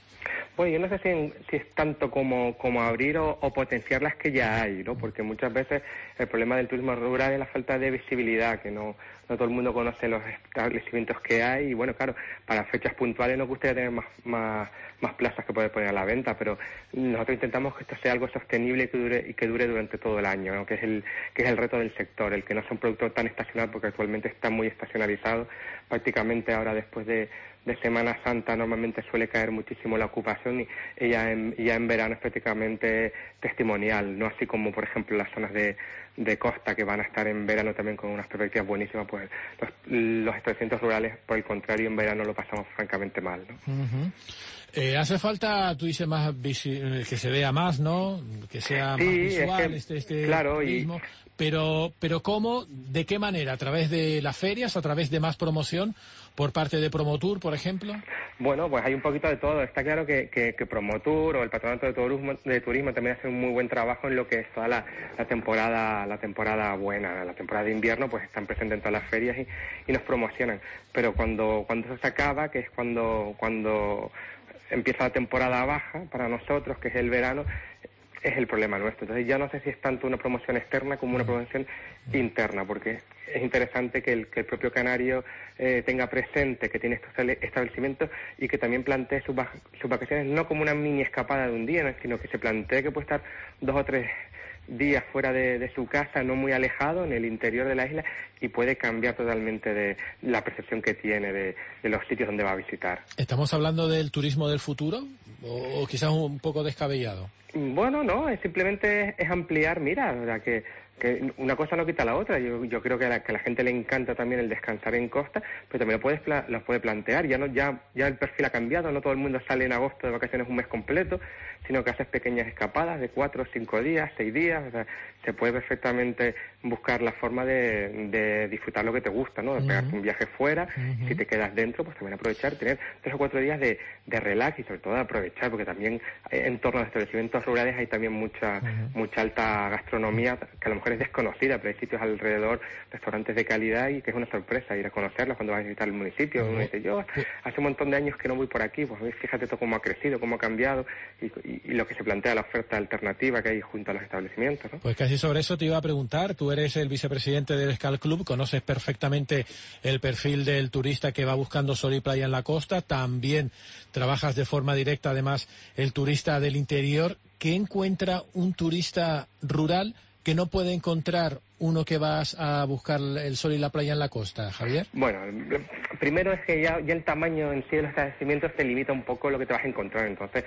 Bueno, yo no sé si, en, si es tanto como, como abrir o, o potenciar las que ya hay, ¿no? Porque muchas veces el problema del turismo rural es la falta de visibilidad, que no, no todo el mundo conoce los establecimientos que hay y, bueno, claro, para fechas puntuales nos gustaría tener más, más, más plazas que poder poner a la venta, pero nosotros intentamos que esto sea algo sostenible y que dure, y que dure durante todo el año, ¿no? Que es el, que es el reto del sector, el que no sea un producto tan estacional, porque actualmente está muy estacionalizado. Prácticamente ahora, después de, de Semana Santa, normalmente suele caer muchísimo la ocupación y, y, ya en, y ya en verano es prácticamente testimonial, no así como, por ejemplo, las zonas de, de costa que van a estar en verano también con unas perspectivas buenísimas. Pues los, los establecimientos rurales, por el contrario, en verano lo pasamos francamente mal, ¿no? Uh-huh. Eh, hace falta, tú dices, más visi- que se vea más, ¿no? Que sea sí, más visual es que, este, este claro, turismo. Y... Pero, pero ¿cómo? ¿De qué manera? ¿A través de las ferias? ¿A través de más promoción? ¿Por parte de Promotur, por ejemplo? Bueno, pues hay un poquito de todo. Está claro que, que, que Promotur o el Patronato de Turismo, de Turismo también hace un muy buen trabajo en lo que es toda la, la temporada la temporada buena. La temporada de invierno, pues están presentes en todas las ferias y, y nos promocionan. Pero cuando, cuando eso se acaba, que es cuando, cuando empieza la temporada baja para nosotros, que es el verano, es el problema nuestro. Entonces ya no sé si es tanto una promoción externa como una promoción interna, porque es interesante que el, que el propio canario eh, tenga presente que tiene estos establecimientos y que también plantee sus, sus vacaciones no como una mini escapada de un día, ¿no? Sino que se plantee que puede estar dos o tres días fuera de, de su casa, no muy alejado, en el interior de la isla, y puede cambiar totalmente de la percepción que tiene de, de los sitios donde va a visitar. ¿Estamos hablando del turismo del futuro o, o quizás un poco descabellado? Bueno, no, es simplemente es ampliar, mira, o sea, que, que una cosa no quita la otra. Yo, yo creo que a, la, que a la gente le encanta también el descansar en costa, pero también lo puedes lo puede plantear. Ya no ya ya el perfil ha cambiado, no todo el mundo sale en agosto de vacaciones un mes completo, sino que haces pequeñas escapadas de cuatro, cinco días, seis días. O sea, se puede perfectamente buscar la forma de, de disfrutar lo que te gusta, ¿no? De pegarte uh-huh. un viaje fuera. Uh-huh. Si te quedas dentro, pues también aprovechar, tener tres o cuatro días de, de relax y sobre todo de aprovechar, porque también en torno a los establecimientos rurales hay también mucha uh-huh. mucha alta gastronomía que a lo mejor es desconocida, pero hay sitios alrededor, restaurantes de calidad, y que es una sorpresa ir a conocerlos cuando vas a visitar el municipio. Uh-huh. Uno dice, yo hace un montón de años que no voy por aquí, pues fíjate todo cómo ha crecido, cómo ha cambiado y, y, y lo que se plantea, la oferta alternativa que hay junto a los establecimientos, ¿no? Pues casi sobre eso te iba a preguntar. Tú eres el vicepresidente del Escal Club, conoces perfectamente el perfil del turista que va buscando sol y playa en la costa, también trabajas de forma directa además el turista del interior. ¿Qué encuentra un turista rural que no puede encontrar uno que vas a buscar el sol y la playa en la costa, Javier? Bueno, primero es que ya, ya el tamaño en sí de los establecimientos te limita un poco lo que te vas a encontrar, entonces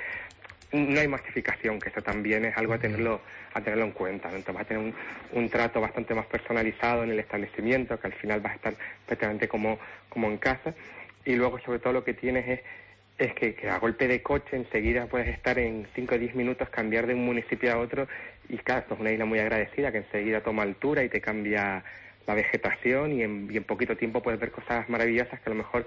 no hay masificación, que eso también es algo a tenerlo a tenerlo en cuenta, ¿no? Entonces vas a tener un, un trato bastante más personalizado en el establecimiento, que al final vas a estar prácticamente como, como en casa, y luego sobre todo lo que tienes es es que, que a golpe de coche enseguida puedes estar en cinco o diez minutos, cambiar de un municipio a otro, y claro, esto es una isla muy agradecida que enseguida toma altura y te cambia la vegetación, y en, y en poquito tiempo puedes ver cosas maravillosas que a lo mejor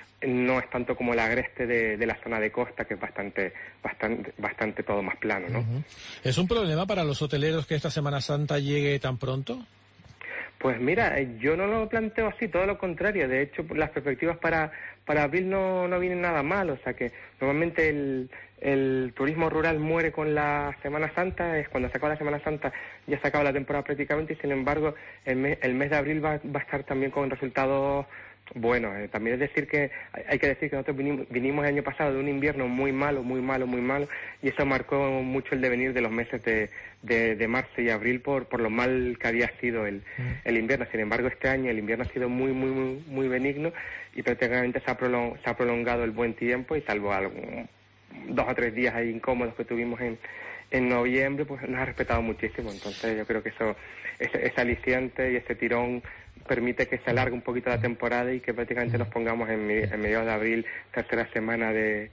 no es tanto como el agreste de, de la zona de costa, que es bastante bastante bastante todo más plano, ¿no? Uh-huh. ¿Es un problema para los hoteleros que esta Semana Santa llegue tan pronto? Pues mira, yo no lo planteo así, todo lo contrario. De hecho, las perspectivas para para abril no, no vienen nada mal. O sea que normalmente el, el turismo rural muere con la Semana Santa. Es cuando se acaba la Semana Santa ya se acaba la temporada prácticamente, y sin embargo el mes, el mes de abril va, va a estar también con resultados buenos. Eh, también es decir que hay que decir que nosotros vinimos, vinimos el año pasado de un invierno muy malo, muy malo, muy malo, y eso marcó mucho el devenir de los meses de, de, de marzo y abril por, por lo mal que había sido el, mm. el invierno. Sin embargo, este año el invierno ha sido muy, muy, muy, muy benigno, y prácticamente se ha, prolong, se ha prolongado el buen tiempo, y salvo algún, dos o tres días ahí incómodos que tuvimos en, en noviembre, pues nos ha respetado muchísimo. Entonces yo creo que eso, ese, ese aliciente y ese tirón permite que se alargue un poquito la temporada y que prácticamente nos pongamos en, en mediados de abril, tercera semana de,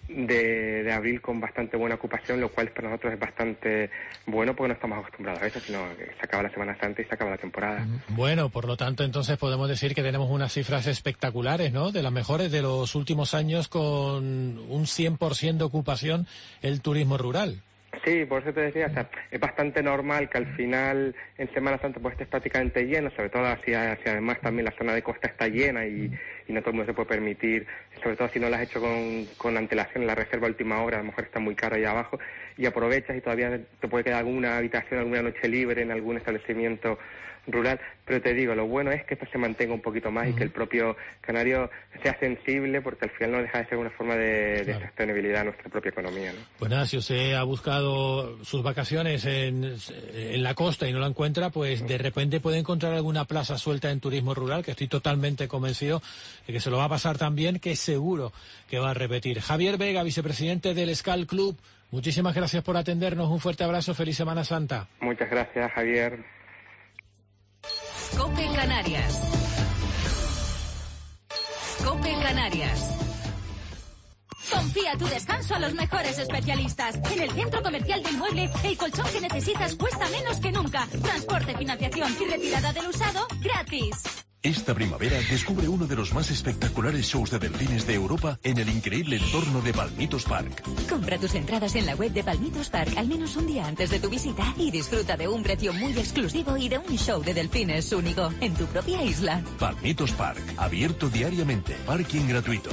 de, de abril, con bastante buena ocupación, lo cual para nosotros es bastante bueno, porque no estamos acostumbrados a eso, sino que se acaba la Semana Santa y se acaba la temporada. Bueno, por lo tanto, entonces podemos decir que tenemos unas cifras espectaculares, ¿no? De las mejores de los últimos años, con un cien por ciento de ocupación el turismo rural. Sí, por eso te decía, o sea, es bastante normal que al final en Semana Santa pues estés prácticamente lleno, sobre todo si, si además también la zona de costa está llena y, y no todo el mundo se puede permitir, sobre todo si no lo has hecho con, con antelación, la reserva a última hora, a lo mejor está muy caro ahí abajo, y aprovechas y todavía te puede quedar alguna habitación, alguna noche libre en algún establecimiento rural, pero te digo, lo bueno es que esto se mantenga un poquito más uh-huh. y que el propio canario sea sensible, porque al final no deja de ser una forma de, de claro. sostenibilidad a nuestra propia economía, ¿no? Pues nada, si usted ha buscado sus vacaciones en, en la costa y no la encuentra, pues de repente puede encontrar alguna plaza suelta en turismo rural, que estoy totalmente convencido de que se lo va a pasar tan bien, que seguro que va a repetir. Javier Vega, vicepresidente del Skal Club, muchísimas gracias por atendernos, un fuerte abrazo, feliz Semana Santa. Muchas gracias, Javier. COPE Canarias. COPE Canarias. Confía tu descanso a los mejores especialistas. En el Centro Comercial del Mueble, el colchón que necesitas cuesta menos que nunca. Transporte, financiación y retirada del usado gratis. Esta primavera descubre uno de los más espectaculares shows de delfines de Europa en el increíble entorno de Palmitos Park. Compra tus entradas en la web de Palmitos Park al menos un día antes de tu visita y disfruta de un precio muy exclusivo y de un show de delfines único en tu propia isla. Palmitos Park, abierto diariamente, parking gratuito.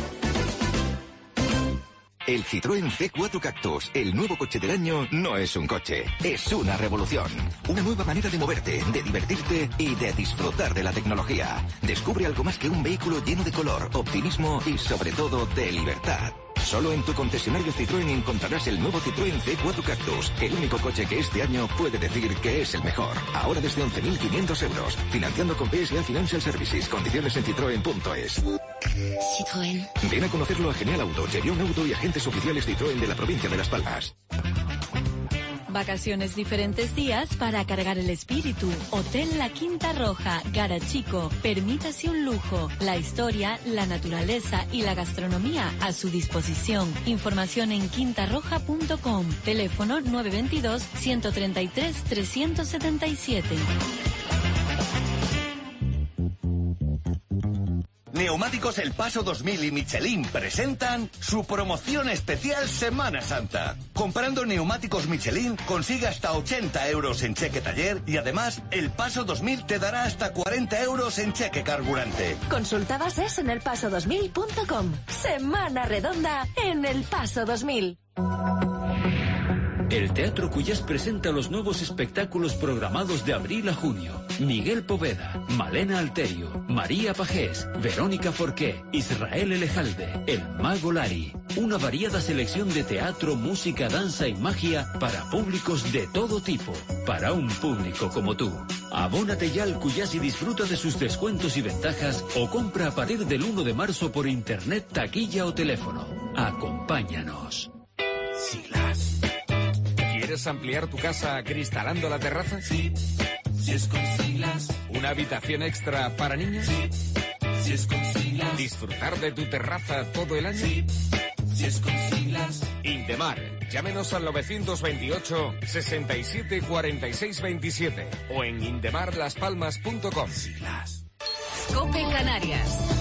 El Citroën C cuatro Cactus, el nuevo coche del año, no es un coche, es una revolución. Una nueva manera de moverte, de divertirte y de disfrutar de la tecnología. Descubre algo más que un vehículo lleno de color, optimismo y sobre todo de libertad. Solo en tu concesionario Citroën encontrarás el nuevo Citroën C cuatro Cactus, el único coche que este año puede decir que es el mejor. Ahora desde once mil quinientos euros, financiando con P S A Financial Services. Condiciones en citroen punto es. Citroën. Ven a conocerlo a Genial Auto, Cherión Auto y agentes oficiales Citroën de la provincia de Las Palmas. Vacaciones diferentes días para cargar el espíritu. Hotel La Quinta Roja, Garachico. Permítase un lujo. La historia, la naturaleza y la gastronomía a su disposición. Información en quinta roja punto com. Teléfono nueve dos dos, uno tres tres, tres siete siete. Neumáticos El Paso dos mil y Michelin presentan su promoción especial Semana Santa. Comprando neumáticos Michelin consigue hasta ochenta euros en cheque taller y además El Paso dos mil te dará hasta cuarenta euros en cheque carburante. Consulta bases en el paso dos mil punto com. Semana redonda en El Paso dos mil. El Teatro Cuyás presenta los nuevos espectáculos programados de abril a junio. Miguel Poveda, Malena Alterio, María Pajés, Verónica Forqué, Israel Elejalde, El Mago Lari. Una variada selección de teatro, música, danza y magia para públicos de todo tipo. Para un público como tú. Abónate ya al Cuyás y disfruta de sus descuentos y ventajas o compra a partir del uno de marzo por internet, taquilla o teléfono. Acompáñanos. Siglas. ¿Quieres ampliar tu casa acristalando la terraza? Sí, si es con Siglas. ¿Una habitación extra para niños? Sí, si es con Siglas. ¿Disfrutar de tu terraza todo el año? Sí, si es con Siglas. Indemar. Llámenos al novecientos veintiocho, sesenta y siete, cuarenta y seis veintisiete o en indemar las palmas punto com. Siglas. COPE Canarias.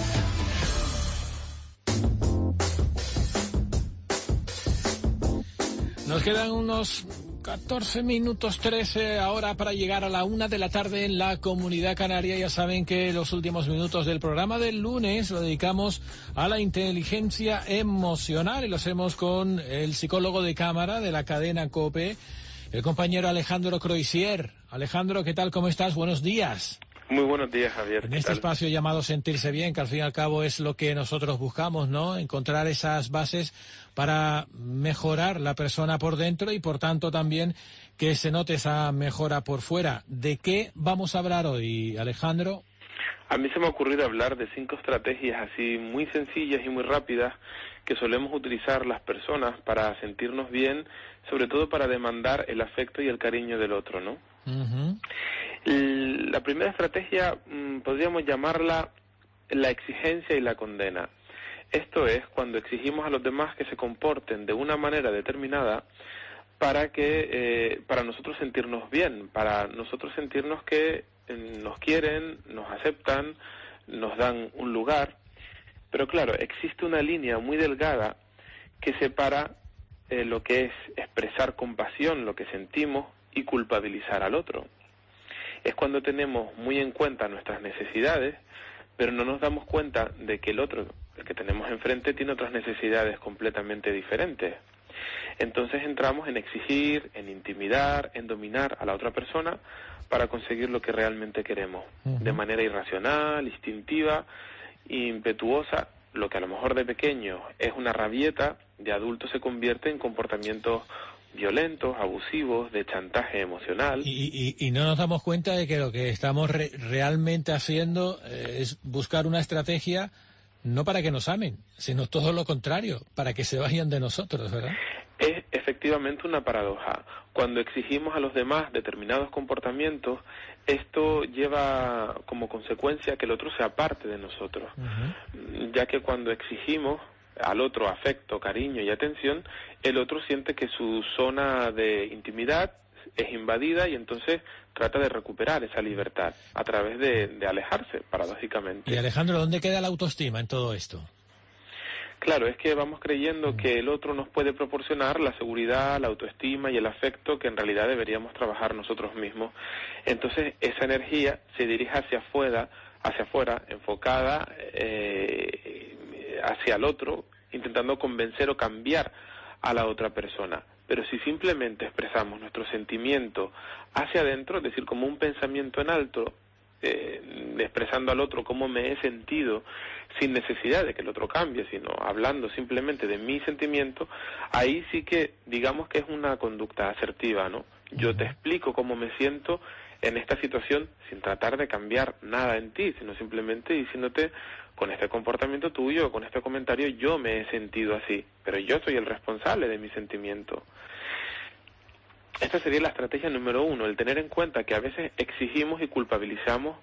Nos quedan unos catorce minutos, trece ahora para llegar a la una de la tarde en la Comunidad Canaria. Ya saben que los últimos minutos del programa del lunes lo dedicamos a la inteligencia emocional y lo hacemos con el psicólogo de cámara de la cadena COPE, el compañero Alejandro Croisier. Alejandro, ¿qué tal? ¿Cómo estás? Buenos días. Muy buenos días, Javier. En este tal? espacio llamado Sentirse Bien, que al fin y al cabo es lo que nosotros buscamos, ¿no? Encontrar esas bases para mejorar la persona por dentro y, por tanto, también que se note esa mejora por fuera. ¿De qué vamos a hablar hoy, Alejandro? A mí se me ha ocurrido hablar de cinco estrategias así muy sencillas y muy rápidas que solemos utilizar las personas para sentirnos bien, sobre todo para demandar el afecto y el cariño del otro, ¿no? Uh-huh. La primera estrategia mmm, podríamos llamarla la exigencia y la condena. Esto es cuando exigimos a los demás que se comporten de una manera determinada para que eh, para nosotros sentirnos bien, para nosotros sentirnos que eh, nos quieren, nos aceptan, nos dan un lugar. Pero claro, existe una línea muy delgada que separa eh, lo que es expresar con pasión lo que sentimos y culpabilizar al otro. Es cuando tenemos muy en cuenta nuestras necesidades, pero no nos damos cuenta de que el otro, el que tenemos enfrente, tiene otras necesidades completamente diferentes. Entonces entramos en exigir, en intimidar, en dominar a la otra persona para conseguir lo que realmente queremos, uh-huh. de manera irracional, instintiva, impetuosa. Lo que a lo mejor de pequeño es una rabieta, de adulto se convierte en comportamientos violentos, abusivos, de chantaje emocional. Y, y, y no nos damos cuenta de que lo que estamos re- realmente haciendo eh, es buscar una estrategia no para que nos amen, sino todo lo contrario, para que se vayan de nosotros, ¿verdad? Es efectivamente una paradoja. Cuando exigimos a los demás determinados comportamientos, esto lleva como consecuencia que el otro se aparte de nosotros, uh-huh. ya que cuando exigimos al otro afecto, cariño y atención, el otro siente que su zona de intimidad es invadida y entonces trata de recuperar esa libertad a través de, de alejarse, paradójicamente. Y Alejandro, ¿dónde queda la autoestima en todo esto? Claro, es que vamos creyendo mm. que el otro nos puede proporcionar la seguridad, la autoestima y el afecto que en realidad deberíamos trabajar nosotros mismos. Entonces esa energía se dirige hacia afuera, hacia afuera, enfocada eh, hacia el otro, intentando convencer o cambiar a la otra persona. Pero si simplemente expresamos nuestro sentimiento hacia adentro, es decir, como un pensamiento en alto, eh, expresando al otro cómo me he sentido, sin necesidad de que el otro cambie, sino hablando simplemente de mi sentimiento, ahí sí que digamos que es una conducta asertiva, ¿no? Yo te explico cómo me siento en esta situación sin tratar de cambiar nada en ti, sino simplemente diciéndote, con este comportamiento tuyo, con este comentario, yo me he sentido así, pero yo soy el responsable de mi sentimiento. Esta sería la estrategia número uno, el tener en cuenta que a veces exigimos y culpabilizamos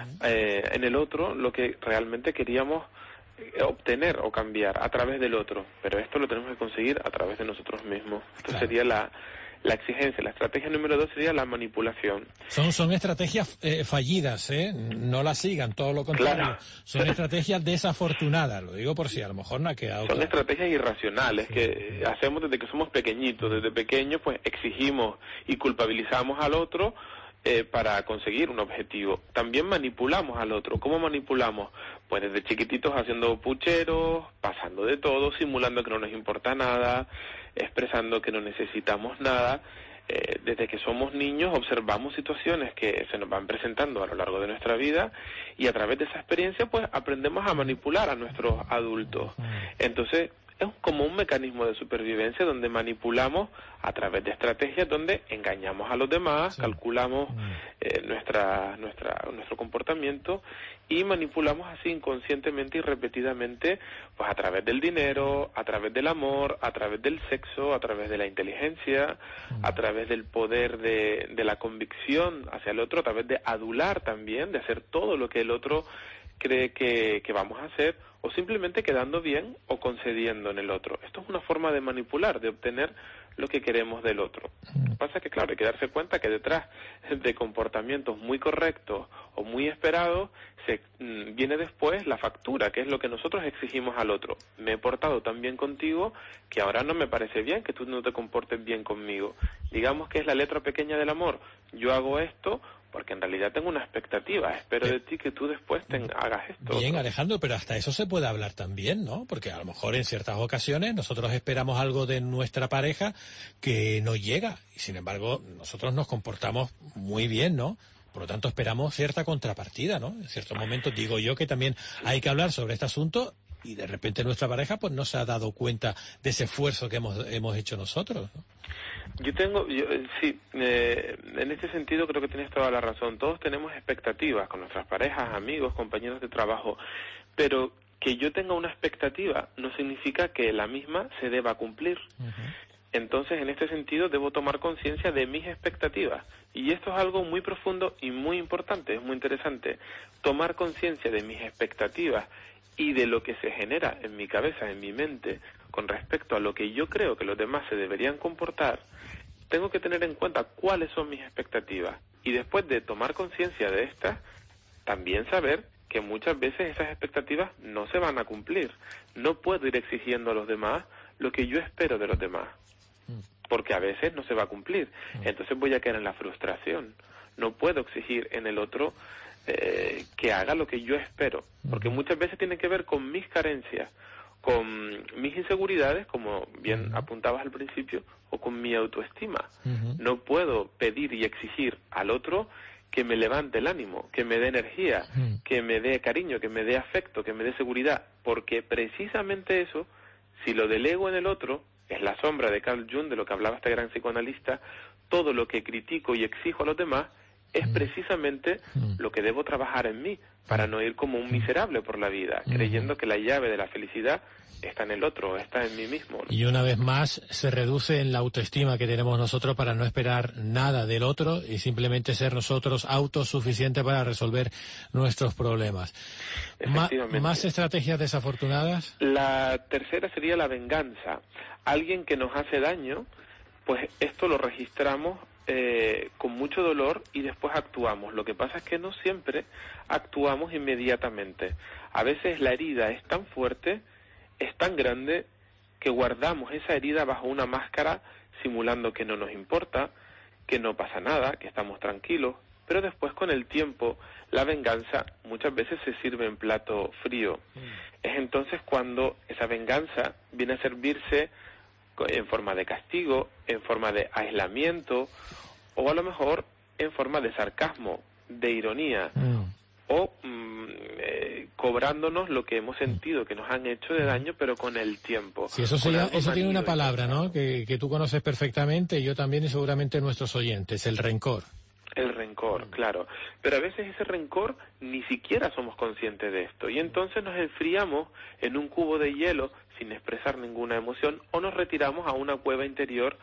eh, en el otro lo que realmente queríamos eh, obtener o cambiar a través del otro, pero esto lo tenemos que conseguir a través de nosotros mismos. Esto claro. sería la... La exigencia. La estrategia número dos sería la manipulación. Son son estrategias eh, fallidas, ¿eh? No las sigan, todo lo contrario. Claro. Son estrategias desafortunadas, lo digo por si a lo mejor no ha quedado Son claro. estrategias irracionales sí. que hacemos desde que somos pequeñitos. Desde pequeños pues exigimos y culpabilizamos al otro eh, para conseguir un objetivo. También manipulamos al otro. ¿Cómo manipulamos? Pues desde chiquititos haciendo pucheros, pasando de todo, simulando que no nos importa nada, expresando que no necesitamos nada. Eh, desde que somos niños observamos situaciones que se nos van presentando a lo largo de nuestra vida y a través de esa experiencia pues aprendemos a manipular a nuestros adultos. Entonces es como un mecanismo de supervivencia donde manipulamos a través de estrategias donde engañamos a los demás, sí. calculamos eh, nuestra, nuestra, nuestro comportamiento y manipulamos así inconscientemente y repetidamente pues a través del dinero, a través del amor, a través del sexo, a través de la inteligencia, a través del poder de, de la convicción hacia el otro, a través de adular también, de hacer todo lo que el otro cree que, que vamos a hacer, o simplemente quedando bien o concediendo en el otro. Esto es una forma de manipular, de obtener lo que queremos del otro. Lo que pasa es que, claro, hay que darse cuenta que detrás de comportamientos muy correctos o muy esperados se mmm, viene después la factura, que es lo que nosotros exigimos al otro. Me he portado tan bien contigo que ahora no me parece bien que tú no te comportes bien conmigo. Digamos que es la letra pequeña del amor. Yo hago esto porque en realidad tengo una expectativa, espero de ti que tú después te hagas esto. Bien, Alejandro, pero hasta eso se puede hablar también, ¿no? Porque a lo mejor en ciertas ocasiones nosotros esperamos algo de nuestra pareja que no llega, y sin embargo nosotros nos comportamos muy bien, ¿no? Por lo tanto esperamos cierta contrapartida, ¿no? En ciertos momentos digo yo que también hay que hablar sobre este asunto y de repente nuestra pareja pues no se ha dado cuenta de ese esfuerzo que hemos, hemos hecho nosotros, ¿no? Yo tengo, yo, sí, eh, en este sentido creo que tienes toda la razón. Todos tenemos expectativas con nuestras parejas, amigos, compañeros de trabajo, pero que yo tenga una expectativa no significa que la misma se deba cumplir. Uh-huh. Entonces, en este sentido, debo tomar conciencia de mis expectativas. Y esto es algo muy profundo y muy importante, es muy interesante. Tomar conciencia de mis expectativas y de lo que se genera en mi cabeza, en mi mente, con respecto a lo que yo creo que los demás se deberían comportar, tengo que tener en cuenta cuáles son mis expectativas. Y después de tomar conciencia de estas, también saber que muchas veces esas expectativas no se van a cumplir. No puedo ir exigiendo a los demás lo que yo espero de los demás. porque a veces no se va a cumplir. Entonces voy a caer en la frustración. No puedo exigir en el otro eh, que haga lo que yo espero, porque muchas veces tiene que ver con mis carencias, con mis inseguridades, como bien uh-huh. apuntabas al principio, o con mi autoestima. Uh-huh. No puedo pedir y exigir al otro que me levante el ánimo, que me dé energía, uh-huh. que me dé cariño, que me dé afecto, que me dé seguridad, porque precisamente eso, si lo delego en el otro, es la sombra de Carl Jung, de lo que hablaba este gran psicoanalista. Todo lo que critico y exijo a los demás es precisamente lo que debo trabajar en mí, para no ir como un miserable por la vida, creyendo que la llave de la felicidad está en el otro, está en mí mismo, ¿no? Y una vez más se reduce en la autoestima que tenemos nosotros para no esperar nada del otro y simplemente ser nosotros autosuficientes para resolver nuestros problemas. Ma- ¿Más estrategias desafortunadas? La tercera sería la venganza. Alguien que nos hace daño, pues esto lo registramos Eh, con mucho dolor y después actuamos. Lo que pasa es que no siempre actuamos inmediatamente. A veces la herida es tan fuerte, es tan grande, que guardamos esa herida bajo una máscara, simulando que no nos importa, que no pasa nada, que estamos tranquilos, pero después con el tiempo la venganza muchas veces se sirve en plato frío. Mm. Es entonces cuando esa venganza viene a servirse en forma de castigo, en forma de aislamiento, o a lo mejor en forma de sarcasmo, de ironía, mm. o mm, eh, cobrándonos lo que hemos sentido que nos han hecho de daño, pero con el tiempo. Sí, eso, sería, eso tiene una palabra, ¿no?, que, que tú conoces perfectamente, y yo también, y seguramente nuestros oyentes: el rencor. El rencor, claro. Pero a veces ese rencor ni siquiera somos conscientes de esto. Y entonces nos enfriamos en un cubo de hielo sin expresar ninguna emoción, o nos retiramos a una cueva interior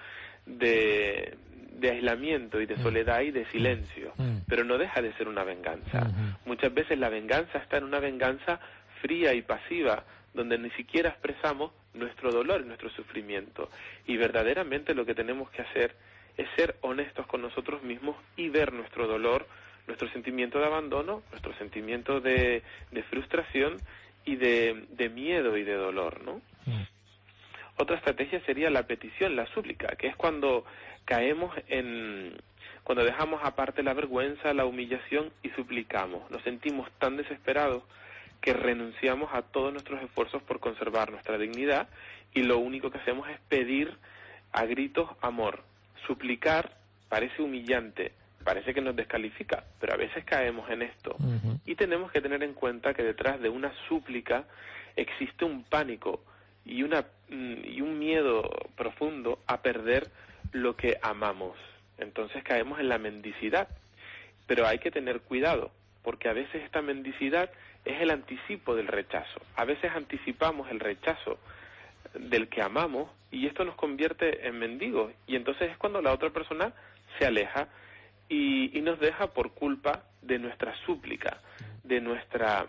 de, de aislamiento y de soledad y de silencio. Pero no deja de ser una venganza. Muchas veces la venganza está en una venganza fría y pasiva, donde ni siquiera expresamos nuestro dolor y nuestro sufrimiento. Y verdaderamente lo que tenemos que hacer es ser honestos con nosotros mismos y ver nuestro dolor, nuestro sentimiento de abandono, nuestro sentimiento de, de frustración y de, de miedo y de dolor, ¿no? Mm. Otra estrategia sería la petición, la súplica, que es cuando caemos en... cuando dejamos aparte la vergüenza, la humillación y suplicamos. Nos sentimos tan desesperados que renunciamos a todos nuestros esfuerzos por conservar nuestra dignidad, y lo único que hacemos es pedir a gritos amor. Suplicar parece humillante, parece que nos descalifica, pero a veces caemos en esto. Uh-huh. Y tenemos que tener en cuenta que detrás de una súplica existe un pánico y, una, y un miedo profundo a perder lo que amamos. Entonces caemos en la mendicidad, pero hay que tener cuidado, porque a veces esta mendicidad es el anticipo del rechazo. A veces anticipamos el rechazo del que amamos, y esto nos convierte en mendigos, y entonces es cuando la otra persona se aleja y, y nos deja por culpa de nuestra súplica, de nuestra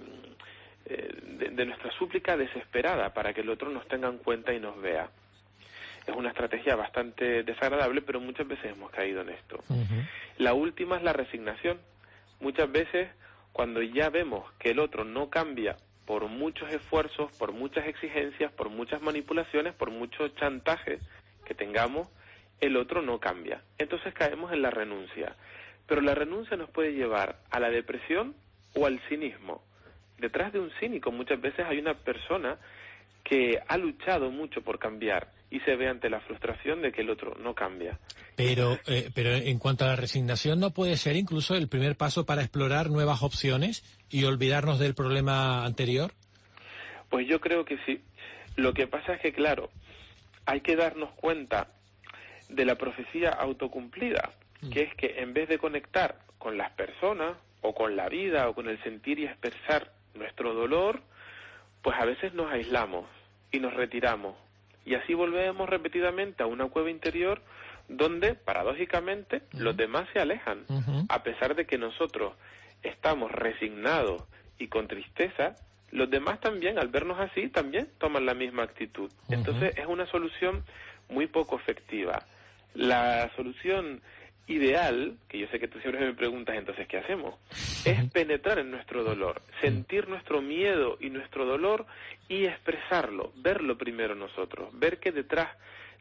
eh, de, de nuestra súplica desesperada para que el otro nos tenga en cuenta y nos vea. Es una estrategia bastante desagradable, pero muchas veces hemos caído en esto. Uh-huh. La última es la resignación. Muchas veces, cuando ya vemos que el otro no cambia, por muchos esfuerzos, por muchas exigencias, por muchas manipulaciones, por mucho chantaje que tengamos, el otro no cambia. Entonces caemos en la renuncia. Pero la renuncia nos puede llevar a la depresión o al cinismo. Detrás de un cínico muchas veces hay una persona que ha luchado mucho por cambiar y se ve ante la frustración de que el otro no cambia. Pero, eh, pero en cuanto a la resignación, ¿no puede ser incluso el primer paso para explorar nuevas opciones y olvidarnos del problema anterior? Pues yo creo que sí. Lo que pasa es que, claro, hay que darnos cuenta de la profecía autocumplida, mm. que es que en vez de conectar con las personas, o con la vida, o con el sentir y expresar nuestro dolor, pues a veces nos aislamos y nos retiramos. Y así volvemos repetidamente a una cueva interior donde, paradójicamente, uh-huh. los demás se alejan, uh-huh. a pesar de que nosotros estamos resignados y con tristeza. Los demás también, al vernos así, también toman la misma actitud. Uh-huh. Entonces es una solución muy poco efectiva. La solución ideal, que yo sé que tú siempre me preguntas, entonces, ¿qué hacemos? Es penetrar en nuestro dolor, sentir nuestro miedo y nuestro dolor y expresarlo, verlo primero nosotros, ver que detrás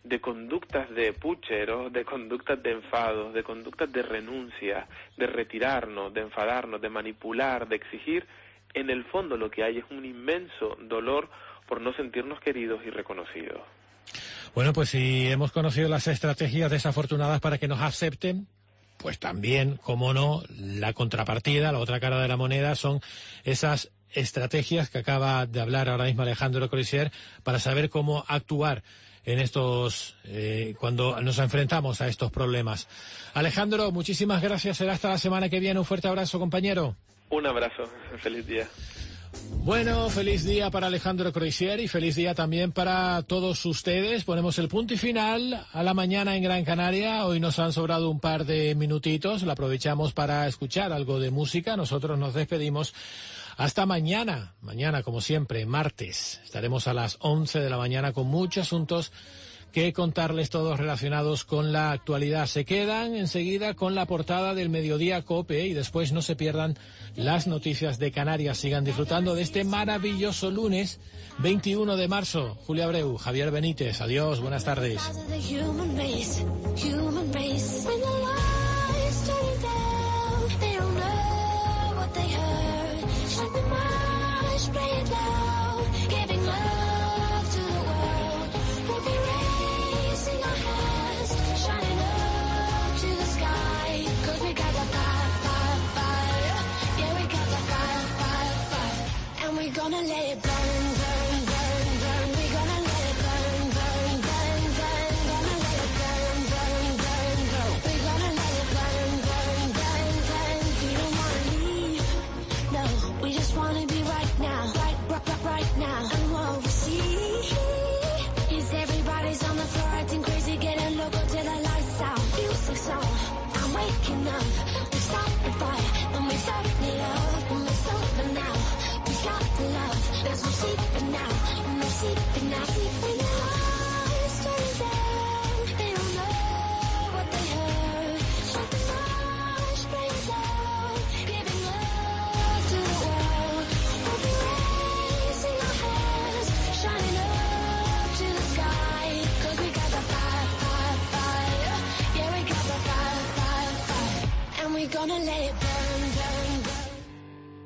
de conductas de pucheros, de conductas de enfados, de conductas de renuncia, de retirarnos, de enfadarnos, de manipular, de exigir. En el fondo lo que hay es un inmenso dolor por no sentirnos queridos y reconocidos. Bueno, pues si hemos conocido las estrategias desafortunadas para que nos acepten, pues también, como no, la contrapartida, la otra cara de la moneda, son esas estrategias que acaba de hablar ahora mismo Alejandro Croisier para saber cómo actuar en estos, eh, cuando nos enfrentamos a estos problemas. Alejandro, muchísimas gracias. Será hasta la semana que viene. Un fuerte abrazo, compañero. Un abrazo. Feliz día. Bueno, feliz día para Alejandro Croisier y feliz día también para todos ustedes. Ponemos el punto y final a la mañana en Gran Canaria. Hoy nos han sobrado un par de minutitos. Lo aprovechamos para escuchar algo de música. Nosotros nos despedimos. Hasta mañana, mañana como siempre, martes. Estaremos a las once de la mañana con muchos asuntos que contarles, todos relacionados con la actualidad. Se quedan enseguida con la portada del Mediodía COPE y después no se pierdan las noticias de Canarias. Sigan disfrutando de este maravilloso lunes veintiuno de marzo. Julia Abreu, Javier Benítez, adiós, buenas tardes. Gonna let it burn.